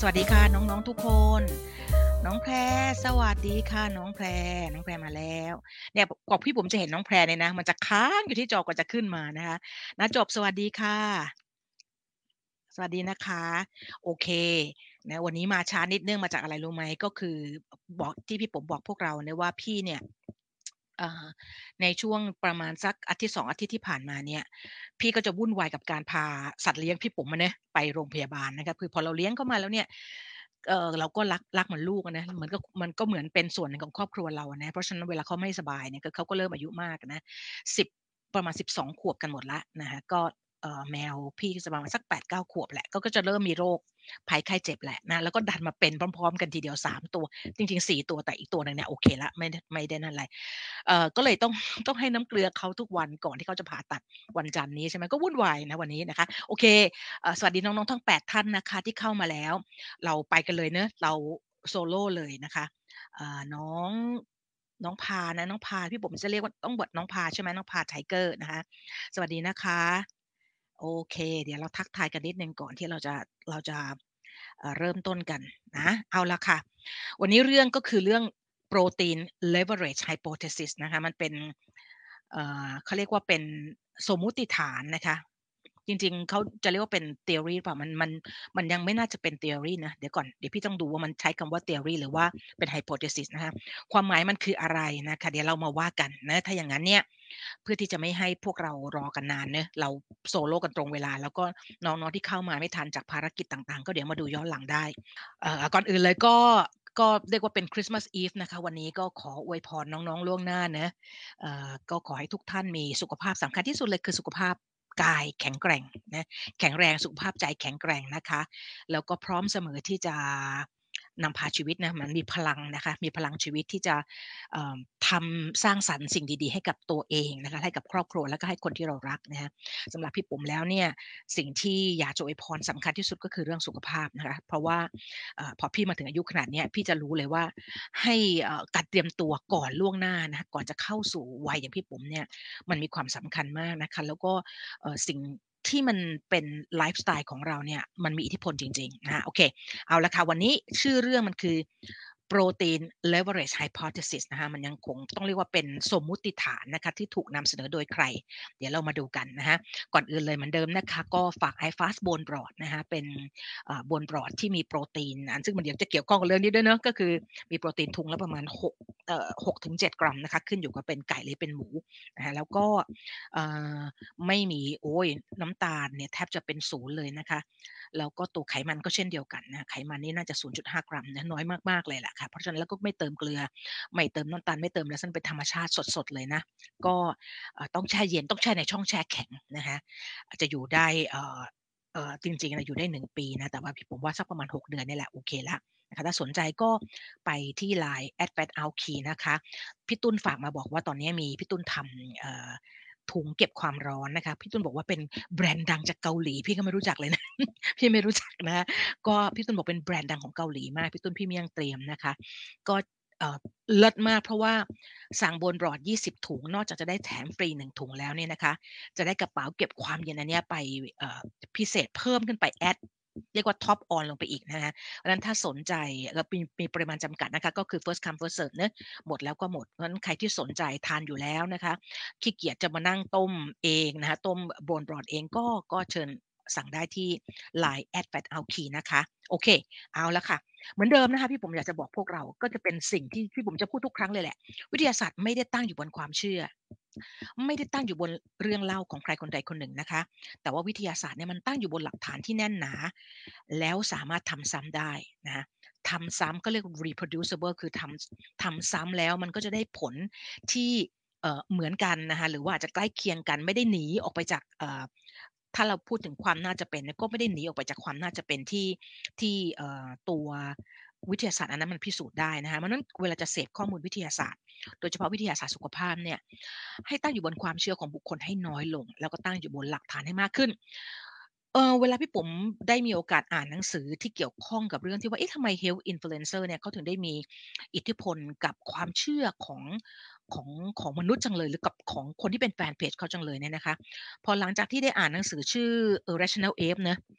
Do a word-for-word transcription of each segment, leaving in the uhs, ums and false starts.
วัสดีค่ะน้องๆทุกคน น้องแพรสวัสดีค่ะน้องแพรน้องแพรมาแล้วเนี่ยกว่าพี่ผมจะเห็นน้องแพรเนี่ยนะมันจะค้างอยู่ที่จอกว่าจะขึ้นมานะคะณจบสวัสดีค่ะสวัสดีนะคะโอเคนะวันนี้มาช้านิดเนื่องมาจากอะไรรู้ไหมก็คือบอกที่พี่ผมบอกพวกเราเนี่ยว่าพี่เนี่ยอ่าในช่วงประมาณสักอาทิตย์สององอาทิตย์ที่ผ่านมาเนี่ยพี่ก็จะวุ่นวายกับการพาสัตว์เลี้ยงพี่ผมอะเนาะไปโรงพยาบาลนะครับคือพอเราเลี้ยงเขามาแล้วเนี่ยเอ่อเราก็รักรักเหมือนลูกอะนะเหมือนกับมันก็เหมือนเป็นส่วนหนึ่งของครอบครัวเราอะนะเพราะฉะนั้นเวลาเขาไม่สบายเนี่ยก็เขาก็เริ่มอายุมากอะนะสิบประมาณสิบสองขวบกันหมดแล้วนะคะก็เอ่อแมวพี่ก็จะประมาณสักแปดถึงเก้าขวบแหละก็ก็จะเริ่มมีโรคภัยไข้เจ็บแหละนะแล้วก็ดันมาเป็นพร้อมๆกันทีเดียวสามตัวจริงๆสี่ตัวแต่อีกตัวหนึ่งเนี่ยโอเคแล้วไม่ได้ไม่ได้นั่นไรเอ่อก็เลยต้องต้องให้น้ำเกลือเขาทุกวันก่อนที่เขาจะผ่าตัดวันจันทร์นี้ใช่ไหมก็วุ่นวายนะวันนี้นะคะโอเคเอ่อสวัสดีน้องๆทั้งแปดท่านนะคะที่เข้ามาแล้วเราไปกันเลยเนาะเราโซโลเลยนะคะอ่าน้องน้องพานะน้องพาพี่ผมจะเรียกว่าต้องบดน้องพาใช่ไหมน้องพาไทเกอร์นะคะสวัสดีนะคะโอเคเดี๋ยวเราทักทายกันนิดหนึ่งก่อนที่เราจะเราจะเอ่อเริ่มต้นกันนะเอาละค่ะวันนี้เรื่องก็คือเรื่อง Protein Leverage Hypothesis นะคะมันเป็นเอ่อเขาเรียกว่าเป็นสมมุติฐานนะคะจริงๆเขาจะเรียกว่าเป็น theory หรือเปล่ามันมันมันยังไม่น่าจะเป็น theory นะเดี๋ยวก่อนเดี๋ยวพี่ต้องดูว่ามันใช้คำว่า theory หรือว่าเป็น hypothesis นะคะความหมายมันคืออะไรนะคะเดี๋ยวเรามาว่ากันนะถ้าอย่างงั้นเนี่ยเพื่อที่จะไม่ให้พวกเรารอกันนานเนาะเราโซโลกันตรงเวลาแล้วก็น้องๆที่เข้ามาไม่ทันจากภารกิจต่างๆก็เดี๋ยวมาดูย้อนหลังได้เอ่อก่อนอื่นเลยก็ก็เรียกว่าเป็นคริสต์มาสอีฟนะคะวันนี้ก็ขออวยพรน้องๆล่วงหน้านะเอ่อก็ขอให้ทุกท่านมีสุขภาพสำคัญที่สุดเลยคือสุขภาพกายแข็งแกร่งนะแข็งแรงสุขภาพใจแข็งแกร่งนะคะแล้วก็พร้อมเสมอที่จะนำพาชีวิตนะมันมีพลังนะคะมีพลังชีวิตที่จะเอ่อทำสร้างสรรค์สิ่งดีๆให้กับตัวเองนะคะให้กับครอบครัวแล้วก็ให้คนที่เรารักนะคะสำหรับพี่ปุ๋มแล้วเนี่ยสิ่งที่อยากจะอวยพรสำคัญที่สุดก็คือเรื่องสุขภาพนะคะเพราะว่าเอ่อพอพี่มาถึงอายุขนาดเนี้ยพี่จะรู้เลยว่าให้เอ่อการเตรียมตัวก่อนล่วงหน้านะคะก่อนจะเข้าสู่วัยอย่างพี่ปุ๋มเนี่ยมันมีความสำคัญมากนะคะแล้วก็เอ่อสิ่งที่มันเป็นไลฟ์สไตล์ของเราเนี่ยมันมีอิทธิพลจริงๆนะคะโอเคเอาละค่ะวันนี้ชื่อเรื่องมันคือ Protein Leverage Hypothesis นะคะมันยังคงต้องเรียกว่าเป็นสมมุติฐานนะคะที่ถูกนำเสนอโดยใครเดี๋ยวเรามาดูกันนะคะก่อนอื่นเลยเหมือนเดิมนะคะก็ฝาก iFast Bone Broth นะคะเป็นอ่า Bone Broth ที่มีโปรตีนอันซึ่งมันเดี๋ยวจะเกี่ยวข้องกับเรื่องนี้ด้วยเนาะก็คือมีโปรตีนถุงละประมาณหกเอ่อหกถึงเจ็ดกรัมนะคะขึ้นอยู่กับเป็นไก่หรือเป็นหมูนะคะแล้วก็เอ่อไม่มีโอ๊ยน้ำตาลเนี่ยแทบจะเป็นศูนย์เลยนะคะแล้วก็ตัวไขมันก็เช่นเดียวกันนะไขมันนี่น่าจะศูนย์จุดห้ากรัมนะน้อยมากๆเลยแหละค่ะเพราะฉะนั้นแล้วก็ไม่เติมเกลือไม่เติมน้ำตาลไม่เติมอะไรซึ่งเป็นธรรมชาติสดๆเลยนะก็เอ่อต้องแช่เย็นต้องแช่ในช่องแช่แข็งนะคะอาจจะอยู่ได้เอ่อเอ่อจริงๆอะอยู่ได้หนึ่งปีนะแต่ว่าพี่ผมว่าสักประมาณหกเดือนเนี่ยแหละโอเคแล้วนะคะถ้าสนใจก็ไปที่ ไลน์ แอท แฟต เอาท์ คี นะคะพี่ตุ้นฝากมาบอกว่าตอนนี้มีพี่ตุ้นทำเอ่อถุงเก็บความร้อนนะคะพี่ตุ้นบอกว่าเป็นแบรนด์ดังจากเกาหลีพี่ก็ไม่รู้จักเลยนะ พี่ไม่รู้จักนะคะก็พี่ตุ้นบอกเป็นแบรนด์ดังของเกาหลีมากพี่ตุ้นพี่เมี่ยงเตรียมนะคะก็เอ่อเลิศมากเพราะว่าสั่งบน Board ยี่สิบถุงนอกจากจะได้แถมฟรีหนึ่งถุงแล้วเนี่ยนะคะจะได้กระเป๋าเก็บความเย็นอันเนี้ยไปเอ่อพิเศษเพิ่มขึ้นไปแอดเรียกว่า Top on ลงไปอีกนะคะเพราะฉะนั้นถ้าสนใจแล้วมีมีปริมาณจำกัดนะคะก็คือ First come first serve เนาะหมดแล้วก็หมดเพราะฉะนั้นใครที่สนใจทานอยู่แล้วนะคะขี้เกียจจะมานั่งต้มเองนะคะต้ม Bone Broth เองก็ก็เชิญ สั่งได้ที่ ไลน์ แอท แฟต เอาท์ คี นะคะโอเคเอาละค่ะเหมือนเดิมนะคะพี่ผมอยากจะบอกพวกเราก็จะเป็นสิ่งที่พี่ผมจะพูดทุกครั้งเลยแหละวิทยาศาสตร์ไม่ได้ตั้งอยู่บนความเชื่อไม่ได้ตั้งอยู่บนเรื่องเล่าของใครคนใดคนหนึ่งนะคะแต่ว่าวิทยาศาสตร์เนี่ยมันตั้งอยู่บนหลักฐานที่แน่นหนาแล้วสามารถทำซ้ำได้นะคะทำซ้ำก็เรียก reproducible คือทำทำซ้ำแล้วมันก็จะได้ผลที่เอ่อเหมือนกันนะคะหรือว่าอาจจะใกล้เคียงกันไม่ได้หนีออกไปจากเอ่อ ถ้าเราพูดถึงความน่าจะเป็นเนี่ยก็ไม่ได้หนีออกไปจากความน่าจะเป็นที่ที่เอ่อตัววิทยาศาสตร์อันนั้นมันพิสูจน์ได้นะคะเพราะฉะนั้นเวลาจะเสพข้อมูลวิทยาศาสตร์โดยเฉพาะวิทยาศาสตร์สุขภาพเนี่ยให้ตั้งอยู่บนความเชื่อของบุคคลให้น้อยลงแล้วก็ตั้งอยู่บนหลักฐานให้มากขึ้นเออเวลาพี่ผมได้มีโอกาสอ่านหนังสือที่เกี่ยวข้องกับเรื่องที่ว่าเอ๊ะทำไม Health Influencer เนี่ยเขาถึงได้มีอิทธิพลกับความเชื่อของของของมนุษย์จังเลยหรือกับของคนที่เป็นแฟนเพจเขาจังเลยเนี่ยนะคะ พอหลังจากที่ได้อ่านหนังสือชื่อเอ่อ Rational Ape เนาะ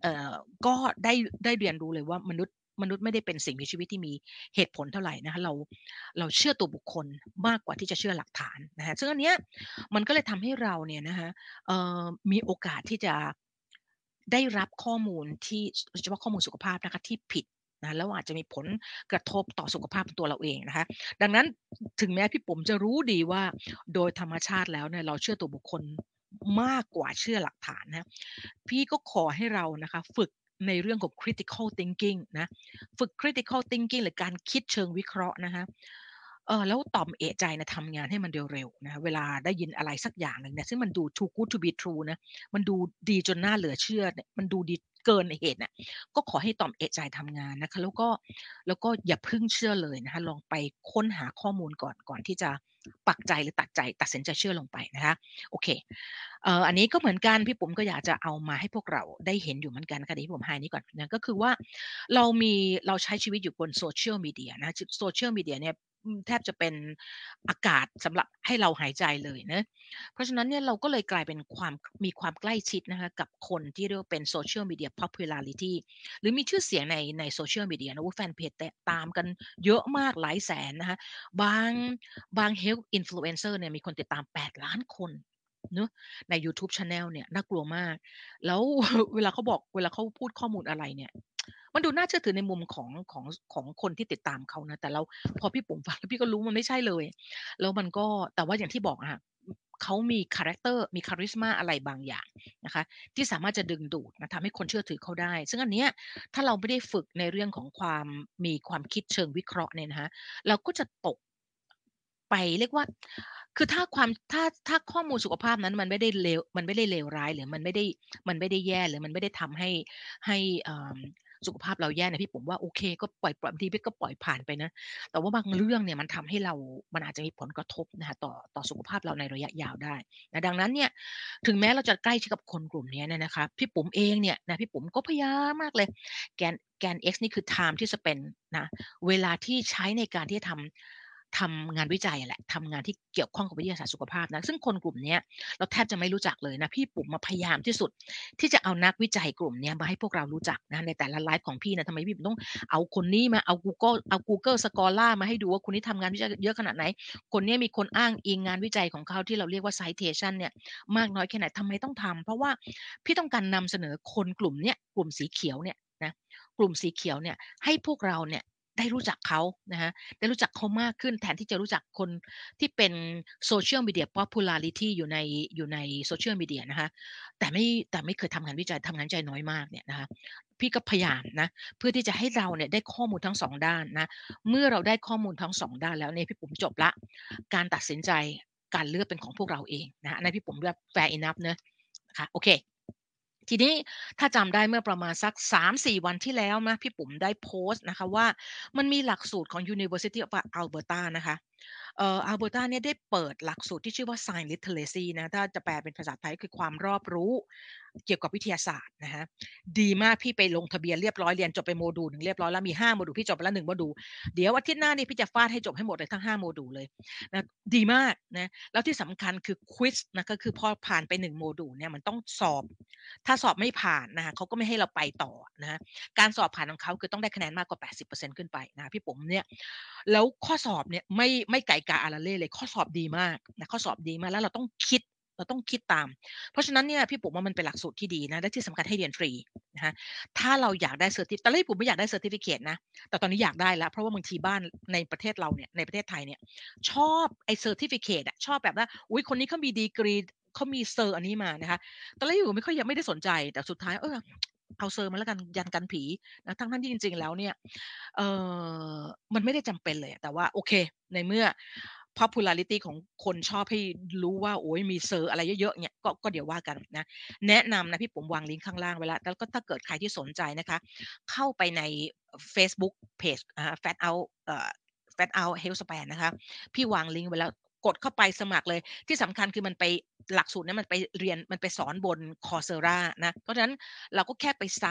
เอ่อก็ได้ได้เรียนรู้เลยว่ามนุษย์มนุษย์ไม่ได้เป็นสิ่งมีชีวิตที่มีเหตุผลเท่าไรนะคะเราเราเชื่อตัวบุคคลมากกว่าที่จะเชื่อหลักฐานนะคะซึ่งอันเนี้ยมันก็เลยทำให้เราเนี่ยนะคะเอ่อมีโอกาสที่จะได้รับข้อมูลที่โดยเฉพาะข้อมูลสุขภาพนะคะที่ผิดนะแล้วอาจจะมีผลกระทบต่อสุขภาพของตัวเราเองนะคะดังนั้นถึงแม้พี่ปุ๋มจะรู้ดีว่าโดยธรรมชาติแล้วเนี่ยเราเชื่อตัวบุคคลมากกว่าเชื่อหลักฐานนะพี่ก็ขอให้เรานะคะฝึกในเรื่องของ critical thinking นะฝึก critical thinking หรือการคิดเชิงวิเคราะห์นะคะเออแล้วต่อมเอะใจนะทำงานให้มันเร็วๆนะเวลาได้ยินอะไรสักอย่างหนึ่งเนี่ยซึ่งมันดู too good to be true นะมันดูดีจนน่าเหลือเชื่อเนี่ยมันดูดีเกินเหตุเนี่ยก็ขอให้ต่อมเอะใจทำงานนะคะแล้วก็แล้วก็อย่าเพิ่งเชื่อเลยนะคะลองไปค้นหาข้อมูลก่อนก่อนที่จะปักใจหรือตัดใจตัดสินใจเชื่อลงไปนะคะโอเคเอ่ออันนี้ก็เหมือนกันพี่ปุ๋มก็อยากจะเอามาให้พวกเราได้เห็นอยู่เหมือนกันนะคะเดี๋ยวผมให้นี้ก่อนนะก็คือว่าเรามีเราใช้ชีวิตอยู่บน Social Media นะ Social Media เนี่ยอืมแทบจะเป็นอากาศสำหรับให้เราหายใจเลยนะเพราะฉะนั้นเนี่ยเราก็เลยกลายเป็นความมีความใกล้ชิดนะคะกับคนที่เรียกว่าเป็น Social Media Popularity หรือมีชื่อเสียงในใน Social Media นะว่าแฟนเพจแตะตามกันเยอะมากหลายแสนนะคะบางบาง Health Influencer เนี่ยมีคนติดตามแปดล้านคนเนาะในยูทูบ Channel เนี่ยน่ากลัวมากแล้วเวลาเขาบอกเวลาเขาพูดข้อมูลอะไรเนี่ยมันดูน่าเชื่อถือในมุมของของของคนที่ติดตามเขานะแต่เราพอพี่ปุ๋มฟังแล้วพี่ก็รู้มันไม่ใช่เลยแล้วมันก็แต่ว่าอย่างที่บอกอะค่ะเขามีคาแรกเตอร์มีคาริสมาอะไรบางอย่างนะคะที่สามารถจะดึงดูดนะทำให้คนเชื่อถือเขาได้ซึ่งอันเนี้ยถ้าเราไม่ได้ฝึกในเรื่องของความมีความคิดเชิงวิเคราะห์เนี่ยนะคะเราก็จะตกไปเรียกว่าคือถ้าความถ้าถ้าข้อมูลสุขภาพนั้นมันไม่ได้เลวมันไม่ได้เลวร้ายหรือมันไม่ได้มันไม่ได้แย่หรือมันไม่ได้ทำให้ให้เอ่อสุขภาพเราแย่นะพี่ผมว่าโอเคก็ปล่อยปล่อยบางทีพี่ก็ปล่อยผ่านไปนะแต่ว่าบางเรื่องเนี่ยมันทำให้เรามันอาจจะมีผลกระทบนะคะต่อต่อสุขภาพเราในระยะยาวได้นะดังนั้นเนี่ยถึงแม้เราจะใกล้ชิดกับคนกลุ่มเนี้ยเนี่ยนะคะพี่ปุ๋มเองเนี่ยนะพี่ปุ๋มก็พยายามมากเลยแกนแกน X นี่คือ time ที่ spend นะเวลาที่ใช้ในการที่จะทำทำงานวิจัยอะแหละทำงานที่เกี่ยวข้องกับวิทยาศาสตร์สุขภาพนะซึ่งคนกลุ่มเนี้ยเราแทบจะไม่รู้จักเลยนะพี่ปุ๋มมาพยายามที่สุดที่จะเอานักวิจัยกลุ่มเนี้ยมาให้พวกเรารู้จักนะในแต่ละไลฟ์ของพี่นะทำไมพี่ปุ๋มต้องเอาคนนี้มาเอากูเกิลเอา Google Scholar มาให้ดูว่าคนนี้ทำงานวิจัยเยอะขนาดไหนคนเนี้ยมีคนอ้างอิงงานวิจัยของเขาที่เราเรียกว่า citation เนี่ยมากน้อยแค่ไหนทำไมต้องทำเพราะว่าพี่ต้องการนำเสนอคนกลุ่มเนี้ยกลุ่มสีเขียวเนี่ยนะกลุ่มสีเขียวเนี่ยให้พวกเราเนี่ยได้รู้จักเขานะคะได้รู้จักเขามากขึ้นแทนที่จะรู้จักคนที่เป็น Social Media Popularity อยู่ในอยู่ใน Social Media นะคะแต่ไม่แต่ไม่เคยทำงานวิจัยทำงานวิจัยน้อยมากเนี่ยนะคะพี่ก็พยายามนะเพื่อที่จะให้เราเนี่ยได้ข้อมูลทั้งสองด้านนะเมื่อเราได้ข้อมูลทั้งสองด้านแล้วเนี่ยพี่ปุ๋มจบแล้วการตัดสินใจการเลือกเป็นของพวกเราเองนะคะอันนั้นพี่ปุ๋มว่า fair enough เนาะนะคะโอเค ทีนี้ถ้าจำได้เมื่อประมาณสักสามถึงสี่วันที่แล้วนะพี่ปุ๋มได้โพสต์นะคะว่ามันมีหลักสูตรของ University of Alberta นะคะเอ่อ Alberta เนี่ยได้เปิดหลักสูตรที่ชื่อว่า Science Literacy นะถ้าจะแปลเป็นภาษาไทยคือความรอบรู้เกี่ยวกับวิทยาศาสตร์นะคะดีมากพี่ไปลงทะเบียนเรียบร้อยเรียนจบไปโมดูลหนึ่งเรียบร้อยแล้วมีห้าโมดูลพี่จบไปแล้วหนึ่งโมดูลเดี๋ยวอาทิตย์หน้านี่พี่จะฟาดให้จบให้หมดเลยทั้งห้าโมดูลเลยนะดีมากนะแล้วที่สำคัญคือควิซนะก็คือพอผ่านไปหนึ่งโมดูลเนี่ยมันต้องสอบ ถ้าสอบไม่ผ่านนะคะเขาก็ไม่ให้เราไปต่อนะคะการสอบผ่านของเขาคือต้องได้คะแนนมากกว่าแปดสิบเปอร์เซ็นต์ขึ้นไปนะพี่ผมเนี่ยแล้วข้อสอบเนี่ยไม่ไม่ไก่กาอาราเล่เลยข้อสอบดีมากนะข้อสอบดีมากแล้วเราต้องคิดเราต้องคิดตามเพราะฉะนั้นเนี่ยพี่ผมว่ามันเป็นหลักสูตรที่ดีนะและที่สำคัญให้เรียนฟรีนะคะถ้าเราอยากได้เซอร์ติตอนแรกผมไม่อยากได้เซอร์ติฟิเคตนะแต่ตอนนี้อยากได้แล้วเพราะว่าบางทีบ้านในประเทศเราเนี่ยในประเทศไทยเนี่ยชอบไอ้เซอร์ติฟิเคตอะชอบแบบว่าอุ้ยคนนี้เขามีดีกรีเขามีเซอร์อันนี้มานะคะ ตอนแรกอยู่ไม่ค่อยยังไม่ได้สนใจแต่สุดท้ายเออเอาเซอร์มาแล้วกันยันกันผีนะทั้งๆที่จริงๆแล้วเนี่ยเอ่อมันไม่ได้จำเป็นเลยแต่ว่าโอเคในเมื่อ popularity ของคนชอบให้รู้ว่าโอ๊ยมีเซอร์อะไรเยอะๆเนี่ยก็ก็เดี๋ยวว่ากันนะแนะนำนะพี่ผมวางลิงก์ข้างล่างไว้แล้วแล้วก็ถ้าเกิดใครที่สนใจนะคะเข้าไปในเฟซบุ๊กเพจอ่า Fat Out เอ่อ Fat Out Health Span นะคะพี่วางลิงก์ไว้แล้วกดเข้าไปสมัครเลยที่สำคัญคือมันไปหลักสูตรเนี้ยมันไปเรียนมันไปสอนบน Coursera นะเพราะฉะนั้นเราก็แค่ไป sign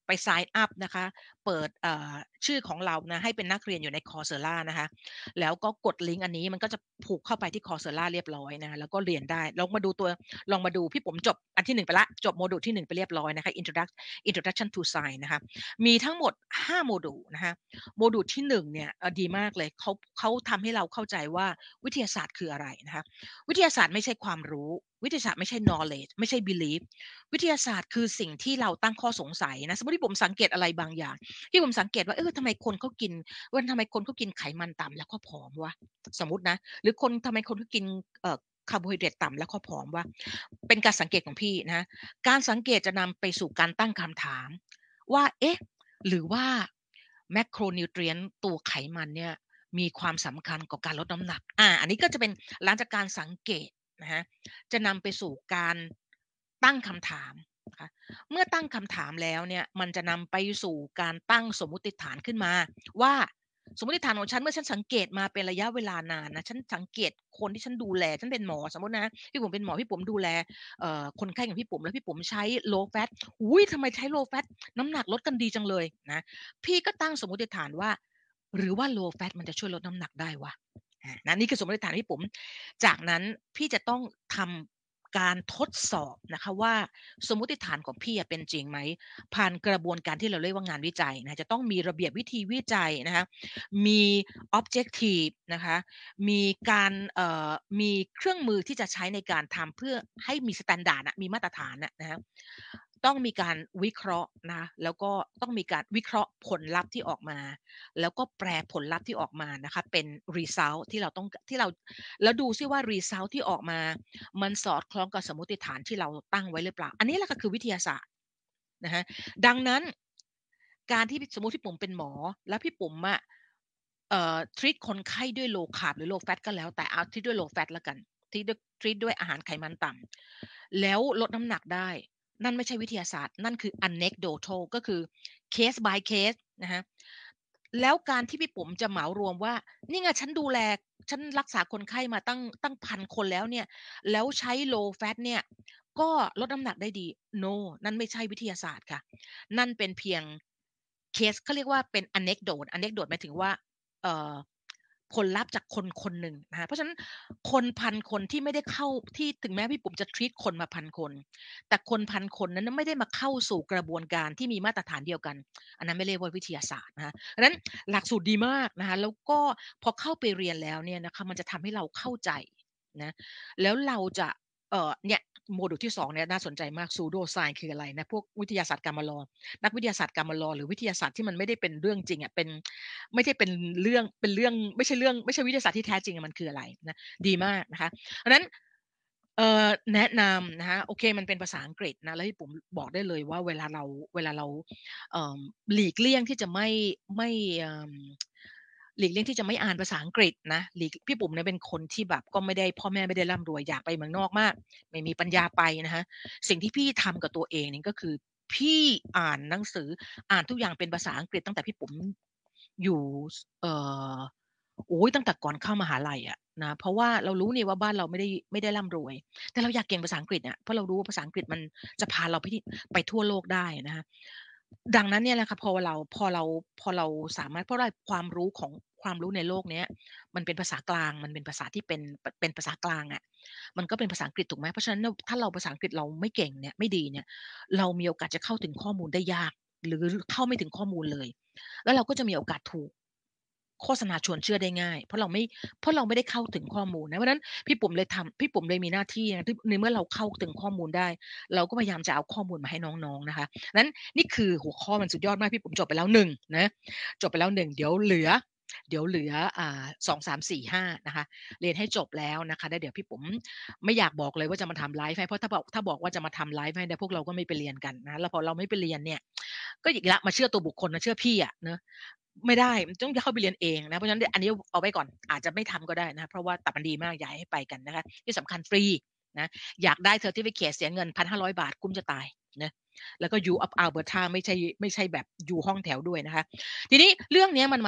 ไป sign up นะคะเปิดเอ่อชื่อของเรานะให้เป็นนักเรียนอยู่ใน Coursera นะคะแล้วก็กดลิงก์อันนี้มันก็จะผูกเข้าไปที่ Coursera เรียบร้อยนะคะแล้วก็เรียนได้ลองมาดูตัวลองมาดูพี่ผมจบอันที่หนึ่งไปแล้วจบโมดูลที่หนึ่งไปเรียบร้อยนะคะ Introduc Introduction to Science นะคะมีทั้งหมดห้าโมดูลนะคะโมดูลที่หนึ่งเนี่ยเอ่อดีมากเลยเขาเขาทำให้เราเข้าใจว่าวิทยาศาสตร์คืออะไรนะคะวิทยาศาสตร์ไม่ใช่ความรู้วิทยาศาสตร์ไม่ใช่ knowledge ไม่ใช่ belief วิทยาศาสตร์คือสิ่งที่เราตั้งข้อสงสัยนะสมมุติที่ผมสังเกตอะไรบางอย่างที่ผมสังเกตว่าเออทำไมคนเขากินว่าทำไมคนเขากินไขมันต่ำแล้วก็ผอมวะสมมุตินะหรือคนทำไมคนเขากินเอ่อคาร์โบไฮเดรตต่ำแล้วเขาผอมวะเป็นการสังเกตของพี่นะการสังเกตจะนำไปสู่การตั้งคำถามว่าเอ๊ะหรือว่า macronutrient ตัวไขมันเนี่ยมีความสำคัญกับการลดน้ำหนักอาอันนี้ก็จะเป็นหลังจากการสังเกตนะคะจะนำไปสู่การตั้งคำถามนะคะเมื่อตั้งคำถามแล้วเนี่ยมันจะนำไปสู่การตั้งสมมุติฐานขึ้นมาว่าสมมุติฐานของฉันเมื่อฉันสังเกตมาเป็นระยะเวลานานนะฉันสังเกตคนที่ฉันดูแลฉันเป็นหมอสมมุตินะพี่ผมเป็นหมอพี่ผมดูแลเอ่อคนไข้ของพี่ผมแล้วพี่ผมใช้ low fat อุ๊ยทำไมใช้ low fat น้ำหนักลดกันดีจังเลยนะพี่ก็ตั้งสมมุติฐานว่าหรือว่า low fat มันจะช่วยลดน้ำหนักได้วะอานะนี่คือสมมุติฐานที่ผมจากนั้นพี่จะต้องทำการทดสอบนะคะว่าสมมุติฐานของพี่อะเป็นจริงไหมผ่านกระบวนการที่เราเรียกว่างานวิจัยนะจะต้องมีระเบียบวิธีวิจัยนะคะมี objective นะคะมีการเอ่อมีเครื่องมือที่จะใช้ในการทำเพื่อให้มีสแตนดาร์ดอะมีมาตรฐานอะนะคะต้องมีการวิเคราะห์นะคะแล้วก็ต้องมีการวิเคราะห์ผลลัพธ์ที่ออกมาแล้วก็แปลผลลัพธ์ที่ออกมานะคะเป็น result ที่เราต้องที่เราแล้วดูซิว่า result ที่ออกมามันสอดคล้องกับสมมุติฐานที่เราตั้งไว้หรือเปล่าอันนี้แหละก็คือวิทยาศาสตร์นะคะดังนั้นการที่สมมุติที่ผมเป็นหมอแล้วพี่ปุ๋มอะเอ่อ treat คนไข้ด้วย low carb หรือ low fat ก็แล้วแต่เอา treat ด้วย low fat แล้วกัน treat ด้วย treat ด้วยอาหารไขมันต่ำแล้วลดน้ำหนักได้นั่นไม่ใช่วิทยาศาสตร์นั่นคือ anecdotal ก็คือ case by case นะคะแล้วการที่พี่ปุ๋มจะเหมารวมว่านี่ไงฉันดูแลฉันรักษาคนไข้มาตั้งตั้งพันคนแล้วเนี่ยแล้วใช้ low fat เนี่ยก็ลดน้ำหนักได้ดี no นั่นไม่ใช่วิทยาศาสตร์ค่ะนั่นเป็นเพียงเคสเขาเรียกว่าเป็น anecdote anecdote หมายถึงว่าเอ่อผลลัพธ์จากคนคนหนึ่งนะคะเพราะฉะนั้นคนพันคนที่ไม่ได้เข้าที่ถึงแม้พี่ปุ๋มจะ treat คนมาพันคนแต่คนพันคนนั้นไม่ได้มาเข้าสู่กระบวนการที่มีมาตรฐานเดียวกันอันนั้นไม่เรียกว่าวิทยาศาสตร์นะคะดังนั้นหลักสูตรดีมากนะคะแล้วก็พอเข้าไปเรียนแล้วเนี่ยนะคะมันจะทำให้เราเข้าใจนะแล้วเราจะเอ่อเนี่ยโมดูลที่สองเนี่ยน่าสนใจมาก pseudo science คืออะไรนะพวกวิทยาศาสตร์กรรมลอนักวิทยาศาสตร์กรรมลอหรือวิทยาศาสตร์ที่มันไม่ได้เป็นเรื่องจริงอะเป็นไม่ใช่เป็นเรื่องเป็นเรื่องไม่ใช่เรื่องไม่ใช่วิทยาศาสตร์ที่แท้จริงอะมันคืออะไรนะดีมากนะคะเพราะฉะนั้นเอ่อแนะนำนะคะโอเคมันเป็นภาษาอังกฤษนะแล้วที่ผมบอกได้เลยว่าเวลาเราเวลาเราเอ่อหลีกเลี่ยงที่จะไม่ไม่เอ่อหลีกเลี่ยงที่จะไม่อ่านภาษาอังกฤษนะหลีกพี่ปุ๋มเนี่ยเป็นคนที่แบบก็ไม่ได้พ่อแม่ไม่ได้ร่ำรวยอยากไปเมืองนอกมากไม่มีปัญญาไปนะคะสิ่งที่พี่ทำกับตัวเองนี่ก็คือพี่อ่านหนังสืออ่านทุกอย่างเป็นภาษาอังกฤษตั้งแต่พี่ปุ๋มอยู่เอ่อโอ้โฮตั้งแต่ก่อนเข้ามหาลัยอะนะเพราะว่าเรารู้นี่ว่าบ้านเราไม่ได้ไม่ได้ร่ำรวยแต่เราอยากเก่งภาษาอังกฤษอะเพราะเรารู้ว่าภาษาอังกฤษมันจะพาเราไปที่ไปทั่วโลกได้นะคะดังนั้นเนี่ยแหละค่ะพอเราพอเราพอเราสามารถเพราะว่าความรู้ของความรู้ในโลกเนี้ยมันเป็นภาษากลางมันเป็นภาษาที่เป็นปเป็นภาษากลางอะมันก็เป็นภาษาอังกฤษถูกไหมเพราะฉะนั้นเนี่ยถ้าเราภาษาอังกฤษเราไม่เก่งเนี่ยไม่ดีเนี่ยเรามีโอกาสจะเข้าถึงข้อมูลได้ยากหรือเข้าไม่ถึงข้อมูลเลยแล้วเราก็จะมีโอกาสถูกโฆษณาชวนเชื่อได้ง่ายเพราะเราไม่เพราะเราไม่ได้เข้าถึงข้อมูลนะเพราะฉะนั้นพี่ปุ๋มเลยทำพี่ปุ๋มเลยมีหน้าที่นะที่ในเมื่อเราเข้าถึงข้อมูลได้เราก็พยายามจะเอาข้อมูลมาให้น้องๆนะคะนั้นนี่คือหัวข้อมันสุดยอดมากพี่ปุ๋มจบไปแล้วหนึ่งนะจบไปแล้วหนึ่งเดี๋ยวเหลือเดี๋ยวเหลืออ่าสอง สาม สี่ ห้านะคะเรียนให้จบแล้วนะคะแล้วเดี๋ยวพี่ปุ๋มไม่อยากบอกเลยว่าจะมาทำไลฟ์ให้เพราะถ้าบอกถ้าบอกว่าจะมาทำไลฟ์ให้เนี่ยพวกเราก็ไม่ไปเรียนกันนะแล้วพอเราไม่ไปเรียนเนี่ยก็อีกแล้วมาเชื่อตัวบุคคลมาเชื่อพี่อะเนาะ ไม่ได้มันต้องเข้าไปเรียนเองนะเพราะฉะนั้นอันนี้เอาไว้ก่อนอาจจะไม่ทำก็ได้นะเพราะว่าแต่มันดีมากอยากให้ไปกันนะคะที่สำคัญฟรีนะอยากได้เซอร์ติฟิเคตเสียเงินพันห้าร้อยบาทคุ้มจะตายนะแล้วก็อยู่อัลเบอร์ตาไม่ใช่ไม่ใช่แบบอยู่ห้องแถวด้วยนะคะทีนี้เรื่องนี้มันมาจาก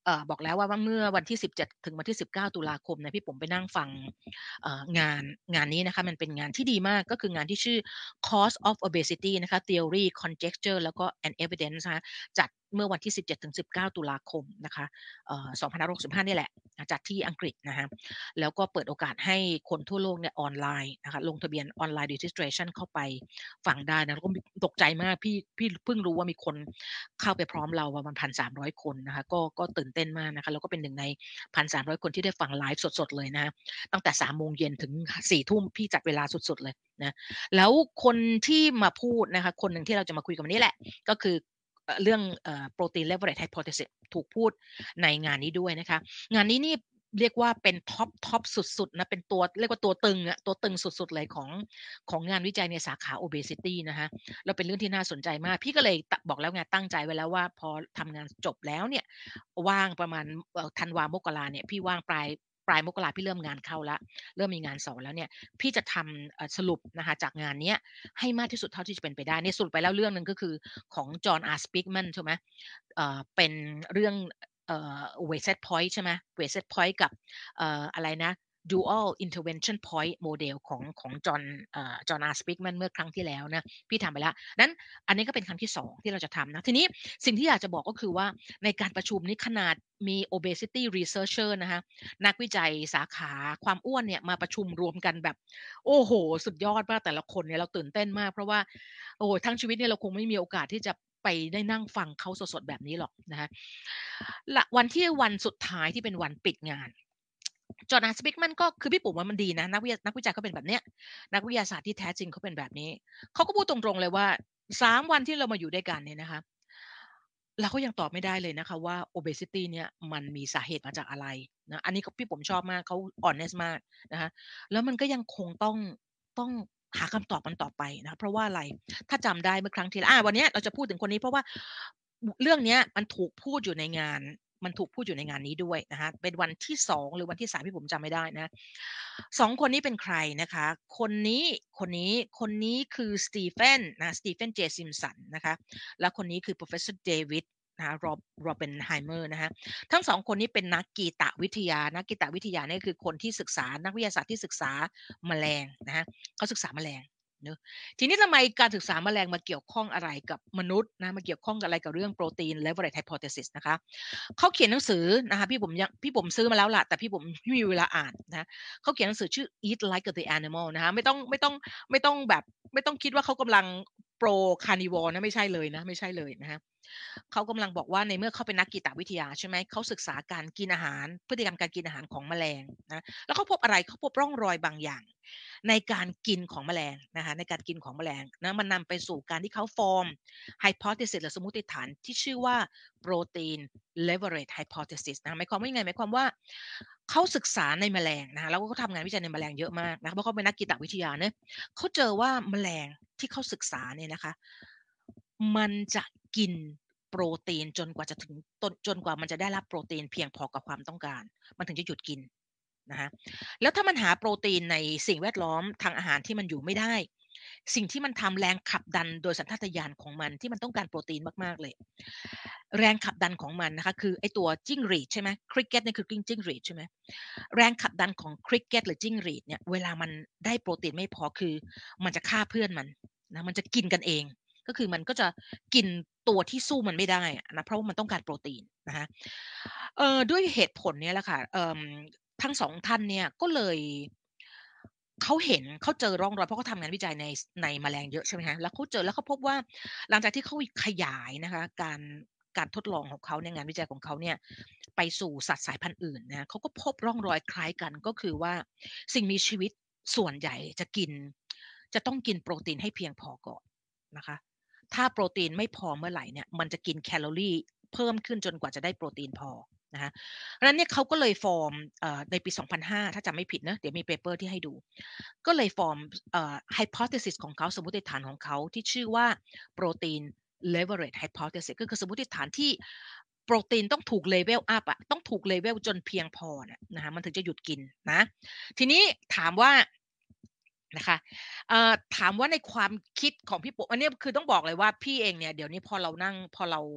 เอ่อบอกแล้วว่าว่าเมื่อวันที่สิบเจ็ดถึงวันที่สิบเก้าตุลาคมเนี่ยพี่ผมไปนั่งฟังเอ่องานงานนี้นะคะมันเป็นงานที่ดีมากก็คืองานที่ชื่อ Cause of Obesity นะคะ Theory Conjecture แล้วก็ and Evidence นะคะจัดเมื่อวันที่สิบเจ็ดถึงสิบเก้าตุลาคมนะคะเอ่อสองพันห้าร้อยหกสิบห้านี่แหละจัดที่อังกฤษนะคะแล้วก็เปิดโอกาสให้คนทั่วโลกเนี่ยออนไลน์นะคะลงทะเบียนออนไลน์ registration เข้าไปฟังได้นะแล้วก็ตกใจมากพี่พี่เพิ่งรู้ว่ามีคนเข้าไปพร้อมเราประมาณหนึ่งพันสามร้อยคนนะคะก็ก็ตื่นเต้นมากนะคะแล้วก็เป็นหนึ่งในหนึ่งพันสามร้อยคนที่ได้ฟังไลฟ์สดๆเลยนะตั้งแต่สามโมงเย็นถึงสี่ทุ่มพี่จัดเวลาสุดๆเลยนะแล้วคนที่มาพูดนะคะคนหนึ่งที่เราจะมาคุยกันวันนี้แหละก็คือเรื่องเอ่อ protein leverage hypothesis ถูกพูดในงานนี้ด้วยนะคะงานนี้นี่เรียกว่าเป็นท็อปท็อปสุดๆนะเป็นตัวเรียกว่าตัวตึงอะตัวตึงสุดๆเลยของของงานวิจัยในสาขา obesity นะคะแล้วเป็นเรื่องที่น่าสนใจมากพี่ก็เลยบอกแล้วไงตั้งใจไว้แล้วว่าพอทำงานจบแล้วเนี่ยว่างประมาณธันวามกราเนี่ยพี่ว่างปลายปลายมกราพี่เริ่มงานเข้าแล้วเริ่มมีงานสอนแล้วเนี่ยพี่จะทำสรุปนะคะจากงานนี้ให้มากที่สุดเท่าที่จะเป็นไปได้ในสรุปไปแล้วเรื่องหนึ่งก็คือของจอห์นอาร์สปิกแมนใช่ไหมเอ่อเป็นเรื่องเอ่อ weight set point ใช่ไหม weight set point กับเอ่ออะไรนะ dual intervention point model ของของจอห์นเอ่อจอห์นอาร์สปิกแมนเมื่อครั้งที่แล้วนะพี่ทำไปแล้วนั้นอันนี้ก็เป็นครั้งที่สองที่เราจะทำนะทีนี้สิ่งที่อยากจะบอกก็คือว่าในการประชุมนี้ขนาดมี obesity researcher นะคะนักวิจัยสาขาความอ้วนเนี่ยมาประชุมรวมกันแบบโอ้โหสุดยอดมากแต่ละคนเนี่ยเราตื่นเต้นมากเพราะว่าโอ้ทั้งชีวิตเนี่ยเราคงไม่มีโอกาสที่จะไปได้นั่งฟังเขาสดๆแบบนี้หรอกนะคะละวันที่วันสุดท้ายที่เป็นวันปิดงานจอห์นอาร์สปิกแมนก็คือพี่ปุ๋มว่ามันดีนะนักวิทยานักวิจัยเขาเป็นแบบเนี้ยนักวิทยาศาสตร์ที่แท้จริงเขาเป็นแบบนี้เขาก็พูดตรงๆเลยว่าสามวันที่เรามาอยู่ด้วยกันเนี่ยนะคะเราก็ยังตอบไม่ได้เลยนะคะว่า obesity เนี่ยมันมีสาเหตุมาจากอะไรนะอันนี้พี่ผมชอบมากเขา honest มากนะคะแล้วมันก็ยังคงต้องต้องหาคำตอบมันต่อไปนะเพราะว่าอะไรถ้าจำได้เมื่อครั้งที่แล้วอ่าวันนี้เราจะพูดถึงคนนี้เพราะว่าเรื่องนี้มันถูกพูดอยู่ในงานมันถูกพูดอยู่ในงานนี้ด้วยนะคะเป็นวันที่สองหรือวันที่สามที่ผมจำไม่ได้นะสองคนนี้เป็นใครนะคะคนนี้คนนี้คนนี้คือสตีเฟนนะสตีเฟนเจซิมสันนะคะแล้วคนนี้คือ professor David นะรอบโรเบนไฮเมอร์นะคะทั้งสองคนนี้เป็นนักกีตวิทยานักกีตวิทยาเนี่ยคือคนที่ศึกษานักวิทยาศาสตร์ที่ศึกษาแมลงนะฮะเขาศึกษาแมลงเนอะทีนี้ทำไมการศึกษาแมลงมาเกี่ยวข้องอะไรกับมนุษย์นะมาเกี่ยวข้องกับอะไรกับเรื่องโปรตีน leverage hypothesis นะคะเขาเขียนหนังสือนะคะพี่ผมยังพี่ผมซื้อมาแล้วล่ะแต่พี่ผมไม่มีเวลาอ่านนะเขาเขียนหนังสือชื่อ eat like the animal นะคะไม่ต้องไม่ต้องไม่ต้องแบบไม่ต้องคิดว่าเขากำลังโปรคาร์นิวอร์นะไม่ใช่เลยนะไม่ใช่เลยนะฮะเขากำลังบอกว่าในเมื่อเขาเป็นนักกีตวิทยาใช่ไหมเขาศึกษาการกินอาหารพฤติกรรมการกินอาหารของแมลงนะแล้วเขาพบอะไรเขาพบร่องรอยบางอย่างในการกินของแมลงนะคะในการกินของแมลงนะมันนำไปสู่การที่เขาฟอร์ม hypothesis หรือสมมติฐานที่ชื่อว่า protein leverage hypothesis นะหมายความว่ายังไงหมายความว่าเขาศึกษาในแมลงนะแล้วก็ทำงานวิจัยในแมลงเยอะมากนะเพราะเขาเป็นนักกีตวิทยาเนะเขาเจอว่าแมลงที่เขาศึกษาเนี่ยนะคะมันจะกินโปรตีนจนกว่าจะถึงตนจนกว่ามันจะได้รับโปรตีนเพียงพอกับความต้องการมันถึงจะหยุดกินนะคะแล้วถ้ามันหาโปรตีนในสิ่งแวดล้อมทางอาหารที่มันอยู่ไม่ได้สิ่งที่มันทำแรงขับดันโดยสัญชาตญาณของมันที่มันต้องการโปรตีนมากๆเลยแรงขับดันของมันนะคะคือไอ้ตัวจิ้งหรีดใช่ไหมคริกเก็ตนี่คือจิ้งหรีดใช่ไหมแรงขับดันของคริกเก็ตหรือจิ้งหรีดเนี่ยเวลามันได้โปรตีนไม่พอคือมันจะฆ่าเพื่อนมันนะมันจะกินกันเองก็คือมันก็จะกินตัวที่สู้มันไม่ได้นะเพราะว่ามันต้องการโปรตีนนะคะเอ่อด้วยเหตุผลเนี้ยแหละค่ะเอ่อทั้งสองท่านเนี่ยก็เลยเขาเห็นเขาเจอร่องรอยเพราะเขาทำงานวิจัยในในแมลงเยอะใช่ไหมคะแล้วเขาเจอแล้วเขาพบว่าหลังจากที่เขาขยายนะคะการการทดลองของเขาในงานวิจัยของเขาเนี่ยไปสู่สัตว์สายพันธุ์อื่นนะเขาก็พบร่องรอยคล้ายกันก็คือว่าสิ่งมีชีวิตส่วนใหญ่จะกินจะต้องกินโปรตีนให้เพียงพอก่อนนะคะถ้าโปรตีนไม่พอเมื่อไหร่เนี่ยมันจะกินแคลอรีเพิ่มขึ้นจนกว่าจะได้โปรตีนพอนะคะเพราะฉะนั้นเนี่ยเขาก็เลยฟอร์มในปีสองพันห้าถ้าจำไม่ผิดนะเดี๋ยวมีเปเปอร์ที่ให้ดูก็เลยฟอร์มเอ่อ hypothesis ของเขาสมมติฐานของเขาที่ชื่อว่า protein leverage hypothesis ก็คือสมมติฐานที่โปรตีนต้องถูกเลเวลอัพอะต้องถูกเลเวลจนเพียงพอนะนะคะมันถึงจะหยุดกินนะทีนี้ถามว่านะคะเอ่อถามว่าในความคิดของพี่ปุ๊อันนี้คือต้องบอกเลยว่าพี่เองเนี่ยเดี๋ยวนี้พอเรานั่งพอเรา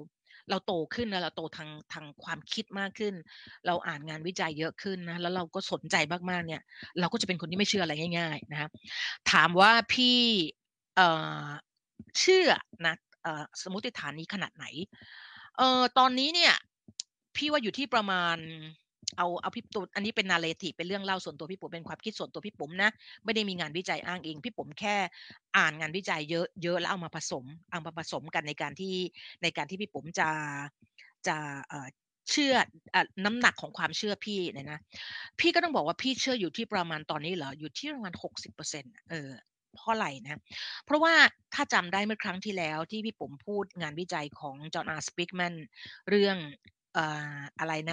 เราโตขึ้นนะเราโตทางทางความคิดมากขึ้นเราอ่านงานวิจัยเยอะขึ้นนะแล้วเราก็สนใจมากๆเนี่ยเราก็จะเป็นคนที่ไม่เชื่ออะไรง่ายๆนะครับถามว่าพี่เอ่อเชื่อนะเอ่อสมมุติฐานนี้ขนาดไหนเอ่อตอนนี้เนี่ยพี่ว่าอยู่ที่ประมาณเอาเอาพี่ตัวอันนี้เป็น narrative เป็นเรื่องเล่าส่วนตัวพี่ปุ๋มเป็นความคิดส่วนตัวพี่ปุ๋มนะไม่ได้มีงานวิจัยอ้างอิงพี่ปุ๋มแค่อ่านงานวิจัยเยอะเยอะแล้วเอามาผสมเอามาผสมกันในการที่ในการที่พี่ปุ๋มจะจะเอ่อเชื่ออ่าน้ำหนักของความเชื่อพี่เนี่ยนะพี่ก็ต้องบอกว่าพี่เชื่ออยู่ที่ประมาณตอนนี้เหรออยู่ที่ประมาณหกสิบเปอร์เซ็นต์เออเพราะอะไรนะเพราะว่าถ้าจำได้เมื่อครั้งที่แล้วที่พี่ปุ๋มพูดงานวิจัยของ John R. Speakman เรื่องเอ่ออะไรนะ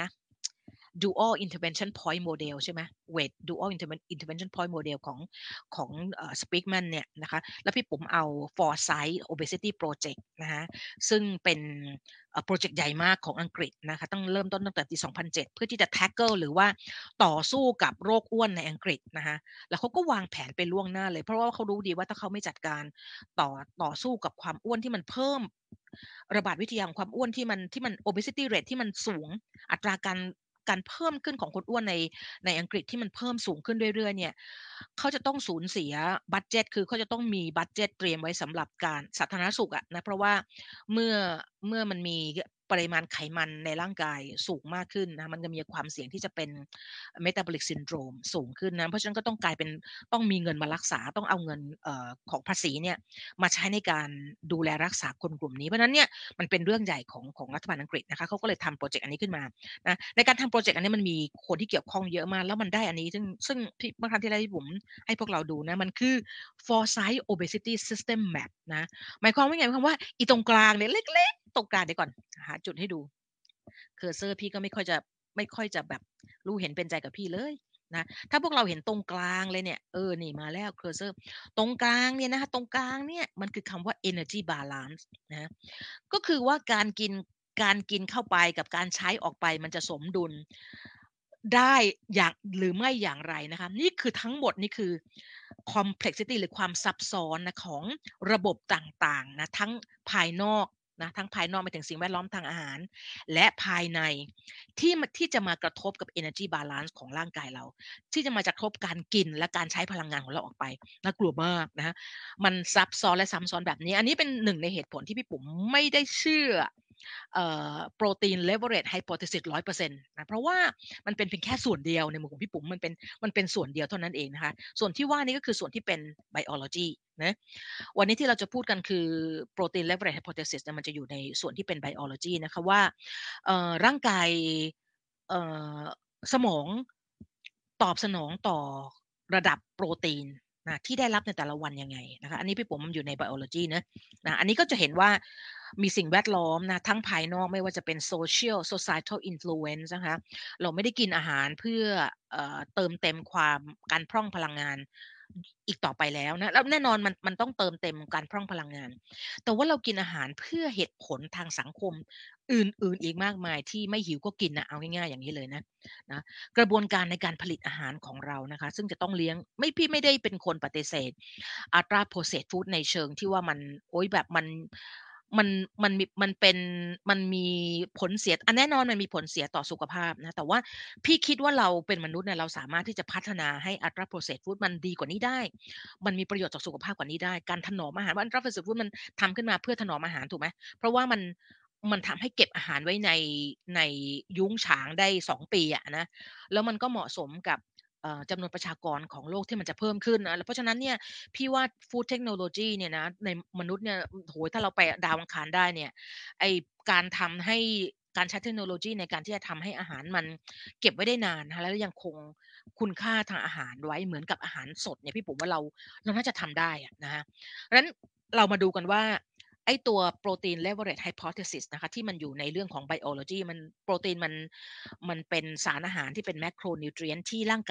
dual intervention point model ใช่ไหม weight dual interven- intervention point model ของของเอ่อ Speakman เนี่ยนะคะแล้วพี่ปุ๋มเอา Foresight Obesity Project นะคะซึ่งเป็นเอ่อโปรเจกต์ใหญ่มากของอังกฤษนะคะต้องเริ่มต้นตั้งแต่ปีสองพันเจ็ดเพื่อที่จะ tackle หรือว่าต่อสู้กับโรคอ้วนในอังกฤษนะคะแล้วเขาก็วางแผนไปล่วงหน้าเลยเพราะว่าเขารู้ดีว่าถ้าเขาไม่จัดการต่อต่อสู้กับความอ้วนที่มันเพิ่มระบาดวิทยาของความอ้วนที่มันที่มัน obesity rate ที่มันสูงอัตราการการเพิ่มขึ้นของคนอ้วนในในอังกฤษที่มันเพิ่มสูงขึ้นเรื่อยๆเนี่ยเขาจะต้องสูญเสียบัดเจตคือเขาจะต้องมีบัดเจตเตรียมไว้สำหรับการสาธารณสุขอะนะเพราะว่าเมื่อเมื่อมันมีปริมาณไขมันในร่างกายสูงมากขึ้นนะมันจะมีความเสี่ยงที่จะเป็น metabolic syndrome สูงขึ้นนะเพราะฉะนั้นก็ต้องกลายเป็นต้องมีเงินมารักษาต้องเอาเงินเอ่อของภาษีเนี่ยมาใช้ในการดูแลรักษาคนกลุ่มนี้เพราะฉะนั้นเนี่ยมันเป็นเรื่องใหญ่ของของรัฐบาลอังกฤษนะคะเขาก็เลยทำโปรเจกต์อันนี้ขึ้นมา นะในการทำโปรเจกต์อันนี้มันมีคนที่เกี่ยวข้องเยอะมากแล้วมันได้อันนี้ซึ่งซึ่งที่เมื่อครั้งที่แล้วที่ผมให้พวกเราดูนะมันคือ Foresight Obesity System Map นะหมายความว่าไงหมายความว่าอีตรงกลางเนี่ยเล็กๆตรงกลางเดี๋ยวก่อนหาจุดให้ดูเคอร์เซอร์พี่ก็ไม่ค่อยจะไม่ค่อยจะแบบรู้เห็นเป็นใจกับพี่เลยนะถ้าพวกเราเห็นตรงกลางเลยเนี่ยเออนี่มาแล้วเคอร์เซอร์ตรงกลางเนี่ยนะคะตรงกลางเนี่ยมันคือคำว่า energy balance นะก็คือว่าการกินการกินเข้าไปกับการใช้ออกไปมันจะสมดุลได้อย่างหรือไม่อย่างไรนะคะนี่คือทั้งหมดนี่คือ complexity หรือความซับซ้อนนะของระบบต่างๆนะทั้งภายนอกนะทั้งภายนอกไปถึงสิ่งแวดล้อมทางอาหารและภายในที่ที่จะมากระทบกับ energy balance ของร่างกายเราที่จะมากระทบการกินและการใช้พลังงานของเราออกไปน่ากลัวมากนะ มันซับซ้อนและซ้ำซ้อนแบบนี้อันนี้เป็นหนึ่งในเหตุผลที่พี่ปุ๋มไม่ได้เชื่อเอ่อ protein leverage hypothesis หนึ่งร้อยเปอร์เซ็นต์นะเพราะว่ามันเป็นเพียงแค่ส่วนเดียวในมุมของพี่ปุ๋มมันเป็นมันเป็นส่วนเดียวเท่านั้นเองนะคะส่วนที่ว่านี้ก็คือส่วนที่เป็น biology นะวันนี้ที่เราจะพูดกันคือ protein leverage hypothesis เนี่ยมันจะอยู่ในส่วนที่เป็น biology นะคะว่าเอ่อร่างกายเอ่อสมองตอบสนองต่อระดับโปรตีน นะที่ได้รับในแต่ละวันยังไงนะคะอันนี้พี่ปุ๋มมันอยู่ใน biology นะนะอันนี้ก็จะเห็นว่ามีสิ่งแวดล้อมนะทั้งภายนอกไม่ว่าจะเป็น social societal influence นะคะเราไม่ได้กินอาหารเพื่อเอ่อเติมเต็มความการพร่องพลังงานอีกต่อไปแล้วนะแล้วแน่นอนมันมันต้องเติมเต็มการพร่องพลังงานแต่ว่าเรากินอาหารเพื่อเหตุผลทางสังคมอื่นๆอีกมากมายที่ไม่หิวก็กินนะเอาง่ายๆอย่างนี้เลยนะนะ กระบวนการในการผลิตอาหารของเรานะคะซึ่งจะต้องเลี้ยงไม่พี่ไม่ได้เป็นคนปฏิเสธ Ultra Processed Food ในเชิงที่ว่ามันโอ๊ยแบบมันมันมันมีมันเป็นมันมีผลเสียอันแน่นอนมันมีผลเสียต่อสุขภาพนะแต่ว่าพี่คิดว่าเราเป็นมนุษย์เนี่ยเราสามารถที่จะพัฒนาให้ Ultra Processed Food มันดีกว่านี้ได้มันมีประโยชน์ต่อสุขภาพกว่านี้ได้การถนอมอาหารว่า Ultra Processed Food มันทำขึ้นมาเพื่อถนอมอาหารถูกไหมเพราะว่ามันมันทำให้เก็บอาหารไว้ในในยุ้งฉางได้สองปีอะนะแล้วมันก็เหมาะสมกับเอ่อจำนวนประชากรของโลกที่มันจะเพิ่มขึ้นนะเพราะฉะนั้นเนี่ยพี่ว่า Food Technology เนี่ยนะในมนุษย์เนี่ยโอ้โฮถ้าเราไปดาวอังคารได้เนี่ยไอ้การทำให้การใช้เทคโนโลยีในการที่จะทำให้อาหารมันเก็บไว้ได้นานนะคะแล้วยังคงคุณค่าทางอาหารไว้เหมือนกับอาหารสดเนี่ยพี่ปุ๋มว่าเราเราน่าจะทำได้อะนะคะเพราะฉะนั้นเรามาดูกันว่า ไอ้ตัว protein leverage hypothesis นะคะที่มันอยู่ในเรื่องของ biology มันโปรตีนมันมันเป็นสารอาหารที่เป็น macronutrient ที่ร่างกาย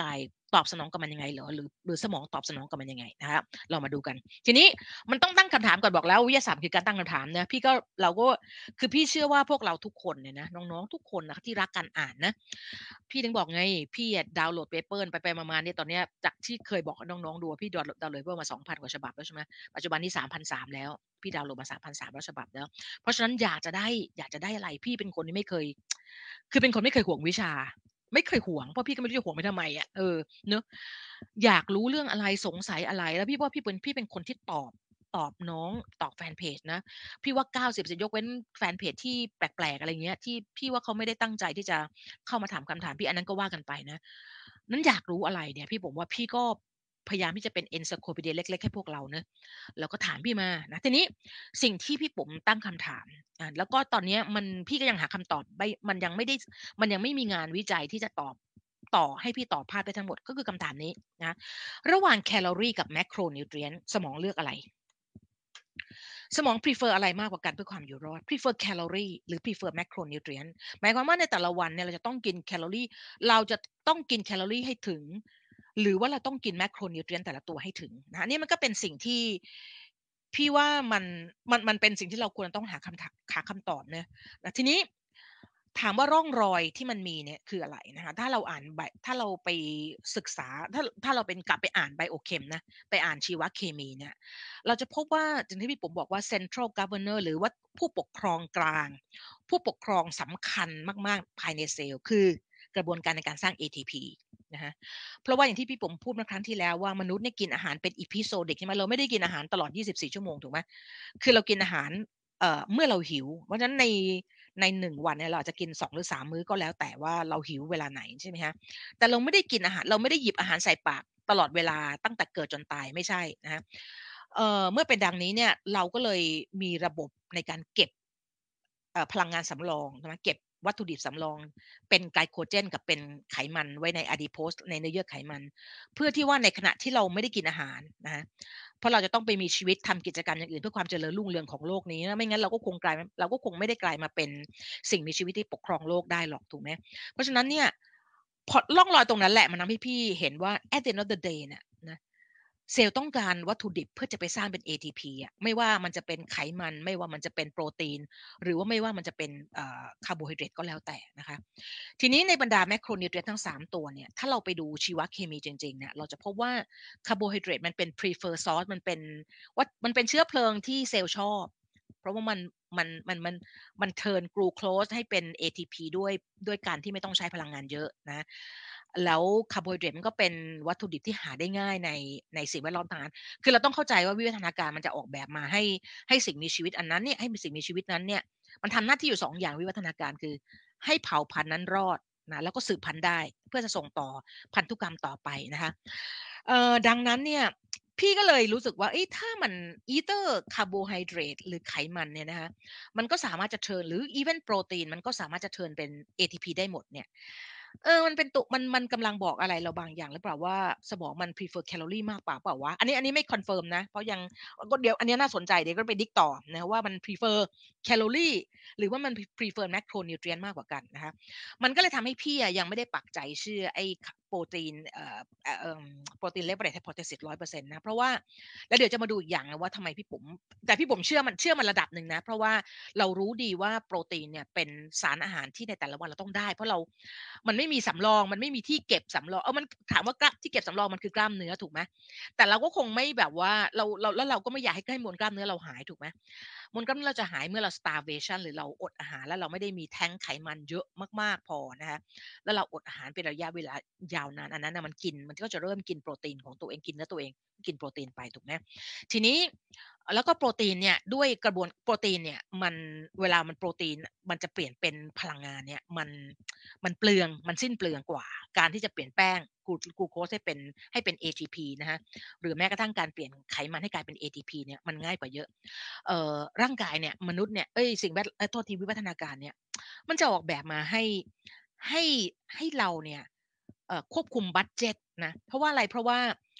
ตอบสนองกับมันยังไงเหรอหรือหรือสมองตอบสนองกับมันยังไงนะครับเรามาดูกันทีนี้มันต้องตั้งคำถามก่อนบอกแล้ววิทยาศาสตร์คือการตั้งคำถามนะพี่ก็เราก็คือพี่เชื่อว่าพวกเราทุกคนเนี่ยนะน้องๆทุกคนนะที่รักการอ่านนะพี่ถึงบอกไงพี่อะดาวน์โหลดเปเปอร์ไปๆมาๆเนี่ยตอนเนี้ยจากที่เคยบอกกับน้องๆดูพี่ดาวน์ดาวน์โหลดเปเปอร์มาสองพันกว่าฉบับแล้วใช่ไหมปัจจุบันนี้สามพันสามร้อยแล้วพี่ดาวน์โหลดมาสามพันสามร้อยฉบับแล้วเพราะฉะนั้นอยากจะได้อยากจะได้อะไรพี่เป็นคนที่ไม่เคยคือเป็นคนไม่เคยห่วงวิชา ไม่เคยหวงเพราะพี่ก็ไม่รู้จะหวงไปทำไมอะเออเนาะอยากรู้เรื่องอะไรสงสัยอะไรแล้วพี่ว่าพี่เป็นพี่เป็นคนที่ตอบตอบน้องตอบแฟนเพจนะพี่ว่าเก้าสิบเปอร์เซ็นต์ยกเว้นแฟนเพจที่แปลกๆอะไรเงี้ยที่พี่ว่าเขาไม่ได้ตั้งใจที่จะเข้ามาถามคำถามพี่อันนั้นก็ว่ากันไปนะนั้นอยากรู้อะไรเนี่ยพี่บอกว่าพี่ก็พยายามที่จะเป็น encyclopedia เล็กๆให้พวกเราเนาะแล้วก็ถามพี่มานะทีนี้สิ่งที่พี่ผมตั้งคำถามอ่าแล้วก็ตอนเนี้ยมันพี่ก็ยังหาคำตอบไม่มันยังไม่ได้ มันยังไม่มีงานวิจัยที่จะตอบต่อให้พี่ตอบภาพได้ทั้งหมดก็คือคำถามนี้นะระหว่างแคลอรีกับ macronutrient สมองเลือกอะไรสมอง prefer อะไรมากกว่ากันเพื่อความอยู่รอด prefer แคลอรีหรือ prefer macronutrient หมายความว่าในแต่ละวันเนี่ยเราจะต้องกินแคลอรีเราจะต้องกินแคลอรีให้ถึงหรือว่าเราต้องกิน macronutrient แต่ละตัวให้ถึงนะอันนี้มันก็เป็นสิ่งที่พี่ว่ามันมันมันเป็นสิ่งที่เราควรต้องหาคำถาหาคำตอบเนาะแล้วทีนี้ถามว่าร่องรอยที่มันมีเนี่ยคืออะไรนะคะถ้าเราอ่านใบถ้าเราไปศึกษาถ้าถ้าเราเป็นกลับไปอ่าน Biochem นะไปอ่านชีวเคมีเนี่ยเราจะพบว่าอย่างที่พี่ผมบอกว่า Central Governor หรือว่าผู้ปกครองกลางผู้ปกครองสำคัญมากๆภายในเซลล์คือกระบวนการในการสร้าง เอ ที พี นะคะเพราะว่าอย่างที่พี่ผมพูดเมื่อครั้งที่แล้วว่ามนุษย์เนี่ยกินอาหารเป็น episodic ใช่ไหมเราไม่ได้กินอาหารตลอดยี่สิบสี่ชั่วโมงถูกไหมคือเรากินอาหารเอ่อเมื่อเราหิวเพราะฉะนั้นในในหนึ่งวันเนี่ยเราอาจจะกินสองหรือสามมื้อก็แล้วแต่ว่าเราหิวเวลาไหนใช่ไหมคะแต่เราไม่ได้กินอาหารเราไม่ได้หยิบอาหารใส่ปากตลอดเวลาตั้งแต่เกิดจนตายไม่ใช่นะคะเอ่อเมื่อเป็นดังนี้เนี่ยเราก็เลยมีระบบในการเก็บเอ่อพลังงานสำรองใช่ไหมเก็บวัตถุดิบสำรองเป็นไกลโคเจนกับเป็นไขมันไว้ใน adipose ในเนื้อเยื่อไขมันเพื่อที่ว่าในขณะที่เราไม่ได้กินอาหารนะคะเพราะเราจะต้องไปมีชีวิตทำกิจกรรมอย่างอื่นเพื่อความเจริญรุ่งเรืองของโลกนี้นะไม่งั้นเราก็คงกลายเราก็คงไม่ได้กลายมาเป็นสิ่งมีชีวิตที่ปกครองโลกได้หรอกถูกไหมเพราะฉะนั้นเนี่ยพอร่องรอยตรงนั้นแหละมันทำให้พี่เห็นว่า at the end of the day เนี่ยนะเซลล์ต้องการวัตถุดิบเพื่อจะไปสร้างเป็น เอ ที พี อะไม่ว่ามันจะเป็นไขมันไม่ว่ามันจะเป็นโปรตีนหรือว่าไม่ว่ามันจะเป็นเอ่อคาร์โบไฮเดรตก็แล้วแต่นะคะทีนี้ในบรรดา macronutrient ทั้งสามตัวเนี่ยถ้าเราไปดูชีวเคมีจริงๆเนี่ยเราจะพบว่าคาร์โบไฮเดรตมันเป็น prefer source มันเป็นวัตมันเป็นเชื้อเพลิงที่เซลล์ชอบเพราะว่ามันมันมันมันมันเทิร์นกลูโคสให้เป็น เอ ที พี ด้วยด้วยการที่ไม่ต้องใช้พลังงานเยอะนะแล้วคาร์โบไฮเดรตมันก็เป็นวัตถุดิบที่หาได้ง่ายในในสิ่งแวดล้อมทางนั้นคือเราต้องเข้าใจว่าวิวัฒนาการมันจะออกแบบมาให้ให้สิ่งมีชีวิตอันนั้นเนี่ยให้สิ่งมีชีวิตนั้นเนี่ยมันทำหน้าที่อยู่สองอย่างวิวัฒนาการคือให้เผ่าพันธุ์นั้นรอดนะแล้วก็สืบพันธุ์ได้เพื่อจะส่งต่อพันธุกรรมต่อไปนะคะเอ่อดังนั้นเนี่ยพี่ก็เลยรู้สึกว่าเอ๊ะถ้ามัน either คาร์โบไฮเดรตหรือไขมันเนี่ยนะคะมันก็สามารถจะเทิร์นหรือ even โปรตีนมันก็สามารถจะเทิร์นเป็น เอ ที พี ได้หมดเนี่ยเออมันเป็นตุมันมันกำลังบอกอะไรเราบางอย่างหรือเปล่าว่าสมองมัน prefer แคลอรีมากกว่าเปล่าวะอันนี้อันนี้ไม่คอนเฟิร์มนะเพราะยังก็เดี๋ยวอันนี้น่าสนใจเดี๋ยวก็ไปดิกต่อนะว่ามัน prefer แคลอรีหรือว่ามัน prefer macronutrient มากกว่ากันนะคะมันก็เลยทำให้พี่อะยังไม่ได้ปักใจเชื่อไอ้โปรตีนเอ่อเอ่อ protein leverage hypothesis หนึ่งร้อยเปอร์เซ็นต์นะเพราะว่าแล้วเดี๋ยวจะมาดูอีกอย่างนะว่าทำไมพี่ปุ๋มแต่พี่ปุ๋มเชื่อมันเชื่อมันระดับหนึ่งนะเพราะว่าเรารู้ดีว่าโปรตีนเนี่ยเป็นสารอาหารที่ในแต่ละวันเราต้องได้เพราะเรามันไม่มีสำรองมันไม่มีที่เก็บสำรองเออมันถามว่ากล้าที่เก็บสำรองมันคือกล้ามเนื้อถูกไหมแต่เราก็คงไม่แบบว่าเราเราแล้วเราก็ไม่อยากให้ให้มวลกล้ามเนื้อเราหายถูกไหมมวลกล้ามเนื้อเราจะหายเมื่อเรา starvation หรือเราอดอาหารแล้วเราไม่ได้มีแท้งไขมันเยอะมากๆพอนะคะแล้วเราอดอาหารเป็นระยะเวลายาวนานอันนั้นน่ะมันกินมันก็จะเริ่มกินโปรตีนของตัวเองกินเนื้อตัวเองกินโปรตีนไปถูกไหมทีนี้แล้วก็โปรตีนเนี่ยด้วยกระบวนโปรตีนเนี่ยมันเวลามันโปรตีนมันจะเปลี่ยนเป็นพลังงานเนี่ยมันมันเปลืองมันสิ้นเปลืองกว่าการที่จะเปลี่ยนแป้งกลูกลูโคสให้เป็นให้เป็น เอ ที พี นะคะหรือแม้กระทั่งการเปลี่ยนไขมันให้กลายเป็น เอ ที พี เนี่ยมันง่ายกว่าเยอะเอ่อร่างกายเนี่ยมนุษย์เนี่ยเอ้ยสิ่งแวดเอ่อโทษทีวิวัฒนาการเนี่ยมันจะออกแบบมาให้ให้ให้เราเนี่ยเอ่อควบคุมบัดเจตนะเพราะว่าอะไรเพราะว่า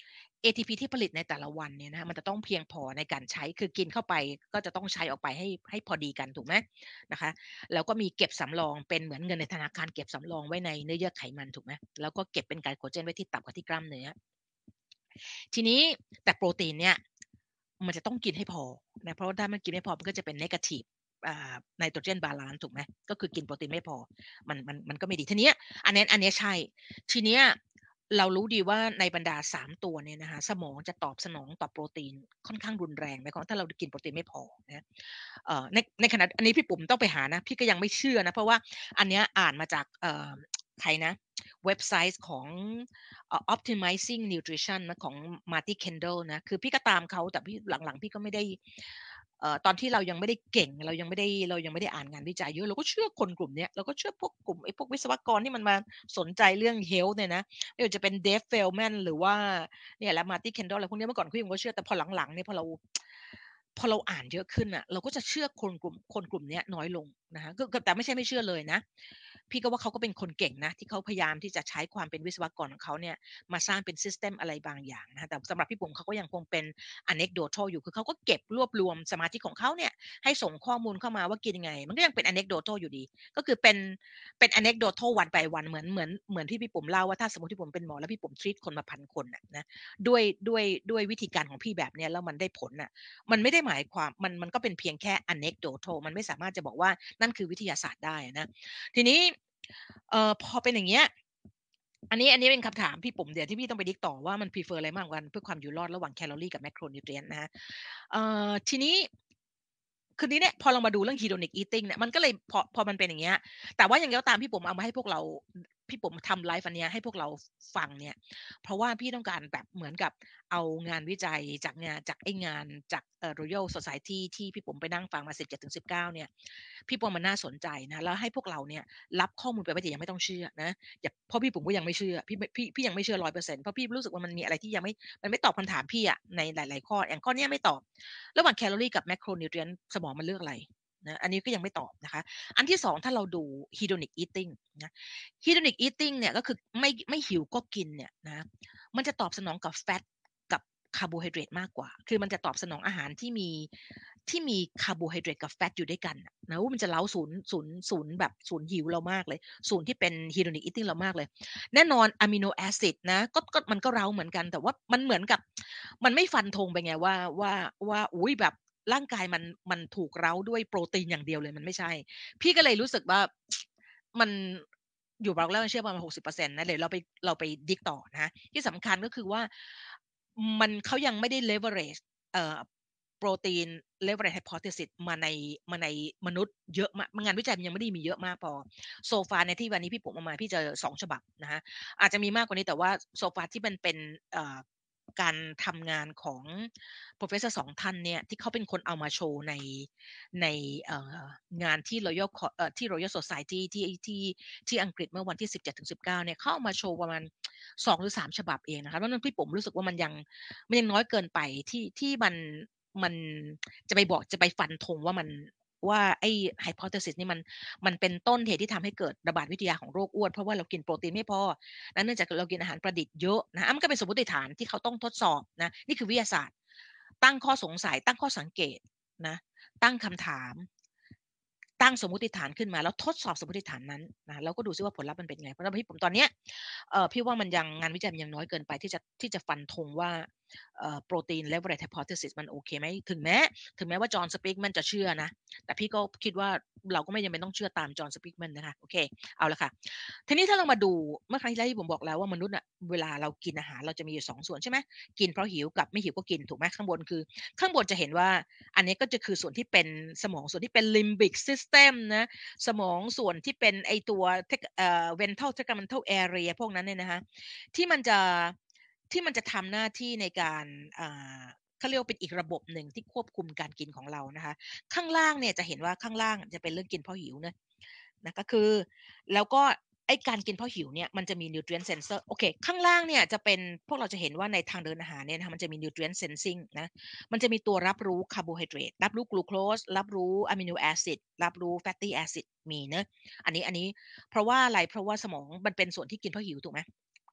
เอ ที พี ที่ผลิตในแต่ละวันเนี่ยนะคะมันจะต้องเพียงพอในการใช้คือกินเข้าไปก็จะต้องใช้ออกไปให้ให้พอดีกันถูกไหมนะคะแล้วก็มีเก็บสำรองเป็นเหมือนเงินในธนาคารเก็บสำรองไว้ในเนื้อเยื่อไขมันถูกไหมแล้วก็เก็บเป็นไกลโคเจนไว้ที่ตับกับที่กล้ามเนื้อทีนี้แต่โปรตีนเนี่ยมันจะต้องกินให้พอนะเพราะว่าถ้ามันกินไม่พอมันก็จะเป็น negative อ่าไนโตรเจนบาลานซ์ถูกไหมก็คือกินโปรตีนไม่พอมันมันมันก็ไม่ดีทีเนี้ยอันนี้อันนี้ใช่ทีเนี้ยเรารู้ดีว่าในบรรดาสามตัวเนี่ยนะคะสมองจะตอบสนองต่อโปรตีนค่อนข้างรุนแรงหมายความว่าถ้าเรากินโปรตีนไม่พอนะเอ่อในในขณะอันนี้พี่ปุ๋มต้องไปหานะพี่ก็ยังไม่เชื่อนะเพราะว่าอันเนี้ยอ่านมาจากเอ่อใครนะเว็บไซต์ของเอ่อ optimizing nutrition นะของ Marty Kendall นะคือพี่ก็ตามเขาแต่พี่หลังๆพี่ก็ไม่ได้เอ่อตอนที่เรายังไม่ได้เก่งเรายังไม่ได้เรายังไม่ได้อ่านงานวิจัยเยอะเราก็เชื่อคนกลุ่มเนี้ยเราก็เชื่อพวกกลุ่มไอ้พวกวิศวกรที่มันมาสนใจเรื่อง health เนี่ยนะไม่ว่าจะเป็น Dave Feldman หรือว่าเนี่ยแหละ Marty Kendall อะไรพวกนี้เมื่อก่อนพี่ผมก็เชื่อแต่พอหลังๆเนี่ยพอเราพอเราอ่านเยอะขึ้นน่ะเราก็จะเชื่อคนกลุ่มคนกลุ่มเนี้ยน้อยลงนะคะก็ก็แต่ไม่ใช่ไม่เชื่อเลยนะพี่ก็ว่าเขาก็เป็นคนเก่งนะที่เขาพยายามที่จะใช้ความเป็นวิศวกรของเขาเนี่ยมาสร้างเป็น system อะไรบางอย่างนะคะแต่สำหรับพี่ปุ๋มเขาก็ยังคงเป็น anecdotal อยู่คือเขาก็เก็บรวบรวมสมาชิกของเขาเนี่ยให้ส่งข้อมูลเข้ามาว่ากินยังไงมันก็ยังเป็น anecdotal อยู่ดีก็คือเป็นเป็น anecdotal วันไปวันเหมือนเหมือนเหมือนที่พี่ปุ๋มเล่าว่าถ้าสมมติที่ผมเป็นหมอแล้วพี่ปุ๋ม treat คนมาพันคนน่ะนะด้วยด้วยด้วยวิธีการของพี่แบบเนี้ยแล้วมันได้ผลน่ะ มันไม่ได้หมายความมันมันก็เป็นเพียงแค่ anecdotal มันไม่สามารถจะบอกว่านั่นคือวิทยาศาสตร์ได้นะทีนี้เอ่อพอเป็นอย่างเงี้ยอันนี้อันนี้เป็นคำถามพี่ปุ๋มเดี๋ยวที่พี่ต้องไปดิกต่อว่ามัน prefer อะไรมากกว่ากันเพื่อความอยู่รอดระหว่างแคลอรีกับ macronutrient นะคะเอ่อทีนี้คือนี้เนี่ยพอเรามาดูเรื่อง hedonic eating เนี่ยมันก็เลยพอพอมันเป็นอย่างเงี้ยแต่ว่าอย่างไรก็ตามพี่ปุ๋มเอามาให้พวกเราพี่ปุ๋มทำไลฟ์อันเนี้ยให้พวกเราฟังเนี่ย เพราะว่าพี่ต้องการแบบเหมือนกับเอางานวิจัยจากงานจากไอ้งานจากเอ่อ Royal Society ที่พี่ผมไปนั่งฟังมาสิบเจ็ดถึงสิบเก้าเนี่ยพี่ว่ามันน่าสนใจนะแล้วให้พวกเราเนี่ยรับข้อมูลไปไว้แต่ยังไม่ต้องเชื่อนะอย่าเพราะพี่ผมก็ยังไม่เชื่อพี่ไม่พี่พี่ยังไม่เชื่อหนึ่งร้อยเปอร์เซ็นต์เพราะพี่รู้สึกว่ามันมีอะไรที่ยังไม่มันไม่ตอบคำถามพี่อะในหลายๆข้ออย่างข้อเนี้ยไม่ตอบระหว่างแคลอรีกับ macronutrient สมองมันเลือกอะไรนะอันนี้ก็ยังไม่ตอบนะคะอันที่สองถ้าเราดู hedonic eating นะ hedonic eating เนี่ยก็คือไม่ไม่หิวก็กินเนี่ยนะ มันจะตอบสนองกับแฟตกับคาร์โบไฮเดรตมากกว่า คือมันจะตอบสนองอาหารที่มีที่มีคาร์โบไฮเดรตกับแฟตอยู่ด้วยกันนะว่ามันจะเล้าศูนย์ศูนย์ศูนย์แบบศูนย์หิวเรามากเลยศูนย์ที่เป็น hedonic eating เรามากเลยแน่นอนอะมิโนแอซิดนะก็ก็มันก็เร้าเหมือนกันแต่ว่ามันเหมือนกับมันไม่ฟันธงไปไงว่าว่าว่าอุ้ยแบบร่างกายมันมันถูกเร้าด้วยโปรตีนอย่างเดียวเลยมันไม่ใช่พี่ก็เลยรู้สึกว่ามันอยู่บล็อกแล้วเชื่อประมาณหกสิบเปอร์เซ็นต์นะเดี๋ยวเราไปเราไปดิกต่อนะที่สำคัญก็คือว่ามันเขายังไม่ได้ leverage เอ่อโปรตีน leverage hypothesis มาในมาในมนุษย์เยอะมากงานวิจัยมันยังไม่ได้มีเยอะมากพอโซฟาในที่วันนี้พี่ผมเอามาพี่เจอสองฉบับนะคะอาจจะมีมากกว่านี้แต่ว่าโซฟาที่มันเป็นเอ่อการทำงานของ Professor สองท่านเนี่ยที่เขาเป็นคนเอามาโชว์ในในเอ่องานที่ Royal เอ่อที่ Royal Society ที่ที่ที่อังกฤษเมื่อวันที่สิบเจ็ดถึงสิบเก้าเนี่ยเขาเอามาโชว์ประมาณสองหรือสามฉบับเองนะคะแล้วนั้นพี่ผมรู้สึกว่ามันยังมันยังน้อยเกินไปที่ที่มันมันจะไปบอกจะไปฟันธงว่ามันว่าไอ้ hypothesis นี่มันมันเป็นต้นเหตุที่ทำให้เกิดระบาดวิทยาของโรคอ้วนเพราะว่าเรากินโปรตีนไม่พอและเนื่องจากเรากินอาหารประดิษฐ์เยอะนะมันก็เป็นสมมติฐานที่เขาต้องทดสอบนะนี่คือวิทยาศาสตร์ตั้งข้อสงสัยตั้งข้อสังเกตนะตั้งคำถามตั้งสมมุติฐานขึ้นมาแล้วทดสอบสมมุติฐานนั้นนะแล้วก็ดูซิว่าผลลัพธ์มันเป็นไงเพราะฉะนั้นพี่ผมตอนเนี้ยเอ่อพี่ว่ามันยังงานวิจัยมันยังน้อยเกินไปที่จะที่จะฟันธงว่าเอ่อโปรตีน leverage hypothesis มันโอเคไหมถึงแม้ถึงแม้ว่าจอห์นสปีกแมนจะเชื่อนะแต่พี่ก็คิดว่าเราก็ไม่จำเป็นต้องเชื่อตามจอห์นสปีกแมนนะคะโอเคเอาละค่ะทีนี้ถ้าเรามาดูเมื่อครั้งที่แล้วที่ผมบอกแล้วว่ามนุษย์อะเวลาเรากินอาหารเราจะมีอยู่สองส่วนใช่ไหมกินเพราะหิวกับไม่หิวก็กินถูกไหมข้างบนคือข้างบนจะเห็นว่าอันนี้ก็จะคือส่วนที่เป็นสมองส่วนที่เป็น limbic system นะสมองส่วนที่เป็นไอตัวเอ่อ ventral tegmental area พวกนั้นเนี่ยนะคะที่มันจะที่มันจะทำหน้าที่ในการอ่าเขาเรียกว่าเป็นอีกระบบหนึ่งที่ควบคุมการกินของเรานะคะข้างล่างเนี่ยจะเห็นว่าข้างล่างจะเป็นเรื่องกินเพราะหิวนะนะก็คือแล้วก็ไอ้การกินเพราะหิวเนี่ยมันจะมี nutrient sensor โอเคข้างล่างเนี่ยจะเป็นพวกเราจะเห็นว่าในทางเดินอาหารเนี่ยนะคะมันจะมี nutrient sensing นะมันจะมีตัวรับรู้คาร์โบไฮเดรตรับรู้กลูโคสรับรู้อะมิโนแอซิดรับรู้แฟตตี้แอซิดมีเนอะอันนี้อันนี้เพราะว่าอะไรเพราะว่าสมองมันเป็นส่วนที่กินเพราะหิวถูกไหม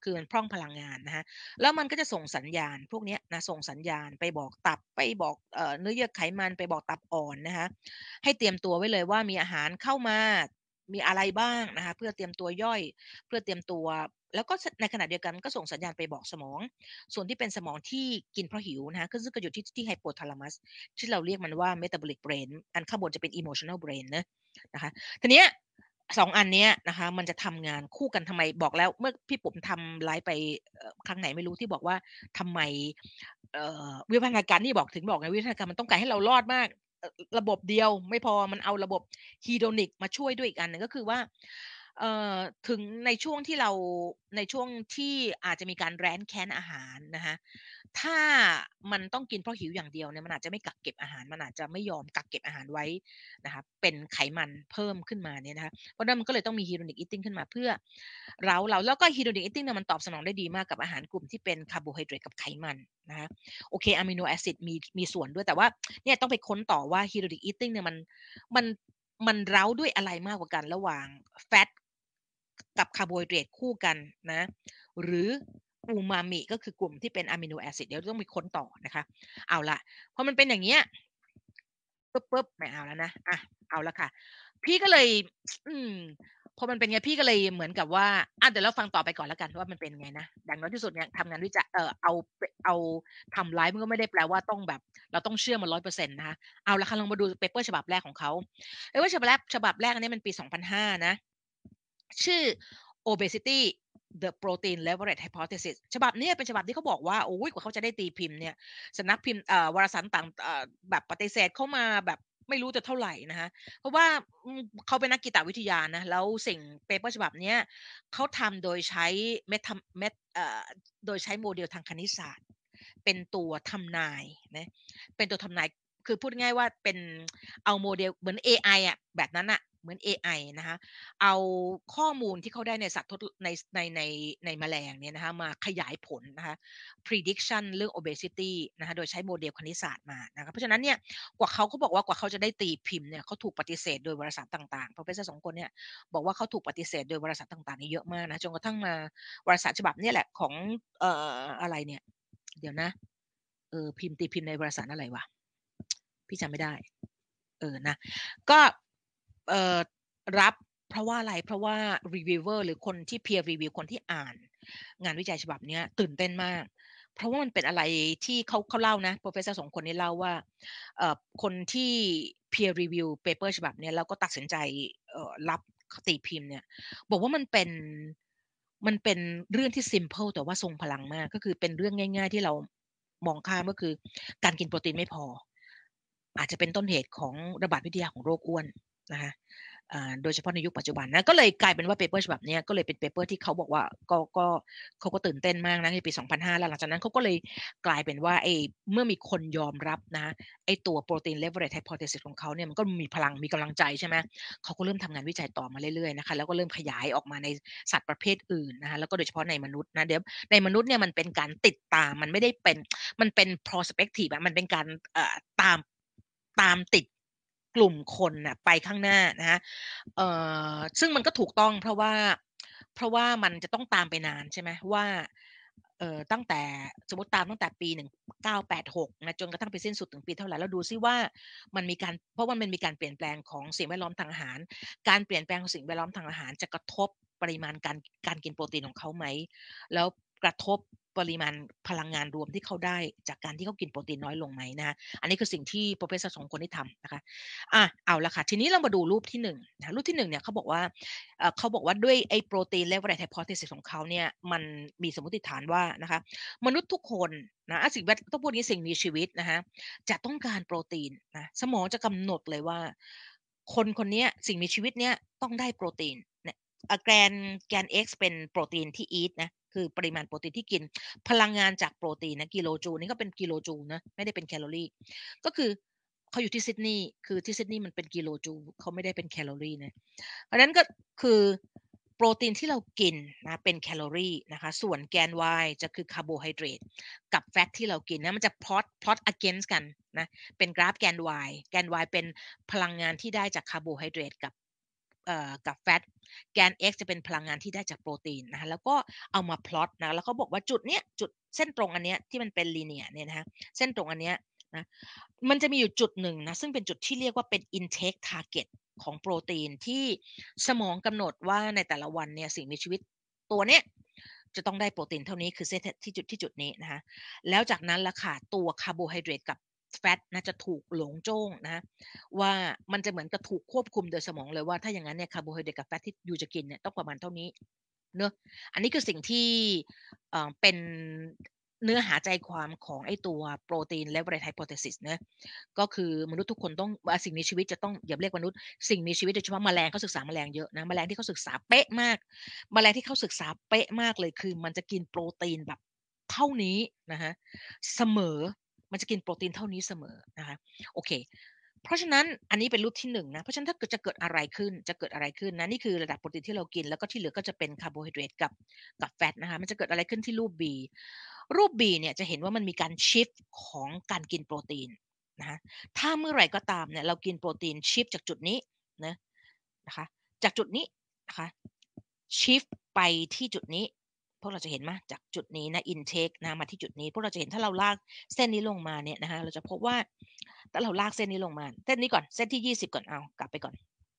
คือมันพร่องพลังงานนะคะแล้วมันก็จะส่งสัญญาณพวกเนี้ยนะส่งสัญญาณไปบอกตับไปบอกเอ่อเนื้อเยื่อไขมันไปบอกตับอ่อนนะคะให้เตรียมตัวไว้เลยว่ามีอาหารเข้ามามีอะไรบ้างนะคะเพื่อเตรียมตัวย่อยเพื่อเตรียมตัวแล้วก็ในขณะเดียวกันก็ส่งสัญญาณไปบอกสมองส่วนที่เป็นสมองที่กินเพราะหิวนะคะก็ซึ่งก็อยู่ที่ที่ hypothalamus ที่เราเรียกมันว่า metabolic brain อันข้างบนจะเป็น emotional brain นะนะคะทีเนี้ยสองอันเนี้ยนะคะมันจะทำงานคู่กันทำไมบอกแล้วเมื่อพี่ปุ๋มทำไลฟ์ไปเอ่อครั้งไหนไม่รู้ที่บอกว่าทำไมเอ่อวิวัฒนาการนี่บอกถึงบอกไงวิวัฒนาการมันต้องการให้เรารอดมากเอ่อระบบเดียวไม่พอมันเอาระบบ hedonic มาช่วยด้วยอีกอันหนึ่งก็คือว่าเอ่อถึงในช่วงที่เราในช่วงที่อาจจะมีการแร้นแค้นอาหารนะคะถ้ามันต้องกินเพราะหิวอย่างเดียวเนี่ยมันอาจจะไม่กักเก็บอาหารมันอาจจะไม่ยอมกักเก็บอาหารไว้นะคะเป็นไขมันเพิ่มขึ้นมาเนี่ยนะคะเพราะนั้นมันก็เลยต้องมี hedonic eating ขึ้นมาเพื่อเร้าเราแล้วก็ hedonic eating เนี่ยมันตอบสนองได้ดีมากกับอาหารกลุ่มที่เป็นคาร์โบไฮเดรตกับไขมันนะคะโอเคอะมิโนแอซิดมีมีส่วนด้วยแต่ว่าเนี่ยต้องไปค้นต่อว่า hedonic eating เนี่ยมันมันมันเร้าด้วยอะไรมากกว่ากันระหว่างแฟตกับคาร์โบไฮเดรตคู่กันนะหรืออูมามิก็คือกลุ่มที่เป็นอะมิโนแอซิดเดี๋ยวต้องไปค้นต่อนะคะเอาละพอมันเป็นอย่างเงี้ยปุ๊บปุ๊บไม่เอาแล้วนะอ่ะเอาละค่ะพี่ก็เลยอืมพอมันเป็นไงพี่ก็เลยเหมือนกับว่าอ่ะเดี๋ยวเราฟังต่อไปก่อนแล้วกันว่ามันเป็นไงนะอย่างน้อยที่สุดเนี่ยทำงานวิจัยเอ่อเอาเอาทำไลฟ์มันก็ไม่ได้แปลว่าต้องแบบเราต้องเชื่อมันร้อยเปอร์เซ็นต์นะคะเอาละค่ะลองมาดูเปเปอร์ฉบับแรกของเขาเปเปอร์ฉบับแรกฉบับแรกอันนี้มันปีสองพันห้านะ ชื่อ obesity the protein leverage hypothesis ฉบับนี้เป็นฉบับที่เขาบอกว่าโอ้ยกว่าเขาจะได้ตีพิมพ์เนี่ยสำนักพิมพ์เอ่อวารสารต่างเอ่อแบบปฏิเสธเข้ามาแบบไม่รู้จะเท่าไหร่นะคะเพราะว่าอืมเขาเป็นนักกีตวิทยานะแล้วสิ่งเปเปอร์ฉบับเนี้ยเขาทำโดยใช้เมทเมทเอ่อโดยใช้โมเดลทางคณิตศาสตร์เป็นตัวทำนายนะเป็นตัวทำนายคือพูดง่ายว่าเป็นเอาโมเดลเหมือนเอไออะแบบนั้นอะเหมือนเอไอนะคะ เอาข้อมูลที่เขาได้ในสัตว์ทดในในในในแมลงเนี่ยนะคะมาขยายผลนะคะ prediction เรื่อง obesity นะคะโดยใช้โมเดลคณิตศาสตร์มานะคะเพราะฉะนั้นเนี่ยกว่าเขาเขาบอกว่ากว่าเขาจะได้ตีพิมพ์เนี่ยเขาถูกปฏิเสธโดยวารสารต่างๆ Professor สองคนเนี่ยบอกว่าเขาถูกปฏิเสธโดยวารสารต่างๆนี่เยอะมากนะจนกระทั่งมาวารสารฉบับเนี่ยแหละของเอ่ออะไรเนี่ยเดี๋ยวนะเออพิมพ์ตีพิมพ์ในวารสารอะไรวะพี่จำไม่ได้เออนะก็เอ่อ รับเพราะว่าอะไรเพราะว่า reviewer หรือคนที่ peer review คนที่อ่านงานวิจัยฉบับเนี้ยตื่นเต้นมากเพราะว่ามันเป็นอะไรที่เขาเขาเล่านะ Professor สองคนนี้เล่าว่าเอ่อคนที่ peer review paper ฉบับเนี้ยแล้วก็ตัดสินใจเอ่อรับตีพิมพ์เนี่ยบอกว่ามันเป็นมันเป็นเรื่องที่ simple แต่ว่าทรงพลังมากก็คือเป็นเรื่องง่ายๆที่เรามองข้ามก็คือการกินโปรตีนไม่พออาจจะเป็นต้นเหตุของระบาดวิทยาของโรคอ้วนนะคะ อ่าโดยเฉพาะในยุคปัจจุบันนะก็เลยกลายเป็นว่าเปเปอร์ฉบับนี้ก็เลยเป็นเปเปอร์ที่เขาบอกว่าก็ก็เขาก็ตื่นเต้นมากนะในปีสองพันห้าแล้วหลังจากนั้นเขาก็เลยกลายเป็นว่าไอ้เมื่อมีคนยอมรับนะไอ้ตัว protein leverage hypothesis ของเขาเนี่ยมันก็มีพลังมีกำลังใจใช่ไหมเขาก็เริ่มทำงานวิจัยต่อมาเรื่อยๆนะคะแล้วก็เริ่มขยายออกมาในสัตว์ประเภทอื่นนะคะแล้วก็โดยเฉพาะในมนุษย์นะเดี๋ยวในมนุษย์เนี่ยมันเป็นการติดตามมันไม่ได้เป็นมันเป็น prospective อะมันเป็นการเอ่อตามตามติดกลุ่มคนน่ะไปข้างหน้านะคะ เอ่อซึ่งมันก็ถูกต้องเพราะว่าเพราะว่ามันจะต้องตามไปนานใช่ไหมว่าเอ่อตั้งแต่สมมุติตามตั้งแต่ปีหนึ่งเก้าแปดหกนะจนกระทั่งไปสิ้นสุดถึงปีเท่าไรแล้วดูซิว่ามันมีการเพราะว่ามันมีการเปลี่ยนแปลงของสิ่งแวดล้อมทางอาหารการเปลี่ยนแปลงของสิ่งแวดล้อมทางอาหารจะกระทบปริมาณการการกินโปรตีนของเขาไหมแล้วกระทบปริมาณพลังงานรวมที่เขาได้จากการที่เขากินโปรตีนน้อยลงไหมนะคะอันนี้คือสิ่งที่ Professor สองคนได้ทำนะคะ อะเอาละค่ะทีนี้เรามาดูรูปที่หนึ่งนะรูปที่หนึ่งเนี่ยเขาบอกว่าเอ่อเขาบอกว่าด้วยไอ้ protein leverage hypothesis ของเขาเนี่ยมันมีสมมติฐานว่านะคะมนุษย์ทุกคนนะอ่ะสิ่งแวดต้องพูดงี้สิ่งมีชีวิตนะคะจะต้องการโปรตีนนะสมองจะกำหนดเลยว่าคนคนเนี้ยสิ่งมีชีวิตเนี้ยต้องได้โปรตีนเนี่ยอ่ะแกนแกน X เป็นโปรตีนที่ eat นะคือปริมาณโปรตีนที่กินพลังงานจากโปรตีนนะกิโลจูลนี่ก็เป็นกิโลจูลนะไม่ได้เป็นแคลอรี่ก็คือ เขาอยู่ที่ซิดนีย์คือที่ซิดนีย์มันเป็นกิโลจูลเขาไม่ได้เป็นแคลอรี่นะเพราะนั้นก็คือโปรตีนที่เรากินนะเป็นแคลอรี่นะคะส่วนแกน Y จะคือคาร์โบไฮเดรตกับแฟตที่เรากินนะมันจะพลอตพลอต against กันนะเป็นกราฟแกน Y แกน Y เป็นพลังงานที่ได้จากคาร์โบไฮเดรตกับเอ่อกับแฟตแกน x จะเป็นพลังงานที่ได้จากโปรตีนนะคะแล้วก็เอามาพลอตนะแล้วเขาบอกว่าจุดเนี้ยจุดเส้นตรงอันเนี้ยที่มันเป็น linear เนี่ยนะคะเส้นตรงอันเนี้ยนะมันจะมีอยู่จุดหนึ่งนะซึ่งเป็นจุดที่เรียกว่าเป็น intake target ของโปรตีนที่สมองกำหนดว่าในแต่ละวันเนี่ยสิ่งมีชีวิตตัวเนี้ยจะต้องได้โปรตีนเท่านี้คือเส้นที่จุดที่จุดนี้นะคะแล้วจากนั้นล่ะค่ะตัวคาร์โบไฮเดรตกับแฟตนะจะถูกหลงโจ้งนะคะว่ามันจะเหมือนกับถูกควบคุมโดยสมองเลยว่าถ้าอย่างนั้นเนี่ยคาร์โบไฮเดรตกับแฟตที่ยูจะกินเนี่ยต้องประมาณเท่านี้เนอะอันนี้คือสิ่งที่เอ่อเป็นเนื้อหาใจความของไอ้ตัวโปรตีน leverage hypothesis นะก็คือมนุษย์ทุกคนต้องอ่าสิ่งมีชีวิตจะต้องอย่าเรียกมนุษย์สิ่งมีชีวิตโดยเฉพาะแมลงเขาศึกษาแมลงเยอะนะแมลงที่เขาศึกษาเป๊ะมากแมลงที่เขาศึกษาเป๊ะมากเลยคือมันจะกินโปรตีนแบบเท่านี้นะคะเสมอมันจะกินโปรตีนเท่านี้เสมอนะคะโอเคเพราะฉะนั้นอันนี้เป็นรูปที่หนึ่งนะเพราะฉะนั้นถ้าเกิดจะเกิดอะไรขึ้นจะเกิดอะไรขึ้นนะนี่คือระดับโปรตีนที่เรากินแล้วก็ที่เหลือก็จะเป็นคาร์โบไฮเดรตกับกับแฟตนะคะมันจะเกิดอะไรขึ้นที่รูป B รูป B เนี่ยจะเห็นว่ามันมีการชิฟของการกินโปรตีนนะคะถ้าเมื่อไหร่ก็ตามเนี่ยเรากินโปรตีนชิฟจากจุดนี้นะนะคะจากจุดนี้นะคะชิฟไปที่จุดนี้พวกเราจะเห็นไหมจากจุดนี้นะ intake นะมาที่จุดนี้พวกเราจะเห็นถ้าเราลากเส้นนี้ลงมาเนี่ยนะคะเราจะพบว่าถ้าเราลากเส้นนี้ลงมาเส้นนี้ก่อนเส้นที่ยี่สิบก่อนเอากลับไปก่อน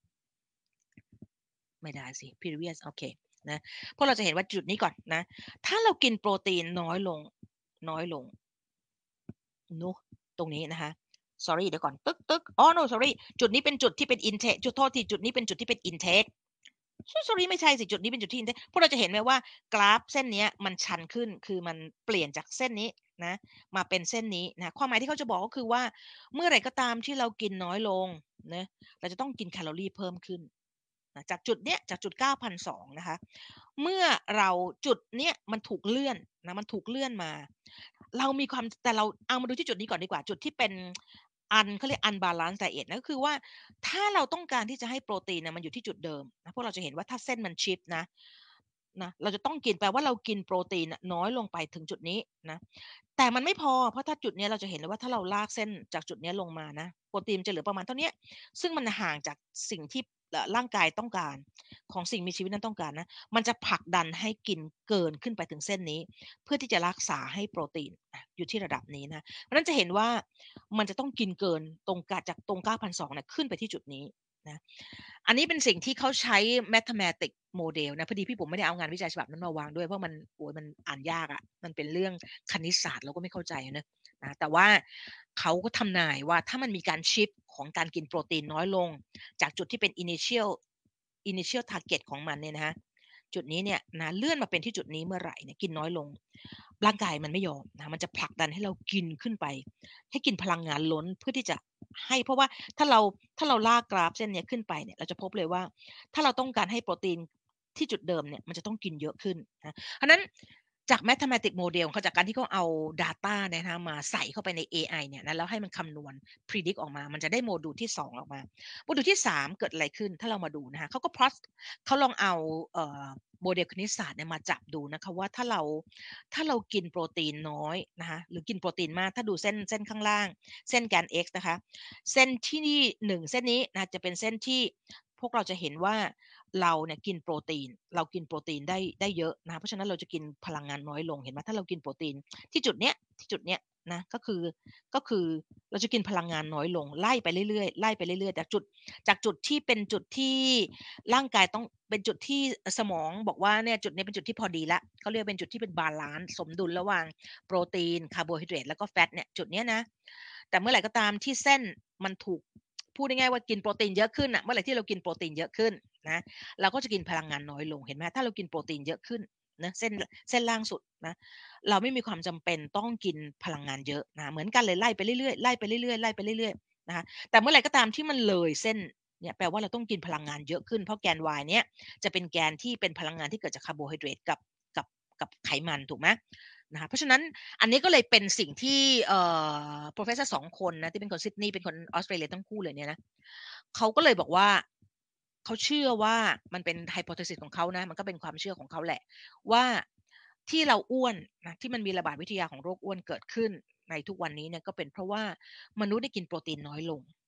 ไม่ได้สิ previous โอเคนะพวกเราจะเห็นว่าจุดนี้ก่อนนะถ้าเรากินโปรตีนน้อยลงน้อยลงเนาะตรงนี้นะคะ sorry เดี๋ยวก่อนตึ๊กตึ๊กอ๋อ no sorry จุดนี้เป็นจุดที่เป็น intake จุดโทษทีจุดนี้เป็นจุดที่เป็น intake sorry ไม่ใช่สิจุดนี้เป็นจุดที่ intake พวกเราจะเห็นไหมว่ากราฟเส้นนี้มันชันขึ้นคือมันเปลี่ยนจากเส้นนี้นะมาเป็นเส้นนี้นะความหมายที่เขาจะบอกก็คือว่าเมื่อไหร่ก็ตามที่เรากินน้อยลงนะเราจะต้องกินแคลอรี่เพิ่มขึ้นนะจากจุดเนี้ยจากจุด เก้าพันสองร้อย นะคะเมื่อเราจุดเนี้ยมันถูกเลื่อนนะมันถูกเลื่อนมาเรามีความแต่เราเอามาดูที่จุดนี้ก่อนดีกว่าจุดที่เป็นอันเขาเรียก unbalance diet นะก็คือว่าถ้าเราต้องการที่จะให้โปรตีนน่ะมันอยู่ที่จุดเดิมนะพวกเราจะเห็นว่าถ้าเส้นมันชิฟนะนะเราจะต้องกินแปลว่าเรากินโปรตีนน่ะน้อยลงไปถึงจุดนี้นะแต่มันไม่พอเพราะถ้าจุดเนี้ยเราจะเห็นเลยว่าถ้าเราลากเส้นจากจุดเนี้ยลงมานะโปรตีนมันจะเหลือประมาณเท่าเนี้ยซึ่งมันห่างจากสิ่งที่เอ่อร่างกายต้องการของสิ่งมีชีวิตนั้นต้องการนะมันจะผลักดันให้กินเกินขึ้นไปถึงเส้นนี้เพื่อที่จะรักษาให้โปรตีนอะอยู่ที่ระดับนี้นะเพราะฉะนั้นจะเห็นว่ามันจะต้องกินเกินตรงกะจากตรงเก้าพันสองร้อยเนี่ยขึ้นไปที่จุดนี้นะอันนี้เป็นสิ่งที่เขาใช้ mathematic model นะพอดีพี่ผมไม่ได้เอางานวิจัยฉบับนั้นมาวางด้วยเพราะมันโอ้โฮมันอ่านยากอะมันเป็นเรื่องคณิตศาสตร์เราก็ไม่เข้าใจอะเนาะนะแต่ว่าเขาก็ทำนายว่าถ้ามันมีการชิฟต์ของการกินโปรตีนน้อยลงจากจุดที่เป็น initial initial target ของมันเนี่ยนะคะจุดนี้เนี่ยนะเลื่อนมาเป็นที่จุดนี้เมื่อไหร่เนี่ยกินน้อยลงร่างกายมันไม่ยอมนะมันจะผลักดันให้เรากินขึ้นไปให้กินพลังงานล้นเพื่อที่จะให้เพราะว่าถ้าเราถ้าเราลากกราฟเส้นเนี้ยขึ้นไปเนี่ยเราจะพบเลยว่าถ้าเราต้องการให้โปรตีนที่จุดเดิมเนี่ยมันจะต้องกินเยอะขึ้นนะเพราะฉะนั้นจาก mathematic model เขาจากการที่เขาเอา data เนี่ยนะคะมาใส่เข้าไปในเอไอเนี่ยนะแล้วให้มันคำนวณ predict ออกมามันจะได้โมดูลที่สองออกมาโมดูลที่สามเกิดอะไรขึ้นถ้าเรามาดูนะคะเขาก็ plot เขาลองเอาเอ่อโมเดลคณิตศาสตร์เนี่ยมาจับดูนะคะว่าถ้าเราถ้าเรากินโปรตีนน้อยนะคะหรือกินโปรตีนมากถ้าดูเส้นเส้นข้างล่างเส้นแกน x นะคะเส้นที่นี่หนึ่งเส้นนี้นะจะเป็นเส้นที่พวกเราจะเห็นว่าเราเนี่ยกินโปรตีนเรากินโปรตีนได้ได้เยอะนะคะเพราะฉะนั้นเราจะกินพลังงานน้อยลงเห็นไหมถ้าเรากินโปรตีนที่จุดเนี้ยที่จุดเนี้ยนะก็คือก็คือเราจะกินพลังงานน้อยลงไล่ไปเรื่อยๆไล่ไปเรื่อยๆจากจุดจากจุดที่เป็นจุดที่ร่างกายต้องเป็นจุดที่สมองบอกว่าเนี่ยจุดนี้เป็นจุดที่พอดีแล้วเขาเรียกเป็นจุดที่เป็นบาลานซ์สมดุลระหว่างโปรตีนคาร์โบไฮเดรตแล้วก็แฟตเนี่ยจุดเนี้ยนะแต่เมื่อไหร่ก็ตามที่เส้นมันถูกพูดง่ายๆว่ากินโปรตีนเยอะขึ้นอ่ะเมื่อไหร่ที่เรากินโปรตีนเยอะขึ้นนะเราก็จะกินพลังงานน้อยลงเห็นไหมถ้าเรากินโปรตีนเยอะขึ้นนะเส้นเส้นล่างสุดนะเราไม่มีความจำเป็นต้องกินพลังงานเยอะนะเหมือนกันเลยไล่ไปเรื่อยๆไล่ไปเรื่อยๆไล่ไปเรื่อยๆนะคะแต่เมื่อไหร่ก็ตามที่มันเลยเส้นเนี่ยแปลว่าเราต้องกินพลังงานเยอะขึ้นเพราะแกน Y เนี่ยจะเป็นแกนที่เป็นพลังงานที่เกิดจากคาร์โบไฮเดรตกับกับกับไขมันถูกไหมนะคะเพราะฉะนั้นอันนี้ก็เลยเป็นสิ่งที่เอ่อ professor สองคนนะที่เป็นคนซิดนีย์เป็นคนออสเตรเลียทั้งคู่เลยเนี่ยนะเขาก็เลยบอกว่าเขาเชื่อว่ามันเป็น hypothesis ของเขานะมันก็เป็นความเชื่อของเขาแหละว่าที่เราอ้วนนะที่มันมีระบาดวิทยาของโรคอ้วนเกิดขึ้นในทุกวันนี้เนี่ยก็เป็นเพราะว่ามนุษย์ได้กินโปรตีนน้อยลง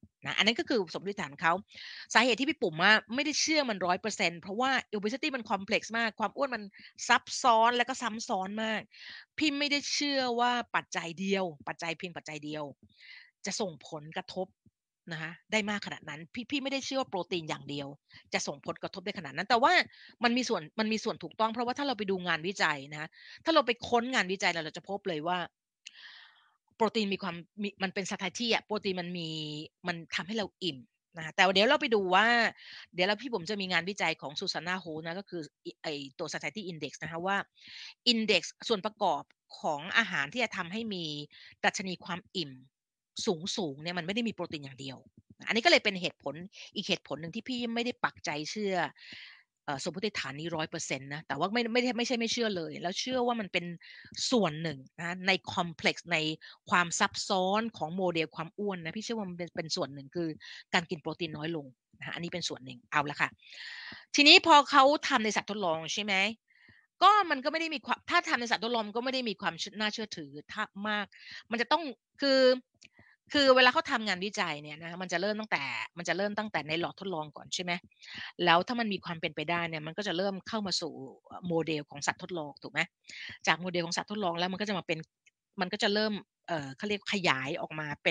นะอันนั้นก็คือสมมติฐานของเขาสาเหตุที่พี่ปุ่มอะไม่ได้เชื่อมันร้อยเปอร์เซ็นต์เพราะว่า obesity มัน complex มากความอ้วนมันซับซ้อนและก็ซ้ำซ้อนมากพี่ไม่ได้เชื่อว่าปัจจัยเดียวปัจจัยเพียงปัจจัยเดียวจะส่งผลกระทบนะคะได้มากขนาดนั้นพี่พี่ไม่ได้เชื่อว่าโปรตีนอย่างเดียวจะส่งผลกระทบได้ขนาดนั้นแต่ว่ามันมีส่วนมันมีส่วนถูกต้องเพราะว่าถ้าเราไปดูงานวิจัยนะคะถ้าเราไปค้นงานวิจัยเราเราจะพบเลยว่า โปรตีนมีความมีมันเป็น satiety อะโปรตีนมันมีมันทำให้เราอิ่มนะคะแต่เดี๋ยวเราไปดูว่าเดี๋ยวแล้วพี่ผมจะมีงานวิจัยของ Susanna Holt นะก็คืออิไอ้ตัว satiety index นะคะว่า index ส่วนประกอบของอาหารที่จะทำให้มีดัชนีความอิ่มสูงๆเนี่ยมันไม่ได้มีโปรตีนอย่างเดียวอันนี้ก็เลยเป็นเหตุผลอีกเหตุผลหนึ่งที่พี่ไม่ได้ปักใจเชื่อเอ่อสมมติฐานนี้ร้อยเปอร์เซ็นต์นะแต่ว่าไม่ไม่ได้ไม่ใช่ไม่เชื่อเลยแล้วเชื่อว่ามันเป็นส่วนหนึ่งนะในคอมเพล็กซ์ในความซับซ้อนของโมเดลความอ้วนนะพี่เชื่อว่ามันเป็นเป็นส่วนหนึ่งคือการกินโปรตีนน้อยลงนะคะอันนี้เป็นส่วนหนึ่งเอาละค่ะทีนี้พอเขาทำในสัตว์ทดลองใช่ไหมก็มันก็ไม่ได้มีความถ้าทำในสัตว์ทดลองก็ไม่ได้มีความน่าเชื่อถือถ้ามากมันจะต้องคือคือเวลาเขาทำงานวิจัยเนี่ยนะมันจะเริ่มตั้งแต่มันจะเริ่มตั้งแต่ในหลอดทดลองก่อนใช่ไหม แล้วถ้ามันมีความเป็นไปได้เนี่ยมันก็จะเริ่มเข้ามาสู่โมเดลของสัตว์ทดลองถูกไหมจากโมเดลของสัตว์ทดลองแล้วมันก็จะมาเป็นมันก็จะเริ่มเอ่อเขาเรียกขยายออกมาเป็น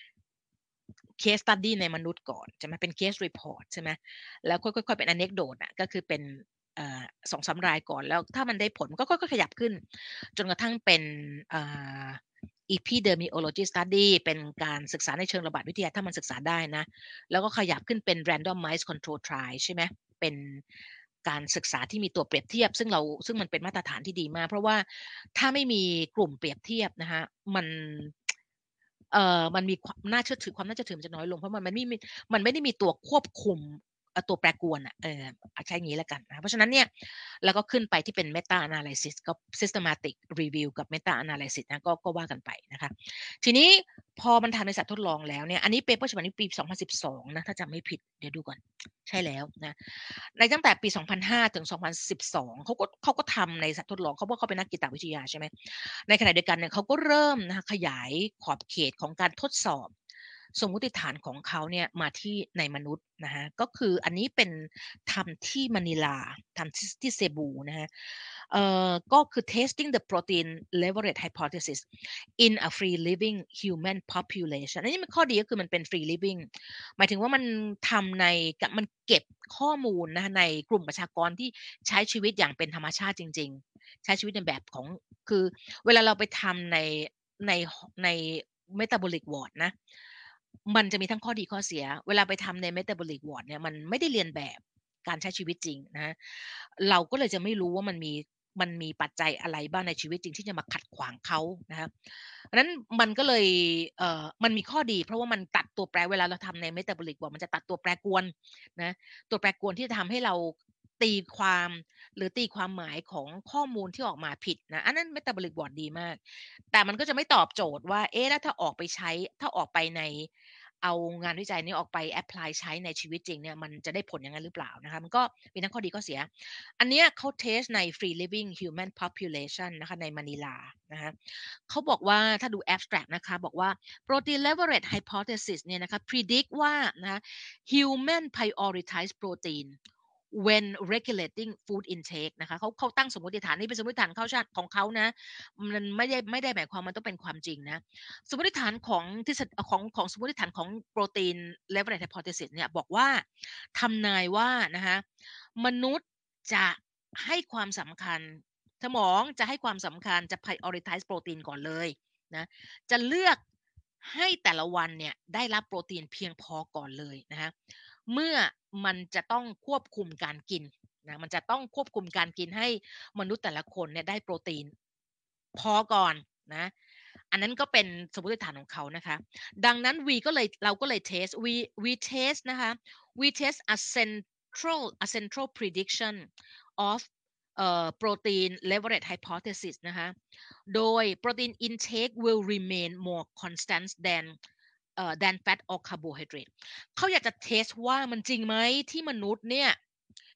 case study ในมนุษย์ก่อนใช่ไหมเป็น case report ใช่ไหมแล้วค่อยๆๆเป็น anecdote อะก็คือเป็นเอ่อสองสามรายก่อนแล้วถ้ามันได้ผลก็ค่อยๆขยับขึ้นจนกระทั่งเป็นอ่า epidemiology study เป็นการศึกษาในเชิงระบาดวิทยาถ้ามันศึกษาได้นะแล้วก็ขยับขึ้นเป็น randomized control trial ใช่ไหมเป็นการศึกษาที่มีตัวเปรียบเทียบซึ่งเราซึ่งมันเป็นมาตรฐานที่ดีมากเพราะว่าถ้าไม่มีกลุ่มเปรียบเทียบนะคะมันเอ่อมันมีความน่าเชื่อถือความน่าเชื่อถือมันจะน้อยลงเพราะมันมันไม่มีมันไม่ได้มีตัวควบคุมเอ่อตัวแปรกวนอะเออใช้งี้แล้วกันนะเพราะฉะนั้นเนี่ยแล้วก็ขึ้นไปที่เป็น meta analysis ก็ systematic review กับ meta analysis นะก็ก็ว่ากันไปนะคะทีนี้พอมันทำในสัตว์ทดลองแล้วเนี่ยอันนี้ paper ฉบับนี้ปีสองพันสิบสองนะถ้าจำไม่ผิดเดี๋ยวดูก่อนใช่แล้วนะในตั้งแต่ปีสองพันห้าถึงสองพันสิบสองเขาก็เขาก็ทำในสัตว์ทดลองเขาเพราะเขาเป็นนักกีตวิทยาใช่ไหม ในขณะเดียวกันเนี่ยเขาก็เริ่มนะคะขยายขอบเขตของการทดสอบสมมุติฐานของเขาเนี่ยมาที่ในมนุษย์นะคะก็คืออันนี้เป็นทำที่มะนิลาทำที่ที่เซบูนะคะเอ่อก็คือ testing the protein leverage hypothesis in a free living human population อันนี้มันข้อดีก็คือมันเป็น free living หมายถึงว่ามันทำในมันเก็บข้อมูลนะคะในกลุ่มประชากรที่ใช้ชีวิตอย่างเป็นธรรมชาติจริงๆใช้ชีวิตในแบบของคือ เวลาเราไปทำในในใน metabolic ward นะมันจะมีทั้งข้อดีข้อเสียเวลาไปทำใน metabolic ward เนี่ยมันไม่ได้เรียนแบบการใช้ชีวิตจริงนะเราก็เลยจะไม่รู้ว่ามันมีมันมีปัจจัยอะไรบ้างในชีวิตจริงที่จะมาขัดขวางเขานะครับเพราะนั้นมันก็เลยเอ่อมันมีข้อดีเพราะว่ามันตัดตัวแปรเวลาเราทำใน metabolic ward มันจะตัดตัวแปรกวนนะตัวแปรกวนที่จะทำให้เราตีความหรือตีความหมายของข้อมูลที่ออกมาผิดนะอันนั้น metabolic ward ดีมากแต่มันก็จะไม่ตอบโจทย์ว่าเอ๊ะแล้วถ้าออกไปใช้ถ้าออกไปในเอางานวิจัยนี้ออกไปแอพพลายใช้ในชีวิตจริงเนี่ยมันจะได้ผลอย่างนั้นหรือเปล่านะคะมันก็มีทั้งข้อดีข้อเสียอันเนี้ยเขาเทสใน free living human population นะคะในมะนิลานะคะเขาบอกว่าถ้าดู abstract นะคะบอกว่า protein leverage hypothesis เนี่ยนะคะ predict ว่านะคะ human prioritize protein when regulating food intake นะคะเขาเขาตั้งสมมติฐานนี่เป็นสมมติฐานเขาชาติของเขานะมันไม่ได้ไม่ได้หมายความมันต้องเป็นความจริงนะสมมติฐานของทฤษฎีของของสมมติฐานของ protein leverage hypothesis เนี่ยบอกว่าทำนายว่านะคะมนุษย์จะให้ความสำคัญสมองจะให้ความสำคัญจะ prioritize โปรตีนก่อนเลยนะจะเลือกให้แต่ละวันเนี่ยได้รับโปรตีนเพียงพอก่อนเลยนะคะเมื่อมันจะต้องควบคุมการกินนะมันจะต้องควบคุมการกินให้มนุษย์แต่ละคนเนี่ยได้โปรตีนพอก่อนนะอันนั้นก็เป็นสมมติฐานของเขานะคะดังนั้นวีก็เลยเราก็เลยเทสวีวีเทสนะคะ we test a central a central prediction of เอ่อ protein leverage hypothesis นะคะโดย protein intake will remain more constant than เอ่อ than fat or carbohydrate เขาอยากจะเทสว่ามันจริงไหมที่มนุษย์เนี่ย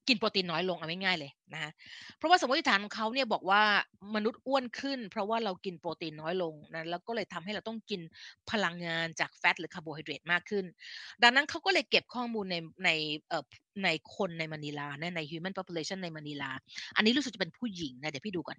กินโปรตีนน้อยลงเอาง่ายๆเลยนะคะเพราะว่าสมมติฐานของเขาเนี่ยบอกว่ามนุษย์อ้วนขึ้นเพราะว่าเรากินโปรตีนน้อยลงนะแล้วก็เลยทำให้เราต้องกินพลังงานจากแฟตหรือคาร์โบไฮเดรตมากขึ้นดังนั้นเขาก็เลยเก็บข้อมูลในในเอ่อในคนในมะนิลานะใน human population ในมะนิลาอันนี้รู้สึกจะเป็นผู้หญิงนะเดี๋ยวพี่ดูก่อน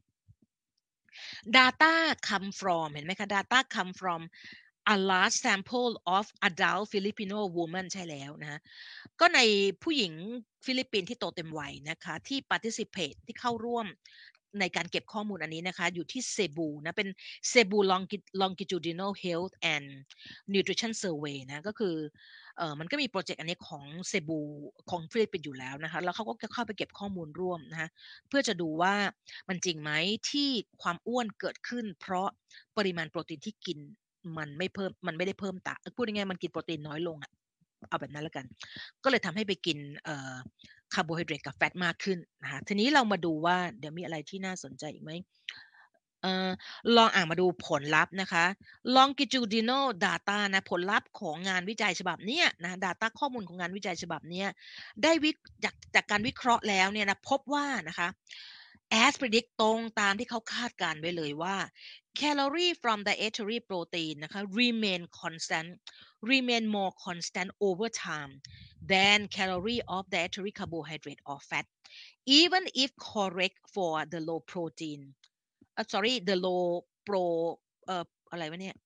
data come from เห็นไหมคะ data come from a large sample of adult Filipino women ใช่แล้วนะก็ในผู้หญิงฟิลิปปินส์ที่โตเต็มวัยนะคะที่ participate ที่เข้าร่วมในการเก็บข้อมูลอันนี้นะคะอยู่ที่เซบูนะเป็น Cebu longitudinal health and nutrition survey นะก็คือเอ่อมันก็มีโปรเจกต์อันนี้ของเซบูของฟิลิปปินส์อยู่แล้วนะคะแล้วเขาก็เข้าไปเก็บข้อมูลร่วมนะคะเพื่อจะดูว่ามันจริงไหมที่ความอ้วนเกิดขึ้นเพราะปริมาณโปรตีนที่กินมันไม่เพิ่มมันไม่ได้เพิ่มตาพูดง่ายๆมันกินโปรตีนน้อยลงอะเอาแบบนั้นแล้วกันก็เลยทำให้ไปกินเอ่อคาร์โบไฮเดรตกับแฟตมากขึ้นนะคะทีนี้เรามาดูว่าเดี๋ยวมีอะไรที่น่าสนใจอีกไหมเอ่อลองอ่านมาดูผลลัพธ์นะคะ longitudinal data นะผลลัพธ์ของงานวิจัยฉบับเนี้ยนะ data ข้อมูลของงานวิจัยฉบับเนี้ยได้วิจากจากการวิเคราะห์แล้วเนี่ยนะพบว่านะคะ as predict ตรงตามที่เขาคาดการไว้เลยว่า calorie from dietary protein นะคะ remain constant remain more constant over time than calorie of dietary carbohydrate or fat even if correct for the low protein uh, sorry the low pro เอ่ออะไรวะเนี่ย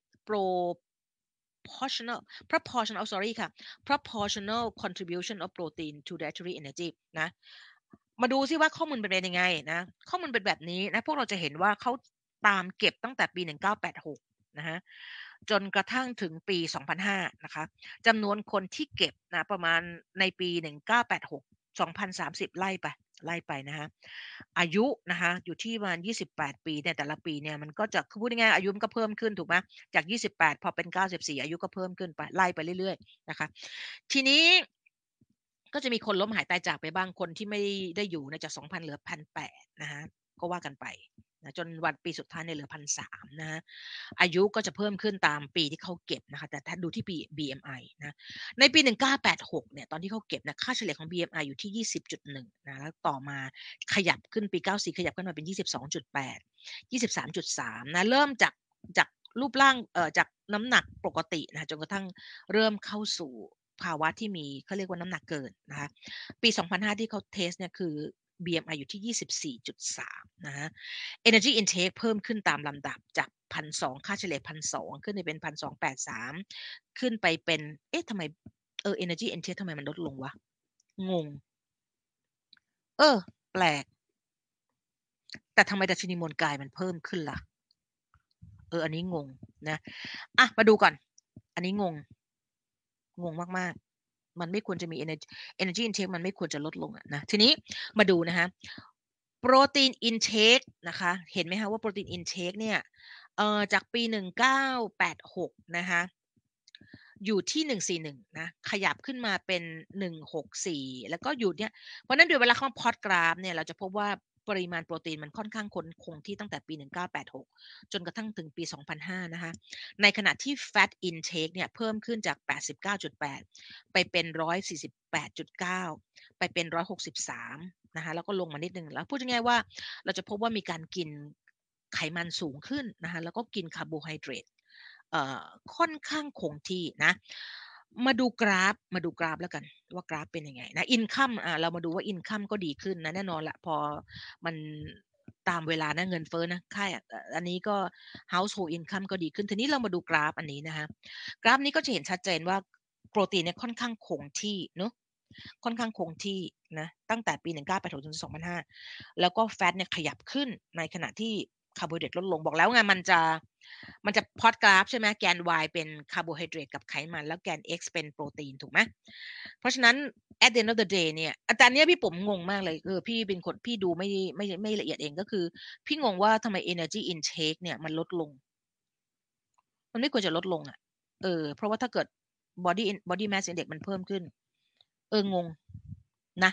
proportional proportional sorry ค่ะ proportional contribution of protein to dietary energy นะมาดูซิว่าข้อมูลเป็นยังไงนะข้อมูลเป็นแบบนี้นะพวกเราจะเห็นว่าเขาตามเก็บตั้งแต่ปีหนึ่งเก้าแปดหกนะฮะจนกระทั่งถึงปีสองพันห้านะคะจำนวนคนที่เก็บนะประมาณในปีหนึ่งเก้าแปดหก สองพันสามสิบไล่ไปไล่ไปนะคะอายุนะคะอยู่ที่ประมาณยี่สิบแปดปีในแต่ละปีเนี่ยมันก็จะพูดง่ายๆอายุมันก็เพิ่มขึ้นถูกไหมจากยี่สิบแปดพอเป็นเก้าสิบสี่อายุก็เพิ่มขึ้นไปไล่ไปเรื่อยๆนะคะทีนี้ก็จะมีคนล้มหายตายจากไปบ้างคนที่ไม่ได้อยู่ในจากสองพันเหลือพันแปดนะคะก็ว่ากันไปนะจนวันปีสุดท้ายเนี่ยเหลือพันสามนะฮะอายุก็จะเพิ่มขึ้นตามปีที่เขาเก็บนะคะแต่ถ้าดูที่ปี บี เอ็ม ไอ นะในปีหนึ่งเก้าแปดหกเนี่ยตอนที่เขาเก็บนะค่าเฉลี่ยของ บี เอ็ม ไอ อยู่ที่ ยี่สิบจุดหนึ่ง นะแล้วต่อมาขยับขึ้นปีเก้าสิบสี่ขยับขึ้นมาเป็น ยี่สิบสองจุดแปด ยี่สิบสามจุดสาม นะเริ่มจากจากรูปร่างเอ่อจากน้ำหนักปกตินะจนกระทั่งเริ่มเข้าสู่ภาวะที่มีเขาเรียกว่าน้ำหนักเกินนะคะปีสองพันห้าที่เขาเทสเนี่ยคือ บี เอ็ม ไอ อยู่ที่ ยี่สิบสี่จุดสาม นะฮะ energy intake เพิ่มขึ้นตามลำดับจาก หนึ่งพันสองร้อย ค่าเฉลี่ย หนึ่งพันสองร้อย ขึ้นไปเป็น หนึ่งพันสองร้อยแปดสิบสาม ขึ้นไปเป็นเอ๊ะทำไมเออ energy intake ทำไมมันลดลงวะงงเออแปลกแต่ทำไมดัชนีมวลกายมันเพิ่มขึ้นล่ะเอออันนี้งงนะอ่ะมาดูก่อนอันนี้งงงงมากๆมันไม่ควรจะมี energy energy intake มันไม่ควรจะลดลงอะนะทีนี้มาดูนะคะโปรตีน intake นะคะเห็นไหมคะว่าโปรตีน intake เนี่ยเอ่อจากปีหนึ่งเก้าแปดหกนะคะอยู่ที่หนึ่งสี่หนึ่งนะขยับขึ้นมาเป็นหนึ่งหกสี่แล้วก็อยู่เนี่ยเพราะนั้นโดยเวลาเขาพลอตกราฟเนี่ยเราจะพบว่าปริมาณโปรตีนมันค่อนข้างคงคงที่ตั้งแต่ปีหนึ่งเก้าแปดหกจนกระทั่งถึงปีสองพันห้านะคะในขณะที่ fat intake เนี่ยเพิ่มขึ้นจาก แปดสิบเก้าจุดแปด ไปเป็น หนึ่งร้อยสี่สิบแปดจุดเก้า ไปเป็น หนึ่งร้อยหกสิบสาม นะคะแล้วก็ลงมานิดนึงแล้วพูดง่ายๆว่าเราจะพบว่ามีการกินไขมันสูงขึ้นนะคะแล้วก็กินคาร์โบไฮเดรตเอ่อค่อนข้างคงที่นะมาดูกราฟมาดูกราฟแล้วกันว่ากราฟเป็นยังไงนะอินคัมอ่าเรามาดูว่าอินคัมก็ดีขึ้นนะแน่นอนละพอมันตามเวลานะเงินเฟ้อนะค่ายอันนี้ก็ household income ก็ดีขึ้นทีนี้เรามาดูกราฟอันนี้นะคะกราฟนี้ก็จะเห็นชัดเจนว่าโปรตีนเนี่ยค่อนข้างคงที่เนาะค่อนข้างคงที่นะตั้งแต่ปีหนึ่งเก้าแปดหกถึงสองพันห้าแล้วก็แฟตเนี่ยขยับขึ้นในขณะที่คาร์โบไฮเดรตลดลงบอกแล้วไงมันจะมันจะพลอตกราฟใช่ไหมแกน y เป็นคาร์โบไฮเดรตกับไขมันแล้วแกน x เป็นโปรตีนถูกไหมเพราะฉะนั้น at the end of the day เนี่ยอาจารย์เนี้ยพี่ผมงงมากเลยเออพี่เป็นคนพี่ดูไม่ไม่ไม่ละเอียดเองก็คือพี่งงว่าทำไม energy intake เนี่ยมันลดลงมันไม่ควรจะลดลงอ่ะเออเพราะว่าถ้าเกิด body body mass index มันเพิ่มขึ้นเอองงนะ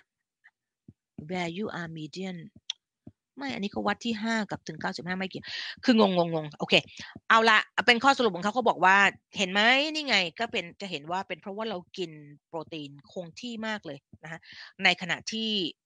value are median ไม่อันนี้เขาวัดที่ห้ากับถึงเก้าสิบห้าไม่เกี่ยวคืองงงงโอเคเอาละเป็นข้อสรุปของเขาเขาบอกว่าเห็นไหมนี่ไงก็เป็นจะเห็นว่าเป็นเพราะว่าเรากินโปรตีนคงที่มากเลยนะฮะในขณะที่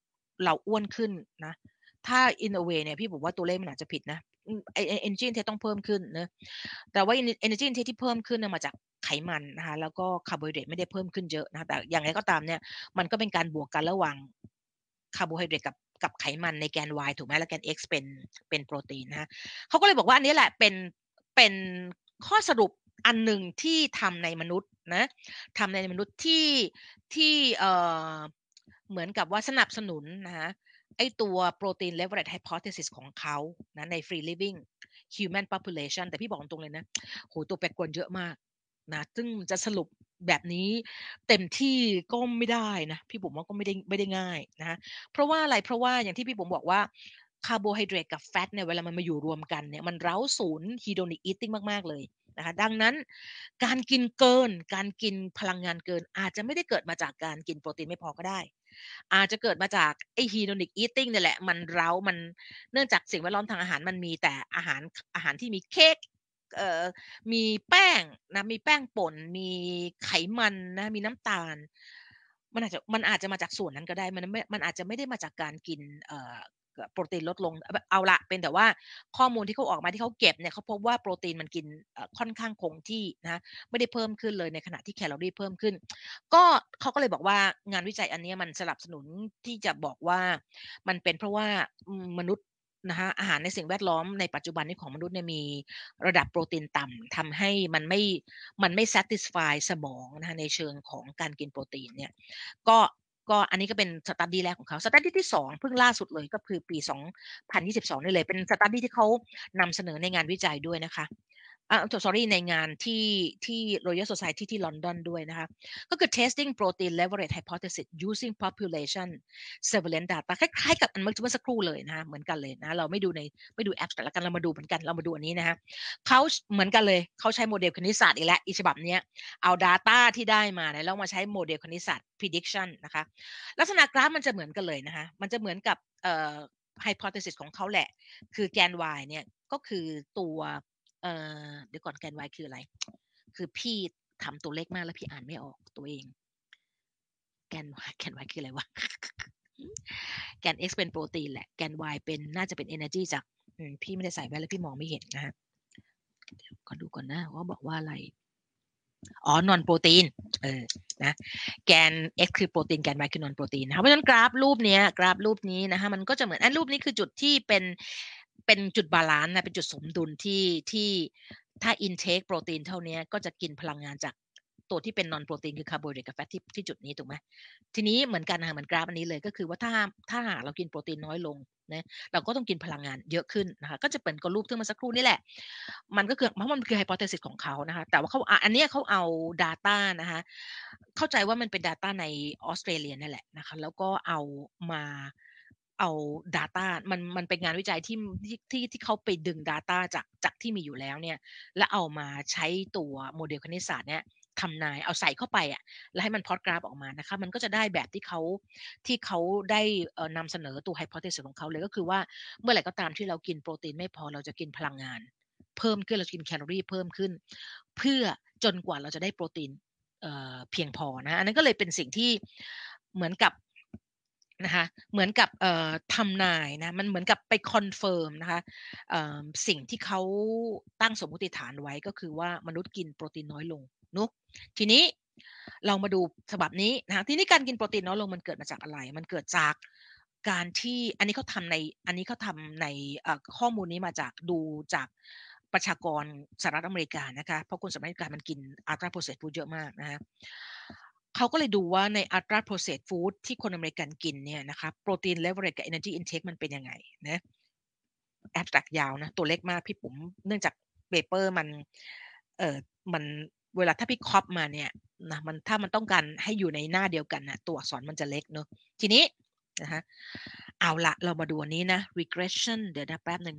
เราอ้วนขึ้นนะถ้า in a way เนี่ยพี่บอกว่าตัวเลขมันอาจจะผิดนะไอ้ energy intake ต้องเพิ่มขึ้นเนาะแต่ว่า energy intake ที่เพิ่มขึ้นเนี่ยมาจากไขมันนะคะแล้วก็คาร์โบไฮเดรตไม่ได้เพิ่มขึ้นเยอะนะแต่อย่างไรก็ตามเนี่ยมันก็เป็นการบวกกันระหว่างคาร์โบไฮเดรตกับกับไขมันในแกน Y ถูกไหมแล้วแกน X เป็นเป็นโปรตีนนะเขาก็เลยบอกว่าอันนี้แหละเป็นเป็นข้อสรุปอันหนึ่งที่ทำในมนุษย์นะทำในมนุษย์ที่ที่เอ่อเหมือนกับว่าสนับสนุนนะคะไอตัว protein leverage hypothesis ของเขานะใน free living human population แต่พี่บอกตรงเลยนะโหตัวแปรกวนเยอะมากนะซึ่งจะสรุปแบบนี้เต็มที่ก็ไม่ได้นะพี่ผมว่าก็ไม่ได้ไม่ได้ง่ายนะเพราะว่าอะไรเพราะว่าอย่างที่พี่ผมบอกว่าคาร์โบไฮเดรตกับแฟตเนี่ยเวลามันมาอยู่รวมกันเนี่ยมันเร้าศูนย์ hedonic eating มากๆเลยนะคะดังนั้นการกินเกินการกินพลังงานเกินอาจจะไม่ได้เกิดมาจากการกินโปรตีนไม่พอก็ได้อาจจะเกิดมาจากไอ้ hedonic eating เนี่ยแหละมันเร้ามันเนื่องจากสิ่งแวดล้อมทางอาหารมันมีแต่อาหารอาหารที่มีเค้กเอ่อมีแป้งนะมีแป้งป่นมีไขมันนะมีน้ำตาลมันอาจจะมันอาจจะมาจากส่วนนั้นก็ได้มันไม่มันอาจจะไม่ได้มาจากการกินเอ่อโปรตีนลดลงเอาละเป็นแต่ว่าข้อมูลที่เขาออกมาที่เขาเก็บเนี่ยเขาพบว่าโปรตีนมันกินค่อนข้างคงที่นะไม่ได้เพิ่มขึ้นเลยในขณะที่แคลอรี่เพิ่มขึ้นก็เขาก็เลยบอกว่างานวิจัยอันนี้มันสนับสนุนที่จะบอกว่ามันเป็นเพราะว่ามนุษย์นะคะอาหารในสิ่งแวดล้อมในปัจจุบันนี้ของมนุษย์เนี่ยมีระดับโปรตีนต่ำทำให้มันไม่มันไม่ satisfy สมองนะคะในเชิงของการกินโปรตีนเนี่ยก็ก็อันนี้ก็เป็นสตัดดี้แรกของเขาสตัดดี้ที่สองเพิ่งล่าสุดเลยก็คือปีสองพันยี่สิบสองนี่เลยเป็นสตัดดี้ที่เขานำเสนอในงานวิจัยด้วยนะคะอ่า sorry ในงานที่ที่ Royal Society ที่ลอนดอนด้วยนะคะก็คือ testing protein leverage hypothesis using population surveillance data คล้ายๆกับอันเมื่อสักครู่เลยนะคะเหมือนกันเลยนะเราไม่ดูในไม่ดูแอปแต่ละกันเรามาดูเหมือนกันเรามาดูอันนี้นะคะเขาเหมือนกันเลยเขาใช้โมเดลคณิตศาสตร์อีกแล้วอีฉบับนี้เอา data ที่ได้มาเนี่ยแล้วมาใช้โมเดลคณิตศาสตร์ prediction นะคะลักษณะกราฟมันจะเหมือนกันเลยนะคะมันจะเหมือนกับเอ่อ hypothesis ของเขาแหละคือแกน y เนี่ยก็คือตัวเอ่อเดี๋ยวก่อนแกน y คืออะไรคือพี่ทำตัวเลขมากแล้วพี่อ่านไม่ออกตัวเองแกน y แกน y คืออะไรวะแกน x เป็นโปรตีนแหละแกน y เป็นน่าจะเป็น energy จากพี่ไม่ได้ใส่แว่นแล้วพี่มองไม่เห็นนะฮะเดี๋ยวก่อนดูก่อนนะว่าบอกว่าอะไรอ๋อนอนโปรตีนเออนะแกน x คือโปรตีนแกน y คือนอนโปรตีนนะคะเพราะฉะนั้นกราฟรูปนี้กราฟรูปนี้นะคะมันก็จะเหมือนอันรูปนี้คือจุดที่เป็นเป็นจุดบาลานซ์นะเป็นจุดสมดุลที่ที่ถ้า intake โปรตีนเท่านี้ก็จะกินพลังงานจากตัวที่เป็นนอนโปรตีนคือคาร์โบไฮเดรตกับแฟตที่ที่จุดนี้ถูกไหมทีนี้เหมือนกันนะคะเหมือนกราฟอันนี้เลยก็คือว่าถ้าถ้าเรากินโปรตีนน้อยลงนะเราก็ต้องกินพลังงานเยอะขึ้นนะคะก็จะเป็นกับรูปที่เมื่อสักครู่นี่แหละมันก็คือเพราะมันคือ hypothesis ของเขานะคะแต่ว่าเขาอันนี้เขาเอา data นะคะเข้าใจว่ามันเป็น data ในออสเตรเลียนั่นแหละนะคะแล้วก็เอามาเอา data มันมันเป็นงานวิจัยที่ที่ที่ที่เขาไปดึง data จากจากที่มีอยู่แล้วเนี่ยแล้วเอามาใช้ตัวโมเดลคณิตศาสตร์เนี่ยทำนายเอาใส่เข้าไปอ่ะแล้วให้มันพลอตกราฟออกมานะคะมันก็จะได้แบบที่เขาที่เขาได้เอ่อนำเสนอตัว hypothesis ของเขาเลยก็คือว่าเมื่อไหร่ก็ตามที่เรากินโปรตีนไม่พอเราจะกินพลังงานเพิ่มขึ้นเราจะกินแคลอรี่เพิ่มขึ้นเพื่อจนกว่าเราจะได้โปรตีนเอ่อเพียงพอนะอันนั้นก็เลยเป็นสิ่งที่เหมือนกับนะคะเหมือนกับเอ่อทำนายนะมันเหมือนกับไปคอนเฟิร์มนะคะเอ่อสิ่งที่เขาตั้งสมมติฐานไว้ก็คือว่ามนุษย์กินโปรตีนน้อยลงเนาะทีนี้เรามาดูฉบับนี้นะคะทีนี้การกินโปรตีนน้อยลงมันเกิดมาจากอะไรมันเกิดจากการที่อันนี้เขาทำในอันนี้เขาทำในข้อมูลนี้มาจากดูจากประชากรสหรัฐอเมริกานะคะเพราะคนสหรัฐอเมริกามันกินอัลตราโปรเซสฟู้ดเยอะมากนะคะเขาก็เลยดูว่าในอัลตราโปรเซสฟู้ดที่คนอเมริกันกินเนี่ยนะคะโปรตีนเลเวอเรจกับ energy intake มันเป็นยังไงนะแอบตักยาวนะตัวเล็กมากพี่ผมเนื่องจากเปเปอร์มันเออมันเวลาถ้าพี่คอปมาเนี่ยนะมันถ้ามันต้องการให้อยู่ในหน้าเดียวกันนะตัวอักษรมันจะเล็กเนอะทีนี้นะคะเอาละเรามาดูอันนี้นะ regression เดี๋ยวนะแป๊บหนึ่ง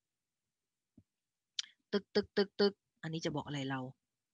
ตึกตึกตึกตึกอันนี้จะบอกอะไรเรา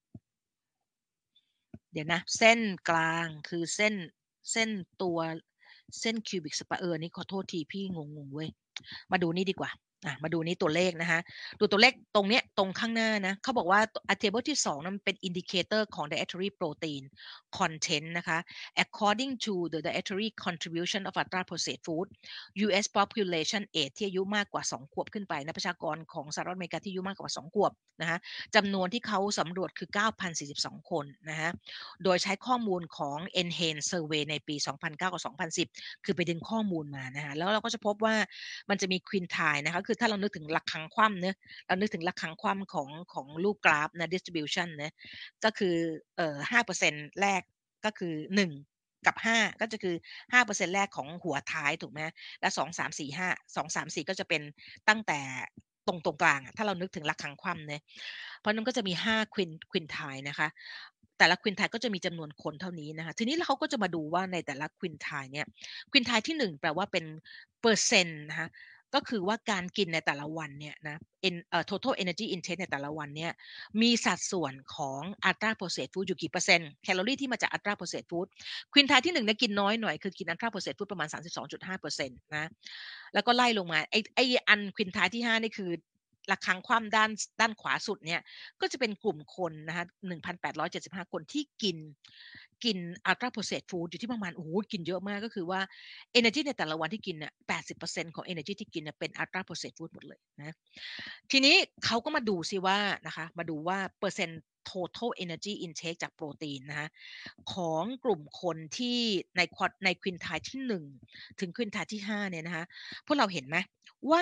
เดี๋ยวนะเส้นกลางคือเส้นเส้นตัวเส้นคิวบิกสปาเออร์นี่ขอโทษทีพี่งงงเว้ยมาดูนี่ดีกว่าอ่ะมาดูนี้ตัวเลขนะคะดูตัวเลขตรงเนี้ยตรงข้างหน้านะเขาบอกว่า table ที่สองนั้นเป็น indicator ของ dietary protein content นะคะ according to the dietary contribution of ultra processed food ยู เอส population age ที่อายุมากกว่าสองขวบขึ้นไปนะประชากรของสหรัฐอเมริกาที่อายุมากกว่าสองขวบนะคะจำนวนที่เขาสำรวจคือ เก้าพันสี่สิบสอง คนนะคะโดยใช้ข้อมูลของ Enhanced Survey ในปี สองพันเก้า กับ สองพันสิบ คือไปดึงข้อมูลมานะคะแล้วเราก็จะพบว่ามันจะมี quintile นะคะคือถ้าเรานึกถึงระฆังคว่ำเนอะเรานึกถึงระฆังคว่ำของของรูปกราฟนะ distribution นะก็คือเอ่อ ห้าเปอร์เซ็นต์ แรกก็คือหนึ่งกับห้าก็จะคือ ห้าเปอร์เซ็นต์ แรกของหัวท้ายถูกไหมและสอง สาม สี่ ห้า สอง สาม สี่ก็จะเป็นตั้งแต่ตรงตรงกลางถ้าเรานึกถึงระฆังคว่ำเนะเพราะนั้นก็จะมีห้า quin quintile นะคะแต่ละ quintile ก็จะมีจำนวนคนเท่านี้นะคะทีนี้เขาก็จะมาดูว่าในแต่ละ quintile เนี่ย quintile ที่หนึ่งแปลว่าเป็นเปอร์เซ็นต์นะคะก็คือว่าการกินในแต่ละวันเนี่ยนะ total energy intake ในแต่ละวันเนี่ยมีสัดส่วนของ ultra processed food อยู่กี่เปอร์เซ็นต์แคลอรี่ที่มาจาก ultra processed food ควินทายที่หนึ่งเนี่ยกินน้อยหน่อยคือกิน ultra processed food ประมาณ สามสิบสองจุดห้าเปอร์เซ็นต์ นะแล้วก็ไล่ลงมาไอ้ไอ้อันควินทายที่ห้านี่คือระฆังคว่ำด้านด้านขวาสุดเนี่ยก็จะเป็นกลุ่มคนนะคะหนึ่งพันแปดร้อยเจ็ดสิบห้าคนที่กินกิน ultra processed food อยู่ที่ประมาณโอ้โหกินเยอะมากก็คือว่า energy ในแต่ละวันที่กินเนี่ย แปดสิบเปอร์เซ็นต์ ของ energy ที่กินเนี่ยเป็น ultra processed food หมดเลยนะทีนี้เขาก็มาดูซิว่านะคะมาดูว่าเปอร์เซ็นต์ total energy intake จากโปรตีนนะคะของกลุ่มคนที่ในควอในควินทายที่หนึ่งถึงควินทายที่ห้าเนี่ยนะคะพวกเราเห็นไหมว่า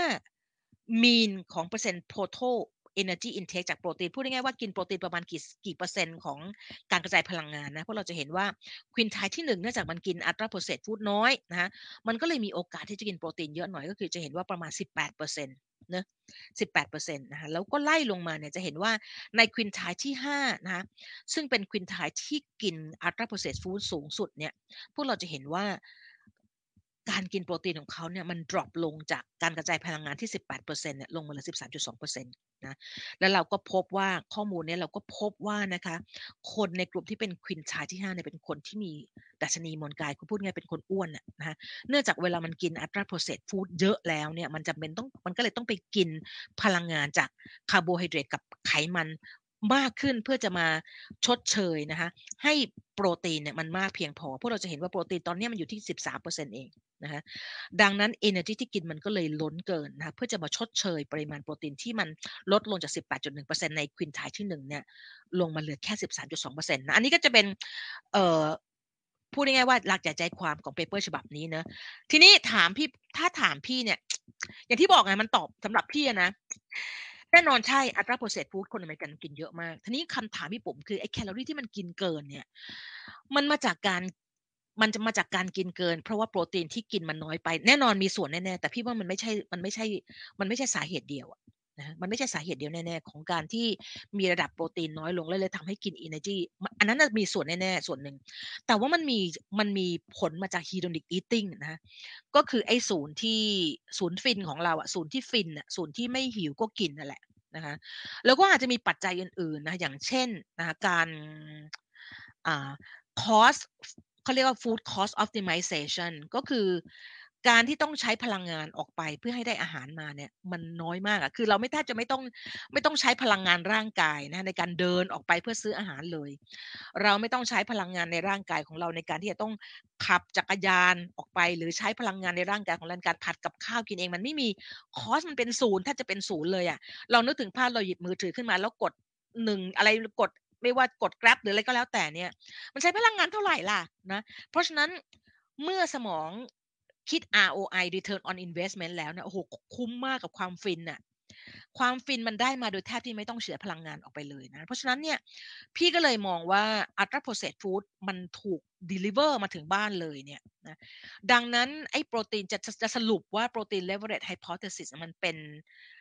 mean ของเปอร์เซ็นต์ total energy intake จากโปรตีนพูดง่ายๆว่ากินโปรตีนประมาณกี่กี่เปอร์เซ็นต์ของการกระจายพลังงานนะพวกเราจะเห็นว่าควินทายที่หนึ่งเนื่องจากมันกิน ultra processed food น้อยนะคะมันก็เลยมีโอกาสที่จะกินโปรตีนเยอะหน่อยก็คือจะเห็นว่าประมาณ สิบแปดเปอร์เซ็นต์ เนอะสิบแปดเปอร์เซ็นต์นะคะแล้วก็ไล่ลงมาเนี่ยจะเห็นว่าในควินทายที่ห้านะคะซึ่งเป็นควินทายที่กิน ultra processed food สูงสุดเนี่ยพวกเราจะเห็นว่าการกินโปรตีนของเขาเนี่ยมันดรอปลงจากการกระจายพลังงานที่ สิบแปดเปอร์เซ็นต์ เนี่ยลงมาเหลือ สิบสามจุดสองเปอร์เซ็นต์ นะแล้วเราก็พบว่าข้อมูลเนี้ยเราก็พบว่านะคะคนในกลุ่มที่เป็นควินทายที่ห้าเนี่ยเป็นคนที่มีดัชนีมวลกายคือพูดง่ายๆเป็นคนอ้วนน่ะนะคะเนื่องจากเวลามันกิน ultra processed food เยอะแล้วเนี่ยมันจำเป็นต้องมันก็เลยต้องไปกินพลังงานจากคาร์โบไฮเดรตกับไขมันมากขึ้นเพื่อจะมาชดเชยนะคะให้โปรตีนเนี่ยมันมากเพียงพอพวกเราจะเห็นว่าโปรตีนตอนนี้มันอยู่ที่ สิบสามเปอร์เซ็นต์ เองนะคะดังนั้น energy ที่กินมันก็เลยล้นเกินนะคะเพื่อจะมาชดเชยปริมาณโปรตีนที่มันลดลงจาก สิบแปดจุดหนึ่งเปอร์เซ็นต์ ในควินทายที่หนึ่งเนี่ยลงมาเหลือแค่ สิบสามจุดสองเปอร์เซ็นต์ นะอันนี้ก็จะเป็นเอ่อพูดง่ายๆว่าหลักใหญ่ใจความของเปเปอร์ฉบับนี้เนอะทีนี้ถามพี่ถ้าถามพี่เนี่ยอย่างที่บอกไงมันตอบสำหรับพี่นะแน่นอนใช่ ultra processed food คนอเมริกันกินเยอะมากทีนี้คำถามที่ผมคือไอ้แคลอรี่ที่มันกินเกินเนี่ยมันมาจากการมันจะมาจากการกินเกินเพราะว่าโปรตีนที่กินมันน้อยไปแน่นอนมีส่วนแน่ๆแต่พี่ว่ามันไม่ใช่มันไม่ใช่มันไม่ใช่สาเหตุเดียวอะนะมันไม่ใช่สาเหตุเดียวแน่ๆของการที่มีระดับโปรตีนน้อยลงแล้วเลยทำให้กิน energy อันนั้นมีส่วนแน่ๆส่วนหนึ่งแต่ว่ามันมีมันมีผลมาจาก hedonic eating นะก็คือไอ้ศูนย์ที่ศูนย์ฟินของเราอะศูนย์ที่ฟินอะศูนย์ที่ไม่หิวก็กินนั่นแหละนะคะแล้วก็อาจจะมีปัจจัยอื่นๆนะอย่างเช่นนะคะการอ่า cost เขาเรียกว่า food cost optimization ก็คือการที่ต้องใช้พลังงานออกไปเพื่อให้ได้อาหารมาเนี่ยมันน้อยมากอะคือเราไม่แทบจะไม่ต้องไม่ต้องใช้พลังงานร่างกายนะในการเดินออกไปเพื่อซื้ออาหารเลยเราไม่ต้องใช้พลังงานในร่างกายของเราในการที่จะต้องขับจักรยานออกไปหรือใช้พลังงานในร่างกายของเราในการผัดกับข้าวกินเองมันไม่มีคอสมันเป็นศูนย์แทบจะเป็นศูนย์เลยอะเรานึกถึงภาพเราหยิบมือถือขึ้นมาแล้วกดหนึ่งอะไรกดไม่ว่ากด Grab หรืออะไรก็แล้วแต่เนี่ย มันใช้พลังงานเท่าไหร่ล่ะนะเพราะฉะนั้นเมื่อสมองคิด อาร์ โอ ไอ Return on Investment แล้วเนี่ยโอ้โฮคุ้มมากกับความฟินน่ะความฟินมันได้มาโดยแทบที่ไม่ต้องเสียพลังงานออกไปเลยนะเพราะฉะนั้นเนี่ยพี่ก็เลยมองว่า Ultra Processed Food มันถูก deliver มาถึงบ้านเลยเนี่ยนะดังนั้นไอ้โปรตีนจะจะจะสรุปว่า Protein Leverage Hypothesis มันเป็น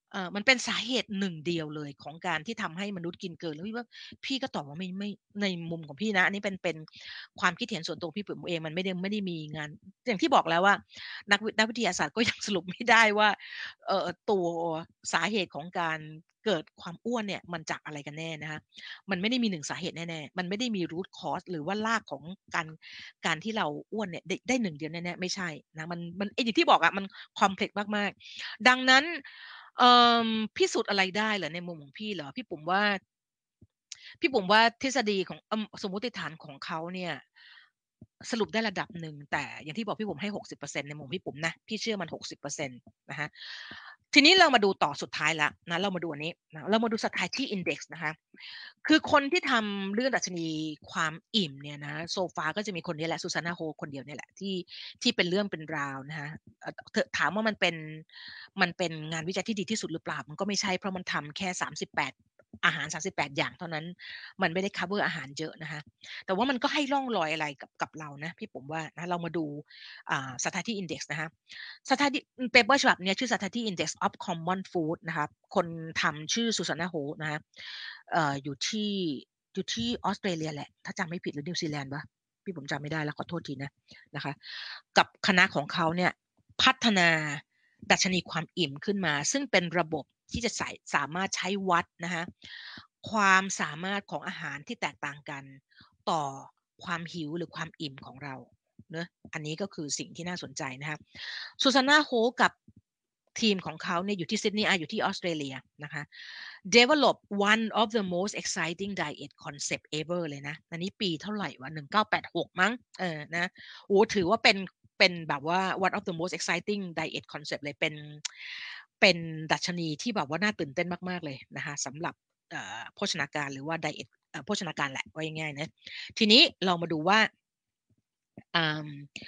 เอ่อมันเป็นสาเหตุหนึ่งเดียวเลยของการที่ทำให้มนุษย์กินเกินแล้วพี่ว่าพี่ก็ตอบว่าไม่ไม่ในมุมของพี่นะอันนี้เป็นเป็นความคิดเห็นส่วนตัวพี่ผมเองมันไม่ได้ไม่ได้มีงานอย่างที่บอกแล้วว่านักวินักวิทยาศาสตร์ก็ยังสรุปไม่ได้ว่าเอ่อตัวสาเหตุของการเกิดความอ้วนเนี่ยมันจากอะไรกันแน่นะคะมันไม่ได้มีหนึ่งสาเหตุแน่ๆมันไม่ได้มี root cause หรือว่ารากของการการที่เราอ้วนเนี่ยได้ได้หนึ่งเดียวแน่ๆไม่ใช่นะมันมันไอ้อย่างที่บอกอะมันคอมเพล็กซ์มากๆดังนั้น เอ่อพิสูจน์อะไรได้เหรอในมุมของพี่เหรอพี่ปุ๋มว่าพี่ปุ๋มว่าทฤษฎีของเอ่อสมมุติฐานของเขาเนี่ยสรุปได้ระดับหนึ่งแต่อย่างที่บอกพี่ปุ๋มให้หกสิบเปอร์เซ็นต์ในมุมพี่ปุ๋มนะพี่เชื่อมันหกสิบเปอร์เซ็นต์นะคะทีนี้เรามาดูต่อสุดท้ายแล้วนะเรามาดูอันนี้นะเรามาดู Satiety Index นะคะคือคนที่ทำเรื่องดัชนีความอิ่มเนี่ยนะ so far ก็จะมีคนนี้แหละ Susanna Holt คนเดียวเนี่ยแหละที่ที่เป็นเรื่องเป็นราวนะคะเอ่อถถามว่ามันเป็นมันเป็นงานวิจัยที่ดีที่สุดหรือเปล่ามันก็ไม่ใช่เพราะมันทำแค่สามสิบแปดอาหารสามสิบแปดอย่างเท่านั้นมันไม่ได้คัฟเวอร์อาหารเยอะนะคะแต่ว่ามันก็ให้ร่องรอยอะไรกับกับเรานะพี่ผมว่านะเรามาดูอ่า Satiety Index นะคะ Satiety เปเปอร์ฉบับเนี้ยชื่อ Satiety Index of Common Food นะคะคนทำชื่อ Susanna Holt นะคะเอ่ออยู่ที่อยู่ที่ออสเตรเลียแหละถ้าจำไม่ผิดหรือนิวซีแลนด์วะพี่ผมจำไม่ได้แล้วขอโทษทีนะนะคะกับคณะของเขาเนี่ยพัฒนาดัชนีความอิ่มขึ้นมาซึ่งเป็นระบบที่จะใส่สามารถใช้วัดนะคะความสามารถของอาหารที่แตกต่างกันต่อความหิวหรือความอิ่มของเราเนอะอันนี้ก็คือสิ่งที่น่าสนใจนะคะซูซาน่าโฮกับทีมของเขาเนี่ยอยู่ที่ซิดนีย์อยู่ที่ออสเตรเลียนะคะ develop one of the most exciting diet concept ever เลยนะอันนี้ปีเท่าไหร่วะหนึ่งเก้าแปดหกมั้งเออนะโอ้ถือว่าเป็นเป็นแบบว่า one of the most exciting diet concept เลยเป็นเป็นดัชนีที่แบบว่าน่าตื่นเต้นมากๆเลยนะคะสำหรับเอ่อโภชนาการหรือว่าไดเอทเอ่อโภชนาการแหละว่าง่ายๆนะทีนี้เรามาดูว่าอ่า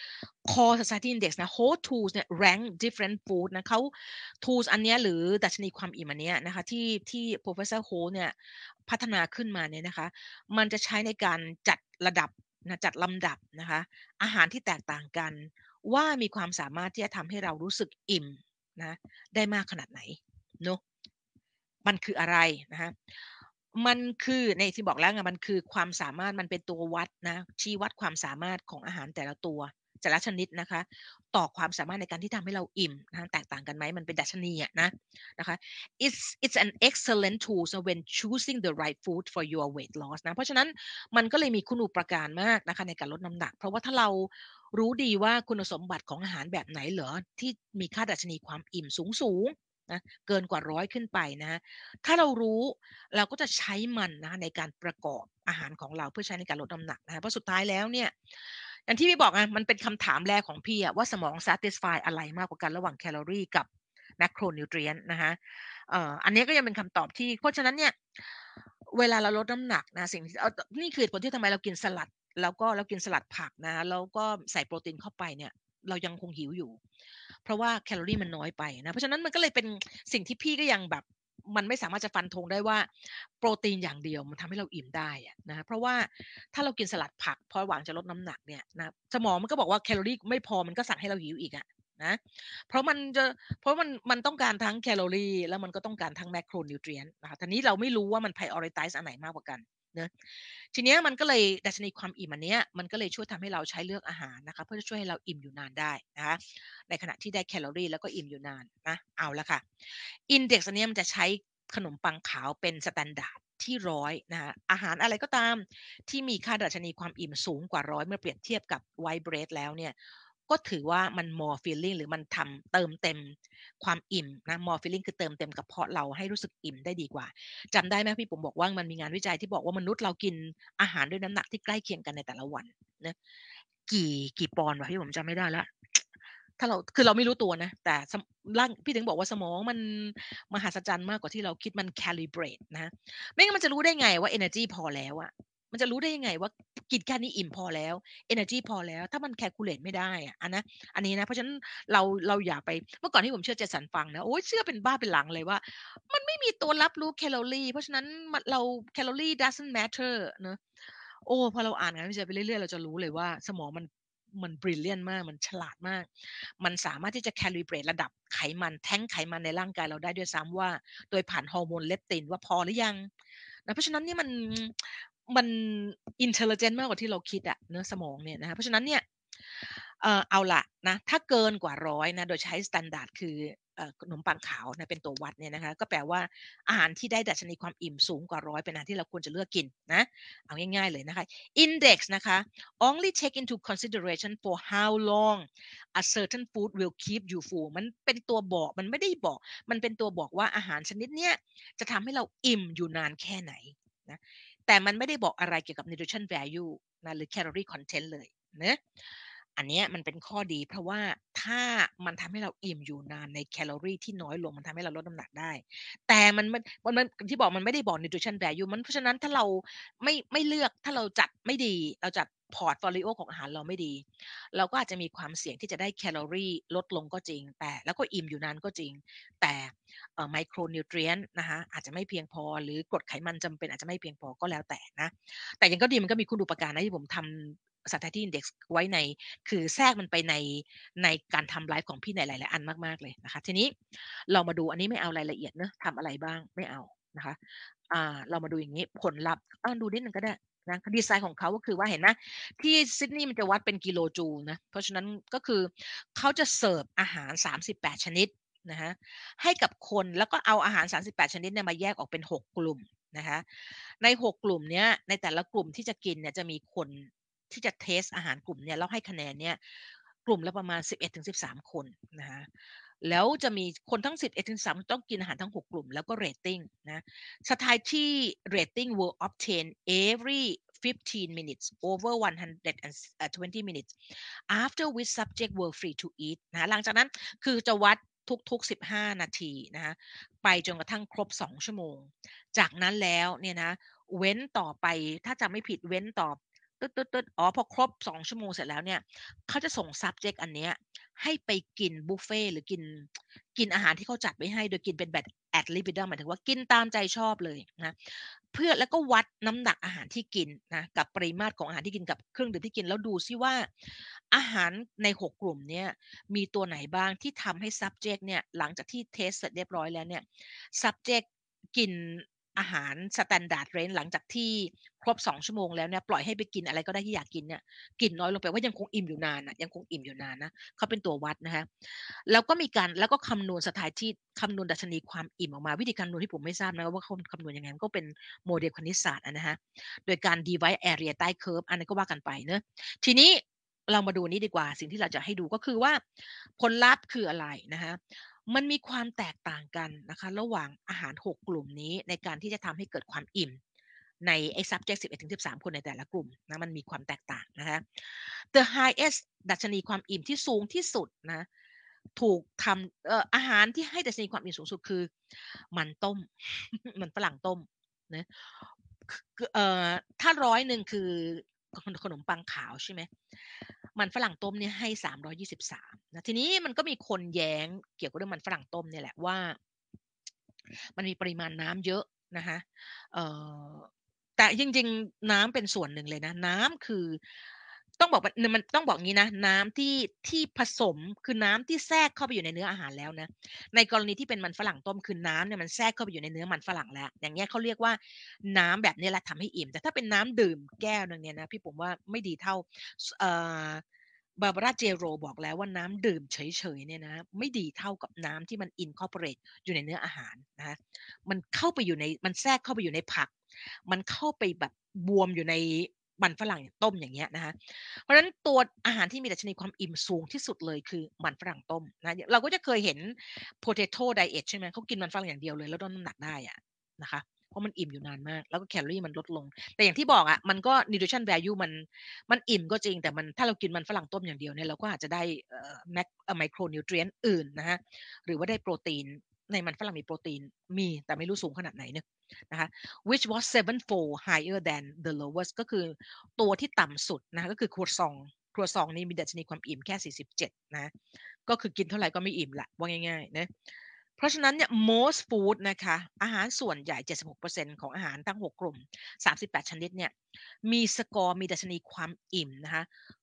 Core Society Index นะ Whole Tools เนี่ย rank different food นะเขา tools อันเนี้ยหรือดัชนีความอิ่มอันเนี้ยนะคะที่ที่ Professor Ho เนี่ยพัฒนาขึ้นมาเนี่ยนะคะมันจะใช้ในการจัดระดับนะจัดลำดับนะคะอาหารที่แตกต่างกันว่ามีความสามารถที่จะทำให้เรารู้สึกอิ่มนะได้มากขนาดไหนเนาะมันคืออะไรนะคะมันคือในที่บอกแล้วไงมันคือความสามารถมันเป็นตัววัดนะชี้วัดความสามารถของอาหารแต่ละตัวแต่ละชนิดนะคะต่อความสามารถในการที่ทำให้เราอิ่มนะคะแตกต่างกันไหมมันเป็นดัชนีอะนะนะคะ it's it's an excellent tool so when choosing the right food for your weight loss นะเพราะฉะนั้นมันก็เลยมีคุณูปการมากนะคะในการลดน้ำหนักเพราะว่าถ้าเรารู้ดีว่าคุณสมบัติของอาหารแบบไหนเหรอที่มีค่าดัชนีความอิ่มสูงๆนะเกินกว่าร้อยขึ้นไปนะถ้าเรารู้เราก็จะใช้มันนะคะในการประกอบอาหารของเราเพื่อใช้ในการลดน้ำหนักนะคะเพราะสุดท้ายแล้วเนี่ยอย่างที่พี่บอกไงมันเป็นคำถามแรกของพี่อะว่าสมอง satisfy อะไรมากกว่ากันระหว่างแคลอรีกับ macronutrient นะคะเอ่ออันนี้ก็ยังเป็นคำตอบที่เพราะฉะนั้นเนี่ยเวลาเราลดน้ำหนักนะสิ่งที่เอ่อนี่คือเหตุผลที่ทำไมเรากินสลัดแล้วก็เรากินสลัดผักนะคะแล้วก็ใส่โปรตีนเข้าไปเนี่ยเรายังคงหิวอยู่เพราะว่าแคลอรีมันน้อยไปนะเพราะฉะนั้นมันก็เลยเป็นสิ่งที่พี่ก็ยังแบบมันไม่สามารถจะฟันธงได้ว่าโปรตีนอย่างเดียวมันทำให้เราอิ่มได้อะนะคะเพราะว่าถ้าเรากินสลัดผักพอหวังจะลดน้ำหนักเนี่ยนะสมองมันก็บอกว่าแคลอรีไม่พอมันก็สั่งให้เราหิวอีกอะนะเพราะมันจะเพราะมันมันต้องการทั้งแคลอรีแล้วมันก็ต้องการทั้ง macronutrient นะคะทีนี้เราไม่รู้ว่ามัน prioritize อันไหนมากกว่ากันเนาะทีเนี้ยมันก็เลยดัชนีความอิ่มอันเนี้ยมันก็เลยช่วยทำให้เราใช้เลือกอาหารนะคะเพื่อจะช่วยให้เราอิ่มอยู่นานได้นะคะในขณะที่ได้แคลอรีแล้วก็อิ่มอยู่นานนะเอาละค่ะ Index อันเนี้ยมันจะใช้ขนมปังขาวเป็นสแตนดาร์ดที่ร้อยนะคะอาหารอะไรก็ตามที่มีค่าดัชนีความอิ่มสูงกว่าร้อยเมื่อเปรียบเทียบกับ White bread แล้วเนี่ยก็ถือว่ามัน more filling หรือมันทำเติมเต็มความอิ่มนะ more filling คือเติมเต็มกระเพาะเราให้รู้สึกอิ่มได้ดีกว่าจำได้ไหมพี่ผมบอกว่ามันมีงานวิจัยที่บอกว่ามนุษย์เรากินอาหารด้วยน้ำหนักที่ใกล้เคียงกันในแต่ละวันนะกี่กี่ปอนด์วะพี่ผมจำไม่ได้แล้วถ้าเราคือเราไม่รู้ตัวนะแต่สมร่างพี่ถึงบอกว่าสมองมันมหัศจรรย์มากกว่าที่เราคิดมัน calibrate นะไม่งั้นมันจะรู้ได้ไงว่าเอเนอร์จีพอแล้วอะมันจะรู้ได้ยังไงว่ากินแค่นี้อิ่มพอแล้วเอเนอร์จีพอแล้วถ้ามัน calculate ไม่ได้อะอันนะอันนี้นะเพราะฉะนั้นเราเราอย่าไปเมื่อก่อนที่ผมเชื่อ Jason Fung นะโอ๊ยเชื่อเป็นบ้าเป็นหลังเลยว่ามันไม่มีตัวรับรู้แคลอรีเพราะฉะนั้นมันเราแคลอรี doesn't matter เนาะโอ้พอเราอ่านงานวิจัยไปเรื่อยๆเราจะรู้เลยว่าสมองมันมัน brilliant มากมันฉลาดมากมันสามารถที่จะ calibrate ระดับไขมันแท้งไขมันในร่างกายเราได้ด้วยซ้ำว่าโดยผ่านฮอร์โมนเลปตินว่าพอหรือยังนะเพราะฉะนั้นเนี่ยมันมัน intelligent มากกว่าที่เราคิดอะเนื้อสมองเนี่ยนะคะเพราะฉะนั้นเนี่ยเอ่อเอาล่ะนะถ้าเกินกว่าร้อยนะโดยใช้สแตนดาร์ดคือเอ่อขนมปังขาวนะเป็นตัววัดเนี่ยนะคะก็แปลว่าอาหารที่ได้ดัชนีความอิ่มสูงกว่าร้อยเป็นอาหารที่เราควรจะเลือกกินนะเอาง่ายๆเลยนะคะ Index นะคะ only take into consideration for how long a certain food will keep you full มันเป็นตัวบอกมันไม่ได้บอกมันเป็นตัวบอกว่าอาหารชนิดเนี้ยจะทำให้เราอิ่มอยู่นานแค่ไหนนะแต่มันไม่ได้บอกอะไรเกี่ยวกับ nutrition value นะหรือ calorie content เลยนะอันเนี้ยมันเป็นข้อดีเพราะว่าถ้ามันทำให้เราอิ่มอยู่นานในแคลอรีที่น้อยลงมันทำให้เราลดน้ำหนักได้แต่มันมันมันมันที่บอกมันไม่ได้บอก nutrition value มันเพราะฉะนั้นถ้าเราไม่ไม่เลือกถ้าเราจัดไม่ดีเราจัดพอร์ตโฟลิโอของอาหารเราไม่ดีเราก็อาจจะมีความเสี่ยงที่จะได้แคลอรีลดลงก็จริงแต่แล้วก็อิ่มอยู่นานก็จริงแต่เอ่อไมโครนิวเทรียนต์นะคะอาจจะไม่เพียงพอหรือกรดไขมันจำเป็นอาจจะไม่เพียงพอก็แล้วแต่นะแต่ยังก็ดีมันก็มีคุณูปการนะที่ผมทำ Satiety Index ไว้ในคือแทรกมันไปในในการทำไลฟ์ของพี่ในหลายๆอันมากๆเลยนะคะทีนี้เรามาดูอันนี้ไม่เอารายละเอียดเนาะทำอะไรบ้างไม่เอานะคะอ่าเรามาดูอย่างงี้ผลลัพธ์อาดูนิดหนึ่งก็ได้นะดีไซน์ของเขาก็คือว่าเห็นไหมที่ซิดนีย์มันจะวัดเป็นกิโลจูลนะเพราะฉะนั้นก็คือเขาจะเสิร์ฟอาหารสามสิบแปดชนิดนะคะให้กับคนแล้วก็เอาอาหารสามสิบแปดชนิดเนี่ยมาแยกออกเป็นหกกลุ่มนะคะในหกกลุ่มเนี้ยในแต่ละกลุ่มที่จะกินเนี่ยจะมีคนที่จะเทสอาหารกลุ่มเนี่ยแล้วให้คะแนนเนี่ยกลุ่มละประมาณสิบเอ็ดถึงสิบสามคนนะคะแล้วจะมีคนทั้งสิบเอ็ดถึงสิบสามต้องกินอาหารทั้งหกกลุ่มแล้วก็เรตติงนะ Satiety rating will obtain every fifteen minutes over one hundred twenty minutes after which subject were free to eat นะหลังจากนั้นคือจะวัดทุกๆสิบห้านาทีนะคะไปจนกระทั่งครบสองชั่วโมงจากนั้นแล้วเนี่ยนะเว้นต่อไปถ้าจำไม่ผิดเว้นต่อตึ๊ดๆๆอ๋อพอครบสองชั่วโมงเสร็จแล้วเนี่ยเขาจะส่ง subject อันเนี้ยให้ไปกินบุฟเฟต์หรือกินกินอาหารที่เขาจัดไว้ให้โดยกินเป็นแบบ ad libitum หมายถึงว่ากินตามใจชอบเลยนะเพื่อแล้วก็วัดน้ำหนักอาหารที่กินนะกับปริมาตรของอาหารที่กินกับเครื่องดื่มที่กินแล้วดูซิว่าอาหารในหกกลุ่มเนี้ยมีตัวไหนบ้างที่ทำให้ subject เนี่ยหลังจากที่เทสเสร็จเรียบร้อยแล้วเนี่ย subject กินอาหาร standard range หลังจากที่ครบสองชั่วโมงแล้วเนี่ยปล่อยให้ไปกินอะไรก็ได้ที่อยากกินเนี่ยกินน้อยลงไปว่ายังคงอิ่มอยู่นานน่ะยังคงอิ่มอยู่นานนะเขาเป็นตัววัดนะคะแล้วก็มีการแล้วก็คำนวณสถานที่คำนวณดัชนีความอิ่มออกมาวิธีคำนวณที่ผมไม่ทราบนะว่าเขาคำนวณยังไงมันก็เป็นโมเดลคณิตศาสตร์อะนะคะโดยการ divide area ใต้ curve อันนั้นก็ว่ากันไปเนาะทีนี้เรามาดูนี้ดีกว่าสิ่งที่เราจะให้ดูก็คือว่าผลลัพธ์คืออะไรนะคะมันมีความแตกต่างกันนะคะระหว่างอาหารหกกลุ่มนี้ในการที่จะทำให้เกิดความอิ่มในไอ้ subject สิบเอ็ดถึงสิบสามคนในแต่ละกลุ่มนะมันมีความแตกต่างนะคะ the highest ดัชนีความอิ่มที่สูงที่สุดนะถูกทำเอ่ออาหารที่ให้ดัชนีความอิ่มสูงสุดคือมันต้ม มันฝรั่งต้มนะคือเอ่อถ้าร้อยหนึ่งคือขนมปังขาวใช่ไหมมันฝรั่งต้มเนี่ยให้สามร้อยยี่สิบสามนะทีนี้มันก็มีคนแย้งเกี่ยวกับเรื่องมันฝรั่งต้มเนี่ยแหละว่ามันมีปริมาณน้ำเยอะนะคะเอ่อแต่จริงๆน้ำเป็นส่วนหนึ่งเลยนะน้ำคือต้องบอกว่ามันต้องบอกงี้นะน้ำที่ที่ผสมคือน้ำที่แทรกเข้าไปอยู่ในเนื้ออาหารแล้วนะในกรณีที่เป็นมันฝรั่งต้มคือน้ำเนี่ยมันแทรกเข้าไปอยู่ในเนื้อมันฝรั่งแล้วอย่างเงี้ยเขาเรียกว่าน้ำแบบนี้แหละทำให้อิ่มแต่ถ้าเป็นน้ำดื่มแก้วหนึ่งเนี่ยนะพี่ผมว่าไม่ดีเท่าเอ่อบาร์บาราเจโรบอกแล้วว่าน้ำดื่มเฉยๆเนี่ยนะไม่ดีเท่ากับน้ำที่มัน incorporate อยู่ในเนื้ออาหารนะคะมันเข้าไปอยู่ในมันแทรกเข้าไปอยู่ในผักมันเข้าไปแบบบวมอยู่ในมันฝรั่งต้มอย่างเงี้ยนะคะเพราะฉะนั้นตัวอาหารที่มีดัชนีความอิ่มสูงที่สุดเลยคือมันฝรั่งต้มนะเราก็จะเคยเห็น potato diet ใช่ไหมเขากินมันฝรั่งอย่างเดียวเลยแล้วลดน้ำหนักได้อะนะคะเพราะมันอิ่มอยู่นานมากแล้วก็แคลอรีมันลดลงแต่อย่างที่บอกอะมันก็ nutrition value มันมันอิ่มก็จริงแต่มันถ้าเรากินมันฝรั่งต้มอย่างเดียวเนี่ยเราก็อาจจะได้เอ่อแมคเอ่อไมโครนิวเทรียนต์อื่นนะคะหรือว่าได้โปรตีนในมันฝรั่งมีโปรตีนมีแต่ไม่รู้สูงขนาดไหนเนี่ยนะคะ which was sevenfold higher than the lowest ก็คือตัวที่ต่ำสุดนะคะก็คือครัวซองครัวซองนี่มีดัชนีความอิ่มแค่สี่สิบเจ็ดนะก็คือกินเท่าไรก็ไม่อิ่มละว่าง่ายๆนะเพราะฉะนั้นเนี่ย most food นะคะอาหารส่วนใหญ่ เจ็ดสิบหกเปอร์เซ็นต์ ของอาหารทั้งหกกลุ่มสามสิบแปดชนิดเนี่ยมีสกอร์มีดัชนีความอิ่มนะคะ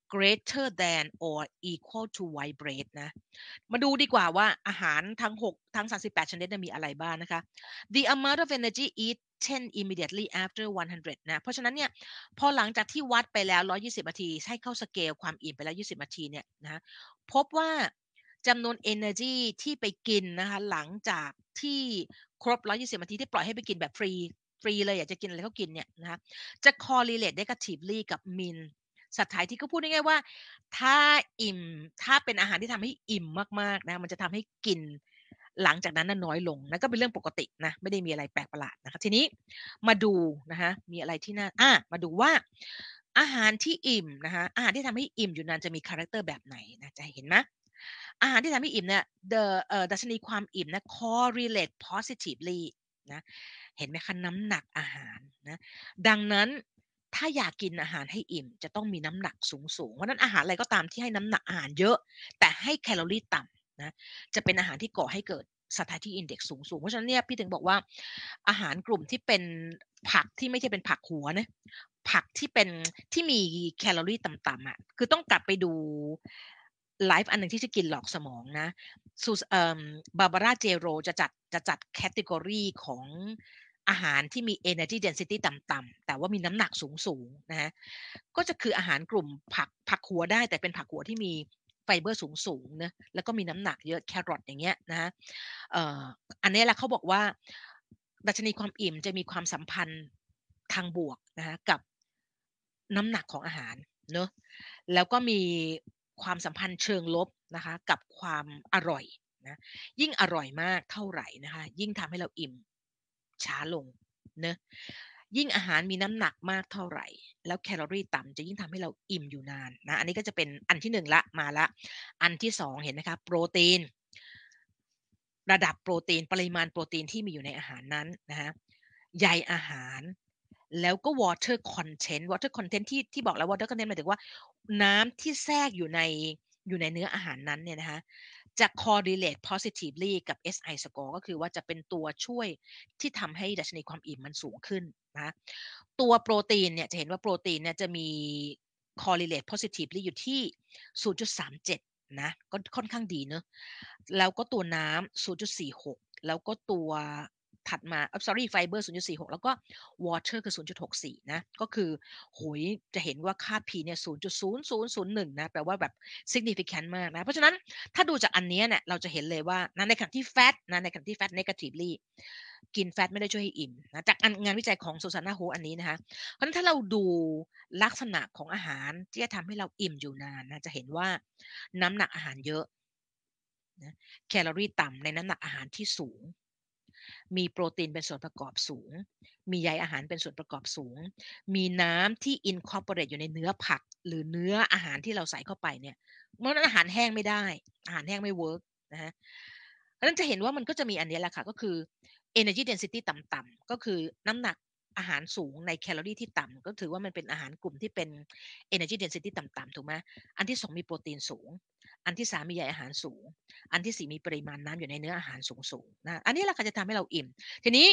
greater than or equal to white bread นะมาดูดีกว่าว่าอาหารทั้งหกทั้งสามสิบแปดชนิดเนี่ยมีอะไรบ้างนะคะ the amount of energy eaten immediately after one hundred นะเพราะฉะนั้นเนี่ยพอหลังจากที่วัดไปแล้วหนึ่งร้อยยี่สิบนาทีให้เข้าสเกลความอิ่มไปแล้วยี่สิบนาทีเนี่ยนะพบว่าจำนวน energy ที่ไปกินนะคะหลังจากที่ครบหนึ่งร้อยยี่สิบนาทีที่ปล่อยให้ไปกินแบบฟรีฟรีเลยอยากจะกินอะไรก็กินเนี่ยนะคะจะ correlate negatively กับ mean สัตว์ไทยที่ก็พูดง่ายๆว่าถ้าอิ่มถ้าเป็นอาหารที่ทำให้อิ่มมากๆนะมันจะทำให้กินหลังจากนั้นน่ะน้อยลงนั่นก็เป็นเรื่องปกตินะไม่ได้มีอะไรแปลกประหลาดนะคะทีนี้มาดูนะคะมีอะไรที่น่าอ่ามาดูว่าอาหารที่อิ่มนะคะอาหารที่ทำให้อิ่มอยู่นานจะมีคาแรคเตอร์แบบไหนนะจะเห็นไหมอาหารที่ทำให้อิ่มเนี่ย the เอ่อดัชนีความอิ่มนะ correlate positively นะเห็นไหมคะน้ำหนักอาหารนะดังนั้นถ้าอยากกินอาหารให้อิ่มจะต้องมีน้ำหนักสูงๆเพราะฉะนั้นอาหารอะไรก็ตามที่ให้น้ำหนักอาหารเยอะแต่ให้แคลอรี่ต่ำนะจะเป็นอาหารที่ก่อให้เกิด satiety index สูงๆเพราะฉะนั้นเนี่ยพี่ถึงบอกว่าอาหารกลุ่มที่เป็นผักที่ไม่ใช่เป็นผักหัวนะผักที่เป็นที่มีแคลอรี่ต่ำๆอะคือต้องกลับไปดูไลฟ์อันหนึ่งที่ชื่อกินหลอกสมองนะซูเอ่อบาบาร่าเจโรจะจัดจะจัดแคตตากรีของอาหารที่มี energy density ต่ำๆแต่ว่ามีน้ำหนักสูงๆนะฮะก็จะคืออาหารกลุ่มผักผักหัวได้แต่เป็นผักหัวที่มีไฟเบอร์สูงๆนะแล้วก็มีน้ำหนักเยอะแครอทอย่างเงี้ยนะฮะเอ่ออันนี้แหละเขาบอกว่าดัชนีความอิ่มจะมีความสัมพันธ์ทางบวกนะคะกับน้ำหนักของอาหารเนอะแล้วก็มีความสัมพันธ์เชิงลบนะคะกับความอร่อยนะยิ่งอร่อยมากเท่าไหร่นะคะยิ่งทำให้เราอิ่มช้าลงเนอะยิ่งอาหารมีน้ำหนักมากเท่าไหร่แล้วแคลอรี่ต่ำจะยิ่งทำให้เราอิ่มอยู่นานนะอันนี้ก็จะเป็นอันที่หนึ่งละมาละอันที่สองเห็นไหมคะโปรตีนระดับโปรตีนปริมาณโปรตีนที่มีอยู่ในอาหารนั้นนะคะใยอาหารแล้วก็ water content water content ที่ที่บอกแล้ว water content หมายถึงว่าน้ำที่แทรกอยู่ในอยู่ในเนื้ออาหารนั้นเนี่ยนะคะจะ correlate positively กับ เอส ไอ score ก็คือว่าจะเป็นตัวช่วยที่ทำให้ดัชนีความอิ่มมันสูงขึ้นนะตัวโปรตีนเนี่ยจะเห็นว่าโปรตีนเนี่ยจะมี correlate positively อยู่ที่ ศูนย์จุดสามเจ็ดนะก็ค่อนข้างดีเนอะแล้วก็ตัวน้ำ ศูนย์จุดสี่หก แล้วก็ตัวถัดมา sorry ไฟเบอร์ ศูนย์จุดสี่หก แล้วก็ water คือ ศูนย์จุดหกสี่ นะก็คือโอ้โฮจะเห็นว่าค่า P เนี่ย ศูนย์จุดศูนย์ศูนย์ศูนย์หนึ่ง นะแปลว่าแบบ significant มากนะเพราะฉะนั้นถ้าดูจากอันนี้เนี่ยเราจะเห็นเลยว่านะในขณะที่ fat นะในขณะที่ fat negatively กินแฟตไม่ได้ช่วยให้อิ่มนะจากงานวิจัยของ Susanna Holt อันนี้นะคะเพราะฉะนั้นถ้าเราดูลักษณะของอาหารที่จะทำให้เราอิ่มอยู่นานนะจะเห็นว่าน้ำหนักอาหารเยอะนะแคลอรี่ต่ำในน้ำหนักอาหารที่สูงมีโปรตีนเป็นส่วนประกอบสูงมีใยอาหารเป็นส่วนประกอบสูงมีน้ำที่ incorporate อยู่ในเนื้อผักหรือเนื้ออาหารที่เราใส่เข้าไปเนี่ยเพราะฉะนั้นอาหารแห้งไม่ได้อาหารแห้งไม่เวิร์กนะฮะเพราะฉะนั้นจะเห็นว่ามันก็จะมีอันนี้แหละค่ะก็คือ energy density ต่ำๆก็คือน้ำหนักอาหารสูงในแคลอรี่ที่ต่ำก็ถือว่ามันเป็นอาหารกลุ่มที่เป็น energy density ต่ำๆถูกไหมอันที่สองมีโปรตีนสูงอันที่สามมีใยอาหารสูงอันที่สี่มีปริมาณน้ำอยู่ในเนื้ออาหารสูงๆนะอันนี้แหละค่ะจะทำให้เราอิ่มทีนี้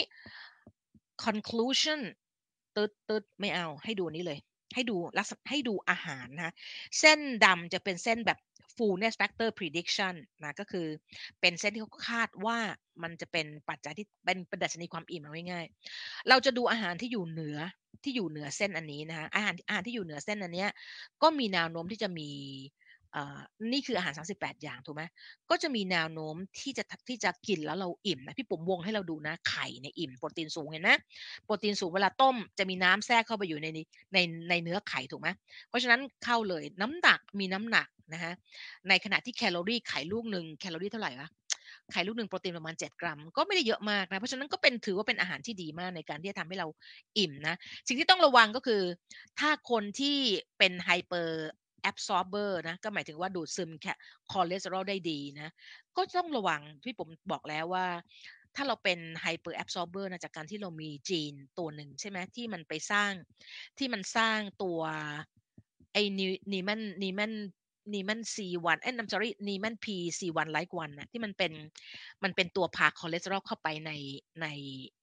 conclusion ตึ๊ดๆไม่เอาให้ดูนี้เลยให้ดูลักษณะให้ดูอาหารนะคะเส้นดำจะเป็นเส้นแบบ fullness factor prediction นะก็คือเป็นเส้นที่เขาคาดว่ามันจะเป็นปัจจัยที่เป็นเป็นดัชนีความอิ่มเอาง่ายๆเราจะดูอาหารที่อยู่เหนือที่อยู่เหนือเส้นอันนี้นะคะอาหารอาหารที่อยู่เหนือเส้นอันเนี้ยก็มีแนวโน้มที่จะมีเอ่อนี่คืออาหารสามสิบแปดอย่างถูกไหมก็จะมีแนวโน้มที่จะที่จะกินแล้วเราอิ่มนะพี่ปุ๋มวงให้เราดูนะไข่เนี่ยอิ่มโปรตีนสูงเห็นไหมโปรตีนสูงเวลาต้มจะมีน้ำแทรกเข้าไปอยู่ในในในเนื้อไข่ถูกไหมเพราะฉะนั้นเข้าเลยน้ำหนักมีน้ำหนักนะคะในขณะที่แคลอรี่ไข่ลูกหนึ่งแคลอรี่เท่าไหร่วะไข่ลูกหนึ่งโปรตีนประมาณเจ็ดกรัมก็ไม่ได้เยอะมากนะเพราะฉะนั้นก็เป็นถือว่าเป็นอาหารที่ดีมากในการที่จะทำให้เราอิ่มนะสิ่งที่ต้องระวังก็คือถ้าคนที่เป็น hyper absorber นะก็หมายถึงว่าดูดซึมแคคอเลสเตอรอลได้ดีนะก็ต้องระวังที่ผมบอกแล้วว่าถ้าเราเป็น hyper absorber นะจากการที่เรามีจีนตัวหนึ่งใช่ไหมที่มันไปสร้างที่มันสร้างตัวไอ้นีนีมันนีมันนีมัน ซี วัน เอ้ย I'm sorry นีมัน P ซี วัน like วันน่ะที่มันเป็นมันเป็นตัวพาคอเลสเตอรอลเข้าไปในใน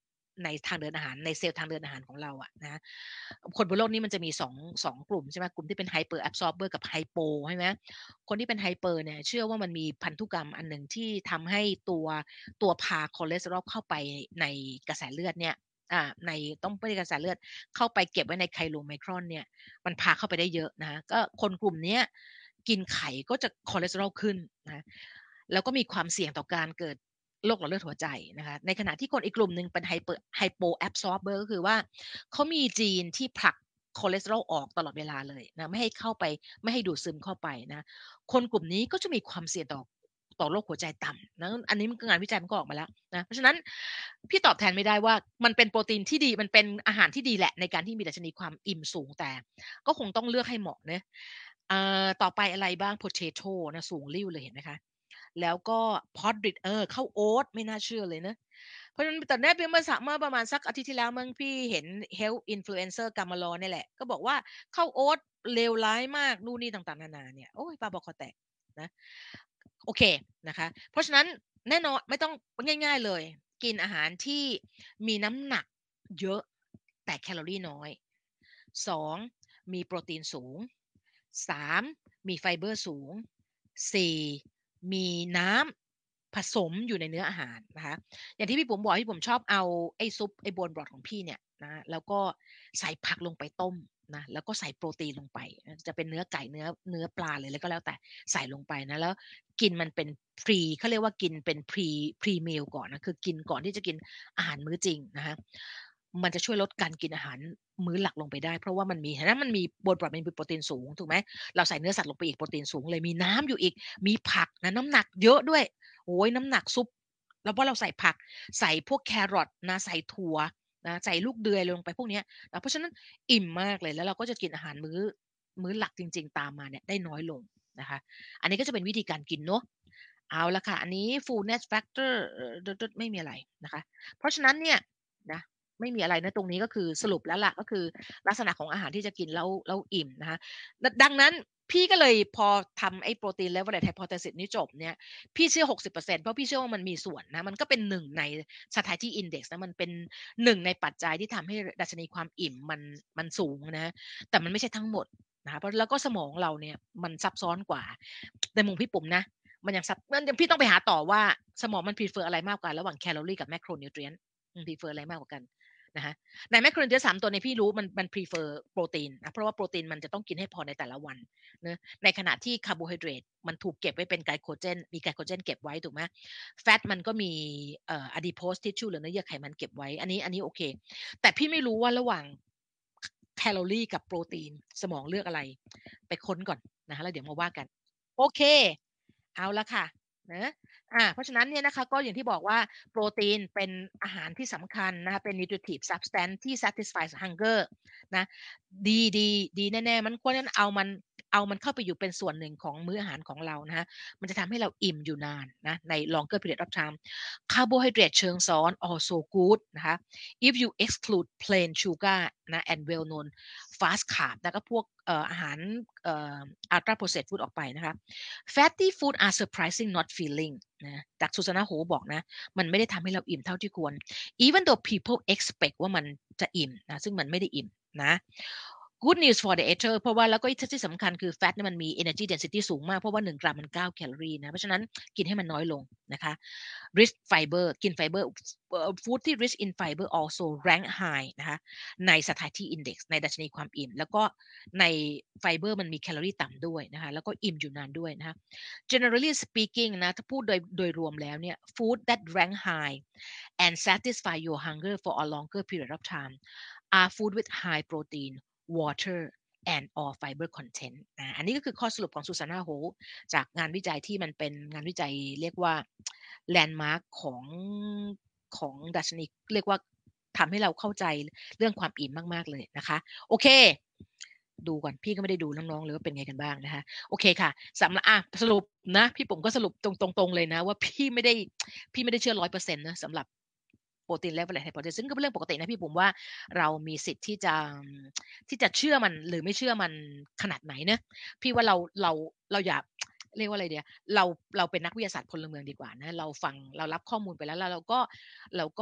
ในทางเดินอาหารในเซลล์ทางเดินอาหารของเราอะนะคนบนโลกนี้มันจะมีสองสองกลุ่มใช่ไหมกลุ่มที่เป็น hyper absorber กับ hypo ใช่ไหมคนที่เป็น hyper เนี่ยเชื่อว่ามันมีพันธุกรรมอันหนึ่งที่ทำให้ตัวตัวพาคอเลสเตอรอลเข้าไปในกระแสเลือดเนี่ยอ่าในต้องไม่ใช่กระแสเลือดเข้าไปเก็บไว้ในไคโลไมครอนเนี่ยมันพาเข้าไปได้เยอะนะคะก็คนกลุ่มเนี้ยกินไข่ก็จะคอเลสเตอรอลขึ้นนะแล้วก็มีความเสี่ยงต่อการเกิดโรคหลอดเลือดหัวใจนะคะในขณะที่คนอีกกลุ่มหนึ่งเป็น hyper hypo absorber ก็คือว่าเขามีจีนที่ผลักคอเลสเตอรอลออกตลอดเวลาเลยนะไม่ให้เข้าไปไม่ให้ดูดซึมเข้าไปนะคนกลุ่มนี้ก็จะมีความเสี่ยงต่อต่อโรคหัวใจต่ำนะอันนี้งานวิจัยมันก็ออกมาแล้วนะเพราะฉะนั้นพี่ตอบแทนไม่ได้ว่ามันเป็นโปรตีนที่ดีมันเป็นอาหารที่ดีแหละในการที่มีดัชนีความอิ่มสูงแต่ก็คงต้องเลือกให้เหมาะเนะอ่าต่อไปอะไรบ้าง potato นะสูงริ่วเลยเห็นไหมคะแล้วก็ Podrick เออข้าวโอ๊ตไม่น่าเชื่อเลยเนาะเพราะฉะนั้นแต่เนี่ยเมื่อสเมื่อประมาณสักอาทิตย์ที่แล้วมั้งพี่เห็น Health Influencer Gamalor เนี่ยแหละก็บอกว่าข้าวโอ๊ตเลวร้ายมากนู่นนี่ต่างๆนานาเนี่ยโอ๊ยบ้าบอคอแตกนะโอเคนะคะเพราะฉะนั้นแน่นอนไม่ต้องง่ายๆเลยกินอาหารที่มีน้ำหนักเยอะแต่แคลอรีน้อยสองมีโปรตีนสูงสามมีไฟเบอร์สูงสี่มีน้ำผสมอยู่ในเนื้ออาหารนะคะอย่างที่พี่ผมบอกพี่ผมชอบเอาไอ้ซุปไอ้โบนบรอทของพี่เนี่ยนะแล้วก็ใส่ผักลงไปต้มนะแล้วก็ใส่โปรตีนลงไปจะเป็นเนื้อไก่เนื้อเนื้อปลาเลยแล้วก็แล้วแต่ใส่ลงไปนะแล้วกินมันเป็นพรีเขาเรียกว่ากินเป็นพรีพรีมิลก่อนนะคือกินก่อนที่จะกินอาหารมื้อจริงนะคะมันจะช่วยลดการกินอาหารมื้อหลักลงไปได้เพราะว่ามันมีเห็นไหมมันมีโบนบรอทมันมีโปรตีนสูงถูกไหมเราใส่เนื้อสัตว์ลงไปอีกโปรตีนสูงเลยมีน้ำอยู่อีกมีผักนะน้ำหนักเยอะด้วยโอ้ยน้ำหนักซุปแล้วพอเราใส่ผักใส่พวกแครอทนะใส่ถั่วนะใส่ลูกเดือยลงไปพวกเนี้ยนะเพราะฉะนั้นอิ่มมากเลยแล้วเราก็จะกินอาหารมื้อมื้อหลักจริงๆตามมาเนี่ยได้น้อยลงนะคะอันนี้ก็จะเป็นวิธีการกินเนาะเอาละค่ะอันนี้ fullness factor เอ่อไม่มีอะไรนะคะเพราะฉะนั้นเนี่ยนะไม่มีอะไรนะตรงนี้ก็คือสรุปแล้วล่ะก็คือลักษณะของอาหารที่จะกินแล้วแล้วอิ่มนะคะดังนั้นพี่ก็เลยพอทำไอ้โปรตีน leverage hypothesis นี้จบเนี่ยพี่เชื่อหกสิบเปอร์เซ็นต์เพราะพี่เชื่อว่ามันมีส่วนนะมันก็เป็นหนึ่งใน satiety index นะมันเป็นหนึ่งในปัจจัยที่ทำให้ดัชนีความอิ่มมันมันสูงนะแต่มันไม่ใช่ทั้งหมดนะคะเพราะแล้วก็สมองเราเนี่ยมันซับซ้อนกว่าในมุมพี่ปุ๋มนะมันยังซับมันพี่ต้องไปหาต่อว่าสมองมัน prefer อะไรมากกว่าระหว่างแคลอรี่กับแมคโครนิวเทรียนต์มัน prefer อะไรมากกว่ากันนะคะในแมคโครนิวเทรียนต์สามตัวในพี่รู้มันมัน prefer โปรตีนนะเพราะว่าโปรตีนมันจะต้องกินให้พอในแต่ละวันเนะในขณะที่คาร์โบไฮเดรตมันถูกเก็บไว้เป็นไกลโคเจนมีไกลโคเจนเก็บไว้ถูกไหมแฟตมันก็มีเอ่อ adipose tissue หรือเนื้อเยื่อไขมันเก็บไว้อันนี้อันนี้โอเคแต่พี่ไม่รู้ว่าระหว่างแคลอรี่กับโปรตีนสมองเลือกอะไรไปค้นก่อนนะคะแล้วเดี๋ยวมาว่ากันโอเคเอาละค่ะนะอ่าเพราะฉะนั้นเนี่ยนะคะก็อย่างที่บอกว่าโปรตีนเป็นอาหารที่สำคัญนะคะเป็น nutritive substance ที่ satisfies hunger นะดีดีดีแน่ๆมันควรเอามันเอามันเข้าไปอยู่เป็นส่วนหนึ่งของมื้ออาหารของเรานะคะมันจะทำให้เราอิ่มอยู่นานนะใน longer period of time คาร์โบไฮเดรตเชิงซ้อน also good นะคะ if you exclude plain sugar นะ and well known fast carb แล้วก็พวกเอ่ออาหารเอ่อ ultra processed food ออกไปนะคะ fatty food are surprising not filling นะจากสุสานโหบอกนะมันไม่ได้ทำให้เราอิ่มเท่าที่ควร even though people expect ว่ามันจะอิ่มนะซึ่งมันไม่ได้อิ่มนะ good news for the eater เพราะว่าแล้วก็ที่สำคัญคือ fat เนี่ยมันมี energy density สูงมากเพราะว่าหนึ่งกรัมมันเก้าแคลอรี่นะเพราะฉะนั้นกินให้มันน้อยลงนะคะ rich fiber กินไฟเบอร์ food ที่ rich in fiber also rank high นะคะใน satiety index ในดัชนีความอิ่มแล้วก็ในไฟเบอร์มันมีแคลอรี่ต่ำด้วยนะคะแล้วก็อิ่มอยู่นานด้วยนะคะ generally speaking นะถ้าพูดโดยโดยรวมแล้วเนี่ย food that rank high and satisfy your hunger for a longer period of time are food with high protein water and or fiber content อ่าอันนี้ก็คือข้อสรุปของซูซาน่าโฮจากงานวิจัยที่มันเป็นงานวิจัยเรียกว่าแลนด์มาร์คของของดัชนีเรียกว่าทำให้เราเข้าใจเรื่องความอิ่มมากๆเลยนะคะโอเคดูก่อนพี่ก็ไม่ได้ดูน้องๆเลยว่าเป็นไงกันบ้างนะคะโอเคค่ะสำหรับอ่ะสรุปนะพี่ผมก็สรุปตรงๆเลยนะว่าพี่ไม่ได้พี่ไม่ได้เชื่อร้อยเปอร์เซ็นต์นะสำหรับโปรตีนและไฮโปรตีนซึ่งก็เป็นเรื่องปกตินะพี่ผมว่าเรามีสิทธิ์ที่จะที่จะเชื่อมันหรือไม่เชื่อมันขนาดไหนเนะพี่ว่าเราเราเราอย่าเรียกว่าอะไรเดียเราเราเป็นนักวิทยาศาสตร์พลเมืองดีกว่านะเราฟังเรารับข้อมูลไปแล้วแล้วเราก็เราก็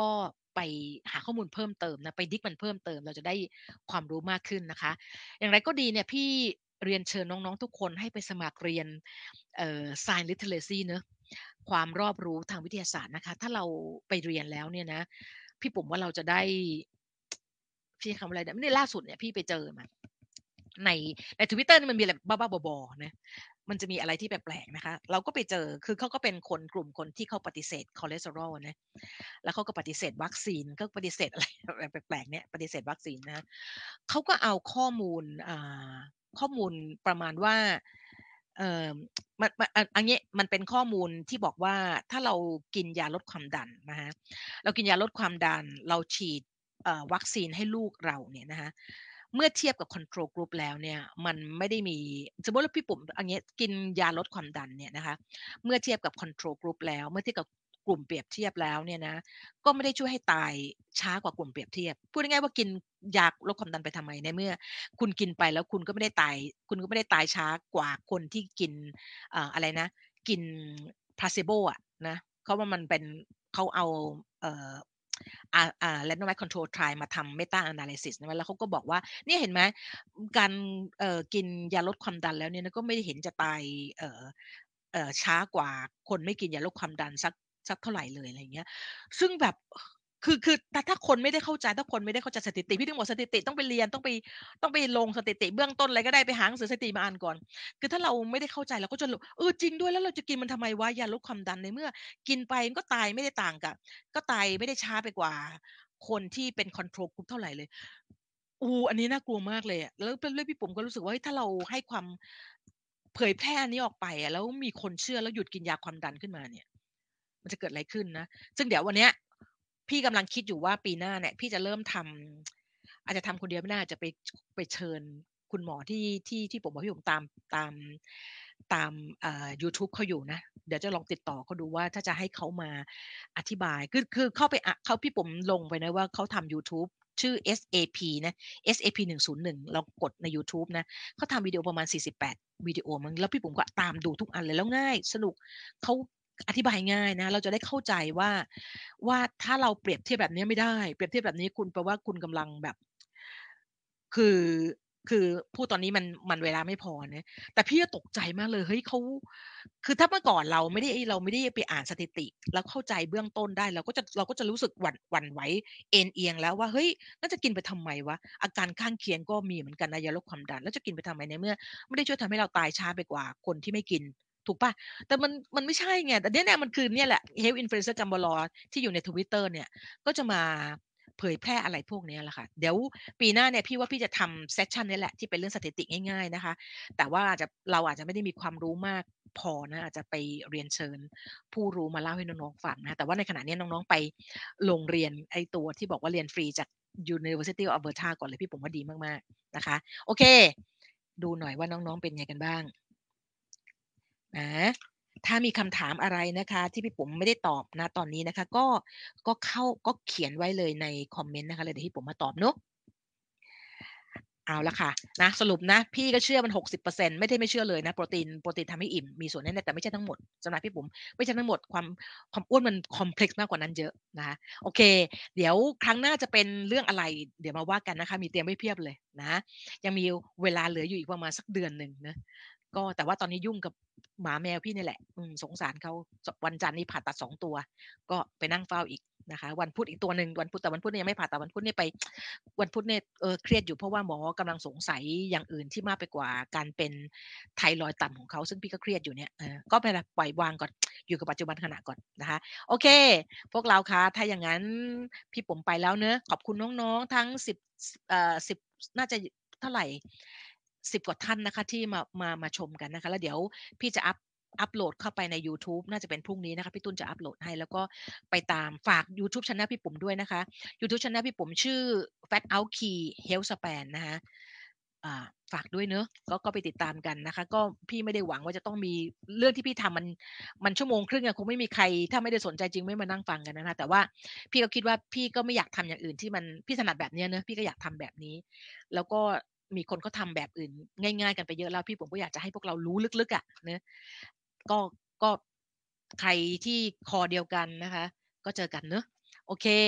ไปหาข้อมูลเพิ่มเติมนะไปดิกมันเพิ่มเติมเราจะได้ความรู้มากขึ้นนะคะอย่างไรก็ดีเนี่ยพี่เรียนเชิญน้องๆทุกคนให้ไปสมัครเรียนเอ่อ Science Literacy เนอะความรอบรู้ทางวิทยาศาสตร์นะคะถ้าเราไปเรียนแล้วเนี่ยนะพี่ปุ๋มว่าเราจะได้พี่ใช้คำว่าอะไรนะนี่ล่าสุดเนี่ยพี่ไปเจอมาในใน Twitter นี่มันมีอะไรบ้าๆบอๆนะมันจะมีอะไรที่แปลกๆนะคะเราก็ไปเจอคือเขาก็เป็นคนกลุ่มคนที่เขาปฏิเสธคอเลสเตอรอลนะแล้วเขาก็ปฏิเสธวัคซีนก็ปฏิเสธอะไรอะไรแปลกๆเนี่ยปฏิเสธวัคซีนนะเขาก็เอาข้อมูลอ่าข้อมูลประมาณว่าเอ่อมันมันอันอันนี้มันเป็นข้อมูลที่บอกว่าถ้าเรากินยาลดความดันนะคะเรากินยาลดความดันเราฉีดเอ่อวัคซีนให้ลูกเราเนี่ยนะคะเมื่อเทียบกับ control group แล้วเนี่ยมันไม่ได้มีสมมติว่าพี่ปุ๋มอันนี้กินยาลดความดันเนี่ยนะคะเมื่อเทียบกับ control group แล้วเมื่อเทียบกับกลุ่มเปรียบเทียบแล้วเนี่ยนะก็ไม่ได้ช่วยให้ตายช้ากว่ากลุ่มเปรียบเทียบพูดง่ายๆว่ากินยาลดความดันไปทำไมในเมื่อคุณกินไปแล้วคุณก็ไม่ได้ตายคุณก็ไม่ได้ตายช้ากว่าคนที่กินเอ่ออะไรนะกิน placebo อะนะเพราะว่ามันเป็นเขาเอาเอ่อ อ่าอ่า randomized control trial มาทำ meta analysis นะแล้วเขาก็บอกว่าเนี่ยเห็นไหมการเอ่อกินยาลดความดันแล้วเนี่ยนะก็ไม่ได้เห็นจะตายเอ่อเอ่อช้ากว่าคนไม่กินยาลดความดันสักสักเท่าไรเลยอะไรอย่างเงี้ยซึ่งแบบคือคือแต่ถ้าคนไม่ได้เข้าใจถ้าคนไม่ได้เข้าใจสถิติพี่ถึงบอกสถิติต้องไปเรียนต้องไปต้องไปลงสถิติเบื้องต้นอะไรก็ได้ไปหาหนังสือสถิติมาอ่านก่อนคือถ้าเราไม่ได้เข้าใจเราก็จะรู้เออจริงด้วยแล้วเราจะกินมันทำไมวะยาลดความดันในเมื่อกินไปมันก็ตายไม่ได้ต่างกับ ก็ตายไม่ได้ช้าไปกว่าคนที่เป็น control group เท่าไรเลยโอ้อันนี้น่ากลัวมากเลยอะแล้วเป็นเรื่องพี่ผมก็รู้สึกว่าเฮ้ยถ้าเราให้ความเผยแพร่อันนี้ออกไปอะแล้วมีคนเชื่อแล้วหยุดกินยาความดันขึ้นมาเนี่ยมันจะเกิดอะไรขึ้นนะซึ่งเดี๋ยววันเนี้ยพี่กำลังคิดอยู่ว่าปีหน้าเนี่ยพี่จะเริ่มทำอาจจะทำคนเดียวไม่ได้อาจจะไปไปเชิญคุณหมอที่ที่ที่ผมบอกพี่ผมตามตามตามอ่ายูทูบเขาอยู่นะเดี๋ยวจะลองติดต่อเขาดูว่าถ้าจะให้เขามา อธิบายคือคือเข้าไปอะเขาพี่ผมลงไปนะว่าเขาทำยูทูบชื่อ เอส เอ พี นะ เอส เอ พี หนึ่งศูนย์หนึ่งลองกดในยูทูบนะเขาทำวิดีโอประมาณสี่สิบแปดวิดีโอมั้งแล้วพี่ผมก็ตามดูทุกอันเลยแล้วง่ายสนุกเขาอธิบายง่ายนะเราจะได้เข้าใจว่าว่าถ้าเราเปรียบเทียบแบบนี้ไม่ได้เปรียบเทียบแบบนี้คุณแปลว่าคุณกำลังแบบ คือคือพูดตอนนี้มันมันเวลาไม่พอนะแต่พี่ก็ตกใจมากเลยเฮ้ยเขาคือถ้าเมื่อก่อนเราไม่ได้เราไม่ได้ไปอ่านสถิติแล้วเข้าใจเบื้องต้นได้เราก็จะเราก็จะรู้สึกหวั่นหวั่นไหวเอนเอียงแล้วว่าเฮ้ยแล้วจะกินไปทำไมวะอาการข้างเคียงก็มีเหมือนกันนะยาลดความดันแล้วจะกินไปทำไมในเมื่อไม่ได้ช่วยทำให้เราตายช้าไปกว่าคนที่ไม่กินถูกเปล่าแต่มันมันไม่ใช่ไงแต่เนี่ยเนี่ยมันคือเนี่ยแหละ Health Influencer Gambler ที่อยู่ใน Twitter เนี่ยก็จะมาเผยแพร่อะไรพวกเนี้ยแหละค่ะเดี๋ยว ปีหน้าเนี่ยพี่ว่าพี่จะทำเซสชันนี้แหละที่เป็นเรื่องสถิติง่ายๆนะคะแต่ว่าอาจจะเราอาจจะไม่ได้มีความรู้มากพอนะอาจจะไปเรียนเชิญผู้รู้มาเล่าให้น้องๆฟังนะแต่ว่าในขณะนี้น้องๆไปลงเรียนไอ้ตัวที่บอกว่าเรียนฟรีจาก University of Alberta ก่อนเลยพี่ผมว่าดีมากๆนะคะโอเคดูหน่อยว่าน้องๆเป็นไงกันบ้างนะถ้ามีคำถามอะไรนะคะที่พี่ปุ๋มไม่ได้ตอบนะตอนนี้นะคะก็ก็เข้าก็เขียนไว้เลยในคอมเมนต์นะคะเลยเดี๋ยวพี่ปุ๋มมาตอบเนาะ เอาละค่ะนะสรุปนะพี่ก็เชื่อมันหกสิบเปอร์เซ็นต์ไม่ได้ไม่เชื่อเลยนะโปรตีนโปรตีนทำให้อิ่มมีส่วนแน่ๆแต่ไม่ใช่ทั้งหมดสำหรับพี่ปุ๋มไม่ใช่ทั้งหมดความความอ้วนมันคอมเพล็กซ์มากกว่านั้นเยอะนะคะโอเคเดี๋ยวครั้งหน้าจะเป็นเรื่องอะไรเดี๋ยวมาว่ากันนะคะมีเตรียมไว้เพียบเลยนะยังมีเวลาเหลืออยู่อีกประมาณสักเดือนหนึ่งนะก็แต่ว่าตอนนี้ยุ่งกับหมาแมวพี่นี่แหละอืมสงสารเขาวันจันทร์นี้ผ่าตัดสองตัวก็ไปนั่งเฝ้าอีกนะคะวันพุธอีกตัวหนึ่งวันพุธแต่วันพุธเนี่ยยังไม่ผ่าตัดวันพุธเนี่ยไป วันพุธเนี่ยเออเครียดอยู่เพราะว่าหมอกำลังสงสัยอย่างอื่นที่มากไปกว่าการเป็นไทรอยด์ต่ำของเขาซึ่งพี่ก็เครียดอยู่เนี่ยเออก็ไปละปล่อยวางก่อนอยู่กับปัจจุบันขณะก่อนนะคะโอเคพวกเราคะถ้าอย่างนั้นพี่ผมไปแล้วเนอะขอบคุณน้องๆทั้งสิบเอ่อสิบน่าจะเท่าไหร่สิบกว่าท่านนะคะที่มามามาชมกันนะคะแล้วเดี๋ยวพี่จะอัปอัปโหลดเข้าไปในยูทูบน่าจะเป็นพรุ่งนี้นะคะพี่ตุ้นจะอัปโหลดให้แล้วก็ไปตามฝากยูทูบ channel พี่ปุ๋มด้วยนะคะ ยูทูบ channel พี่ผมชื่อ Fat Out Key Health Span นะคะอ่าฝากด้วยเนอะก็ก็ไปติดตามกันนะคะก็พี่ไม่ได้หวังว่าจะต้องมีเรื่องที่พี่ทำมันมันชั่วโมงครึ่งอะคงไม่มีใครถ้าไม่ได้สนใจจริงไม่มานั่งฟังกันนะคะแต่ว่าพี่ก็คิดว่าพี่ก็ไม่อยากทำอย่างอื่นที่มันพี่ถนัดแบบเนี้ยเนอะพี่ก็อยากทำแบบนี้แล้วก็มีคนเขาทำแบบอื่นง่ายๆกันไปเยอะแล้วพี่ผมก็อยากจะให้พวกเรารู้ลึกๆอะเนอะก็ก็ใครที่คอเดียวกันนะคะก็เจอกันเนอะโอเค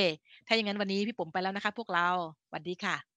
ถ้าอย่างงั้นวันนี้พี่ป๋มไปแล้วนะคะพวกเราสวัสดีค่ะ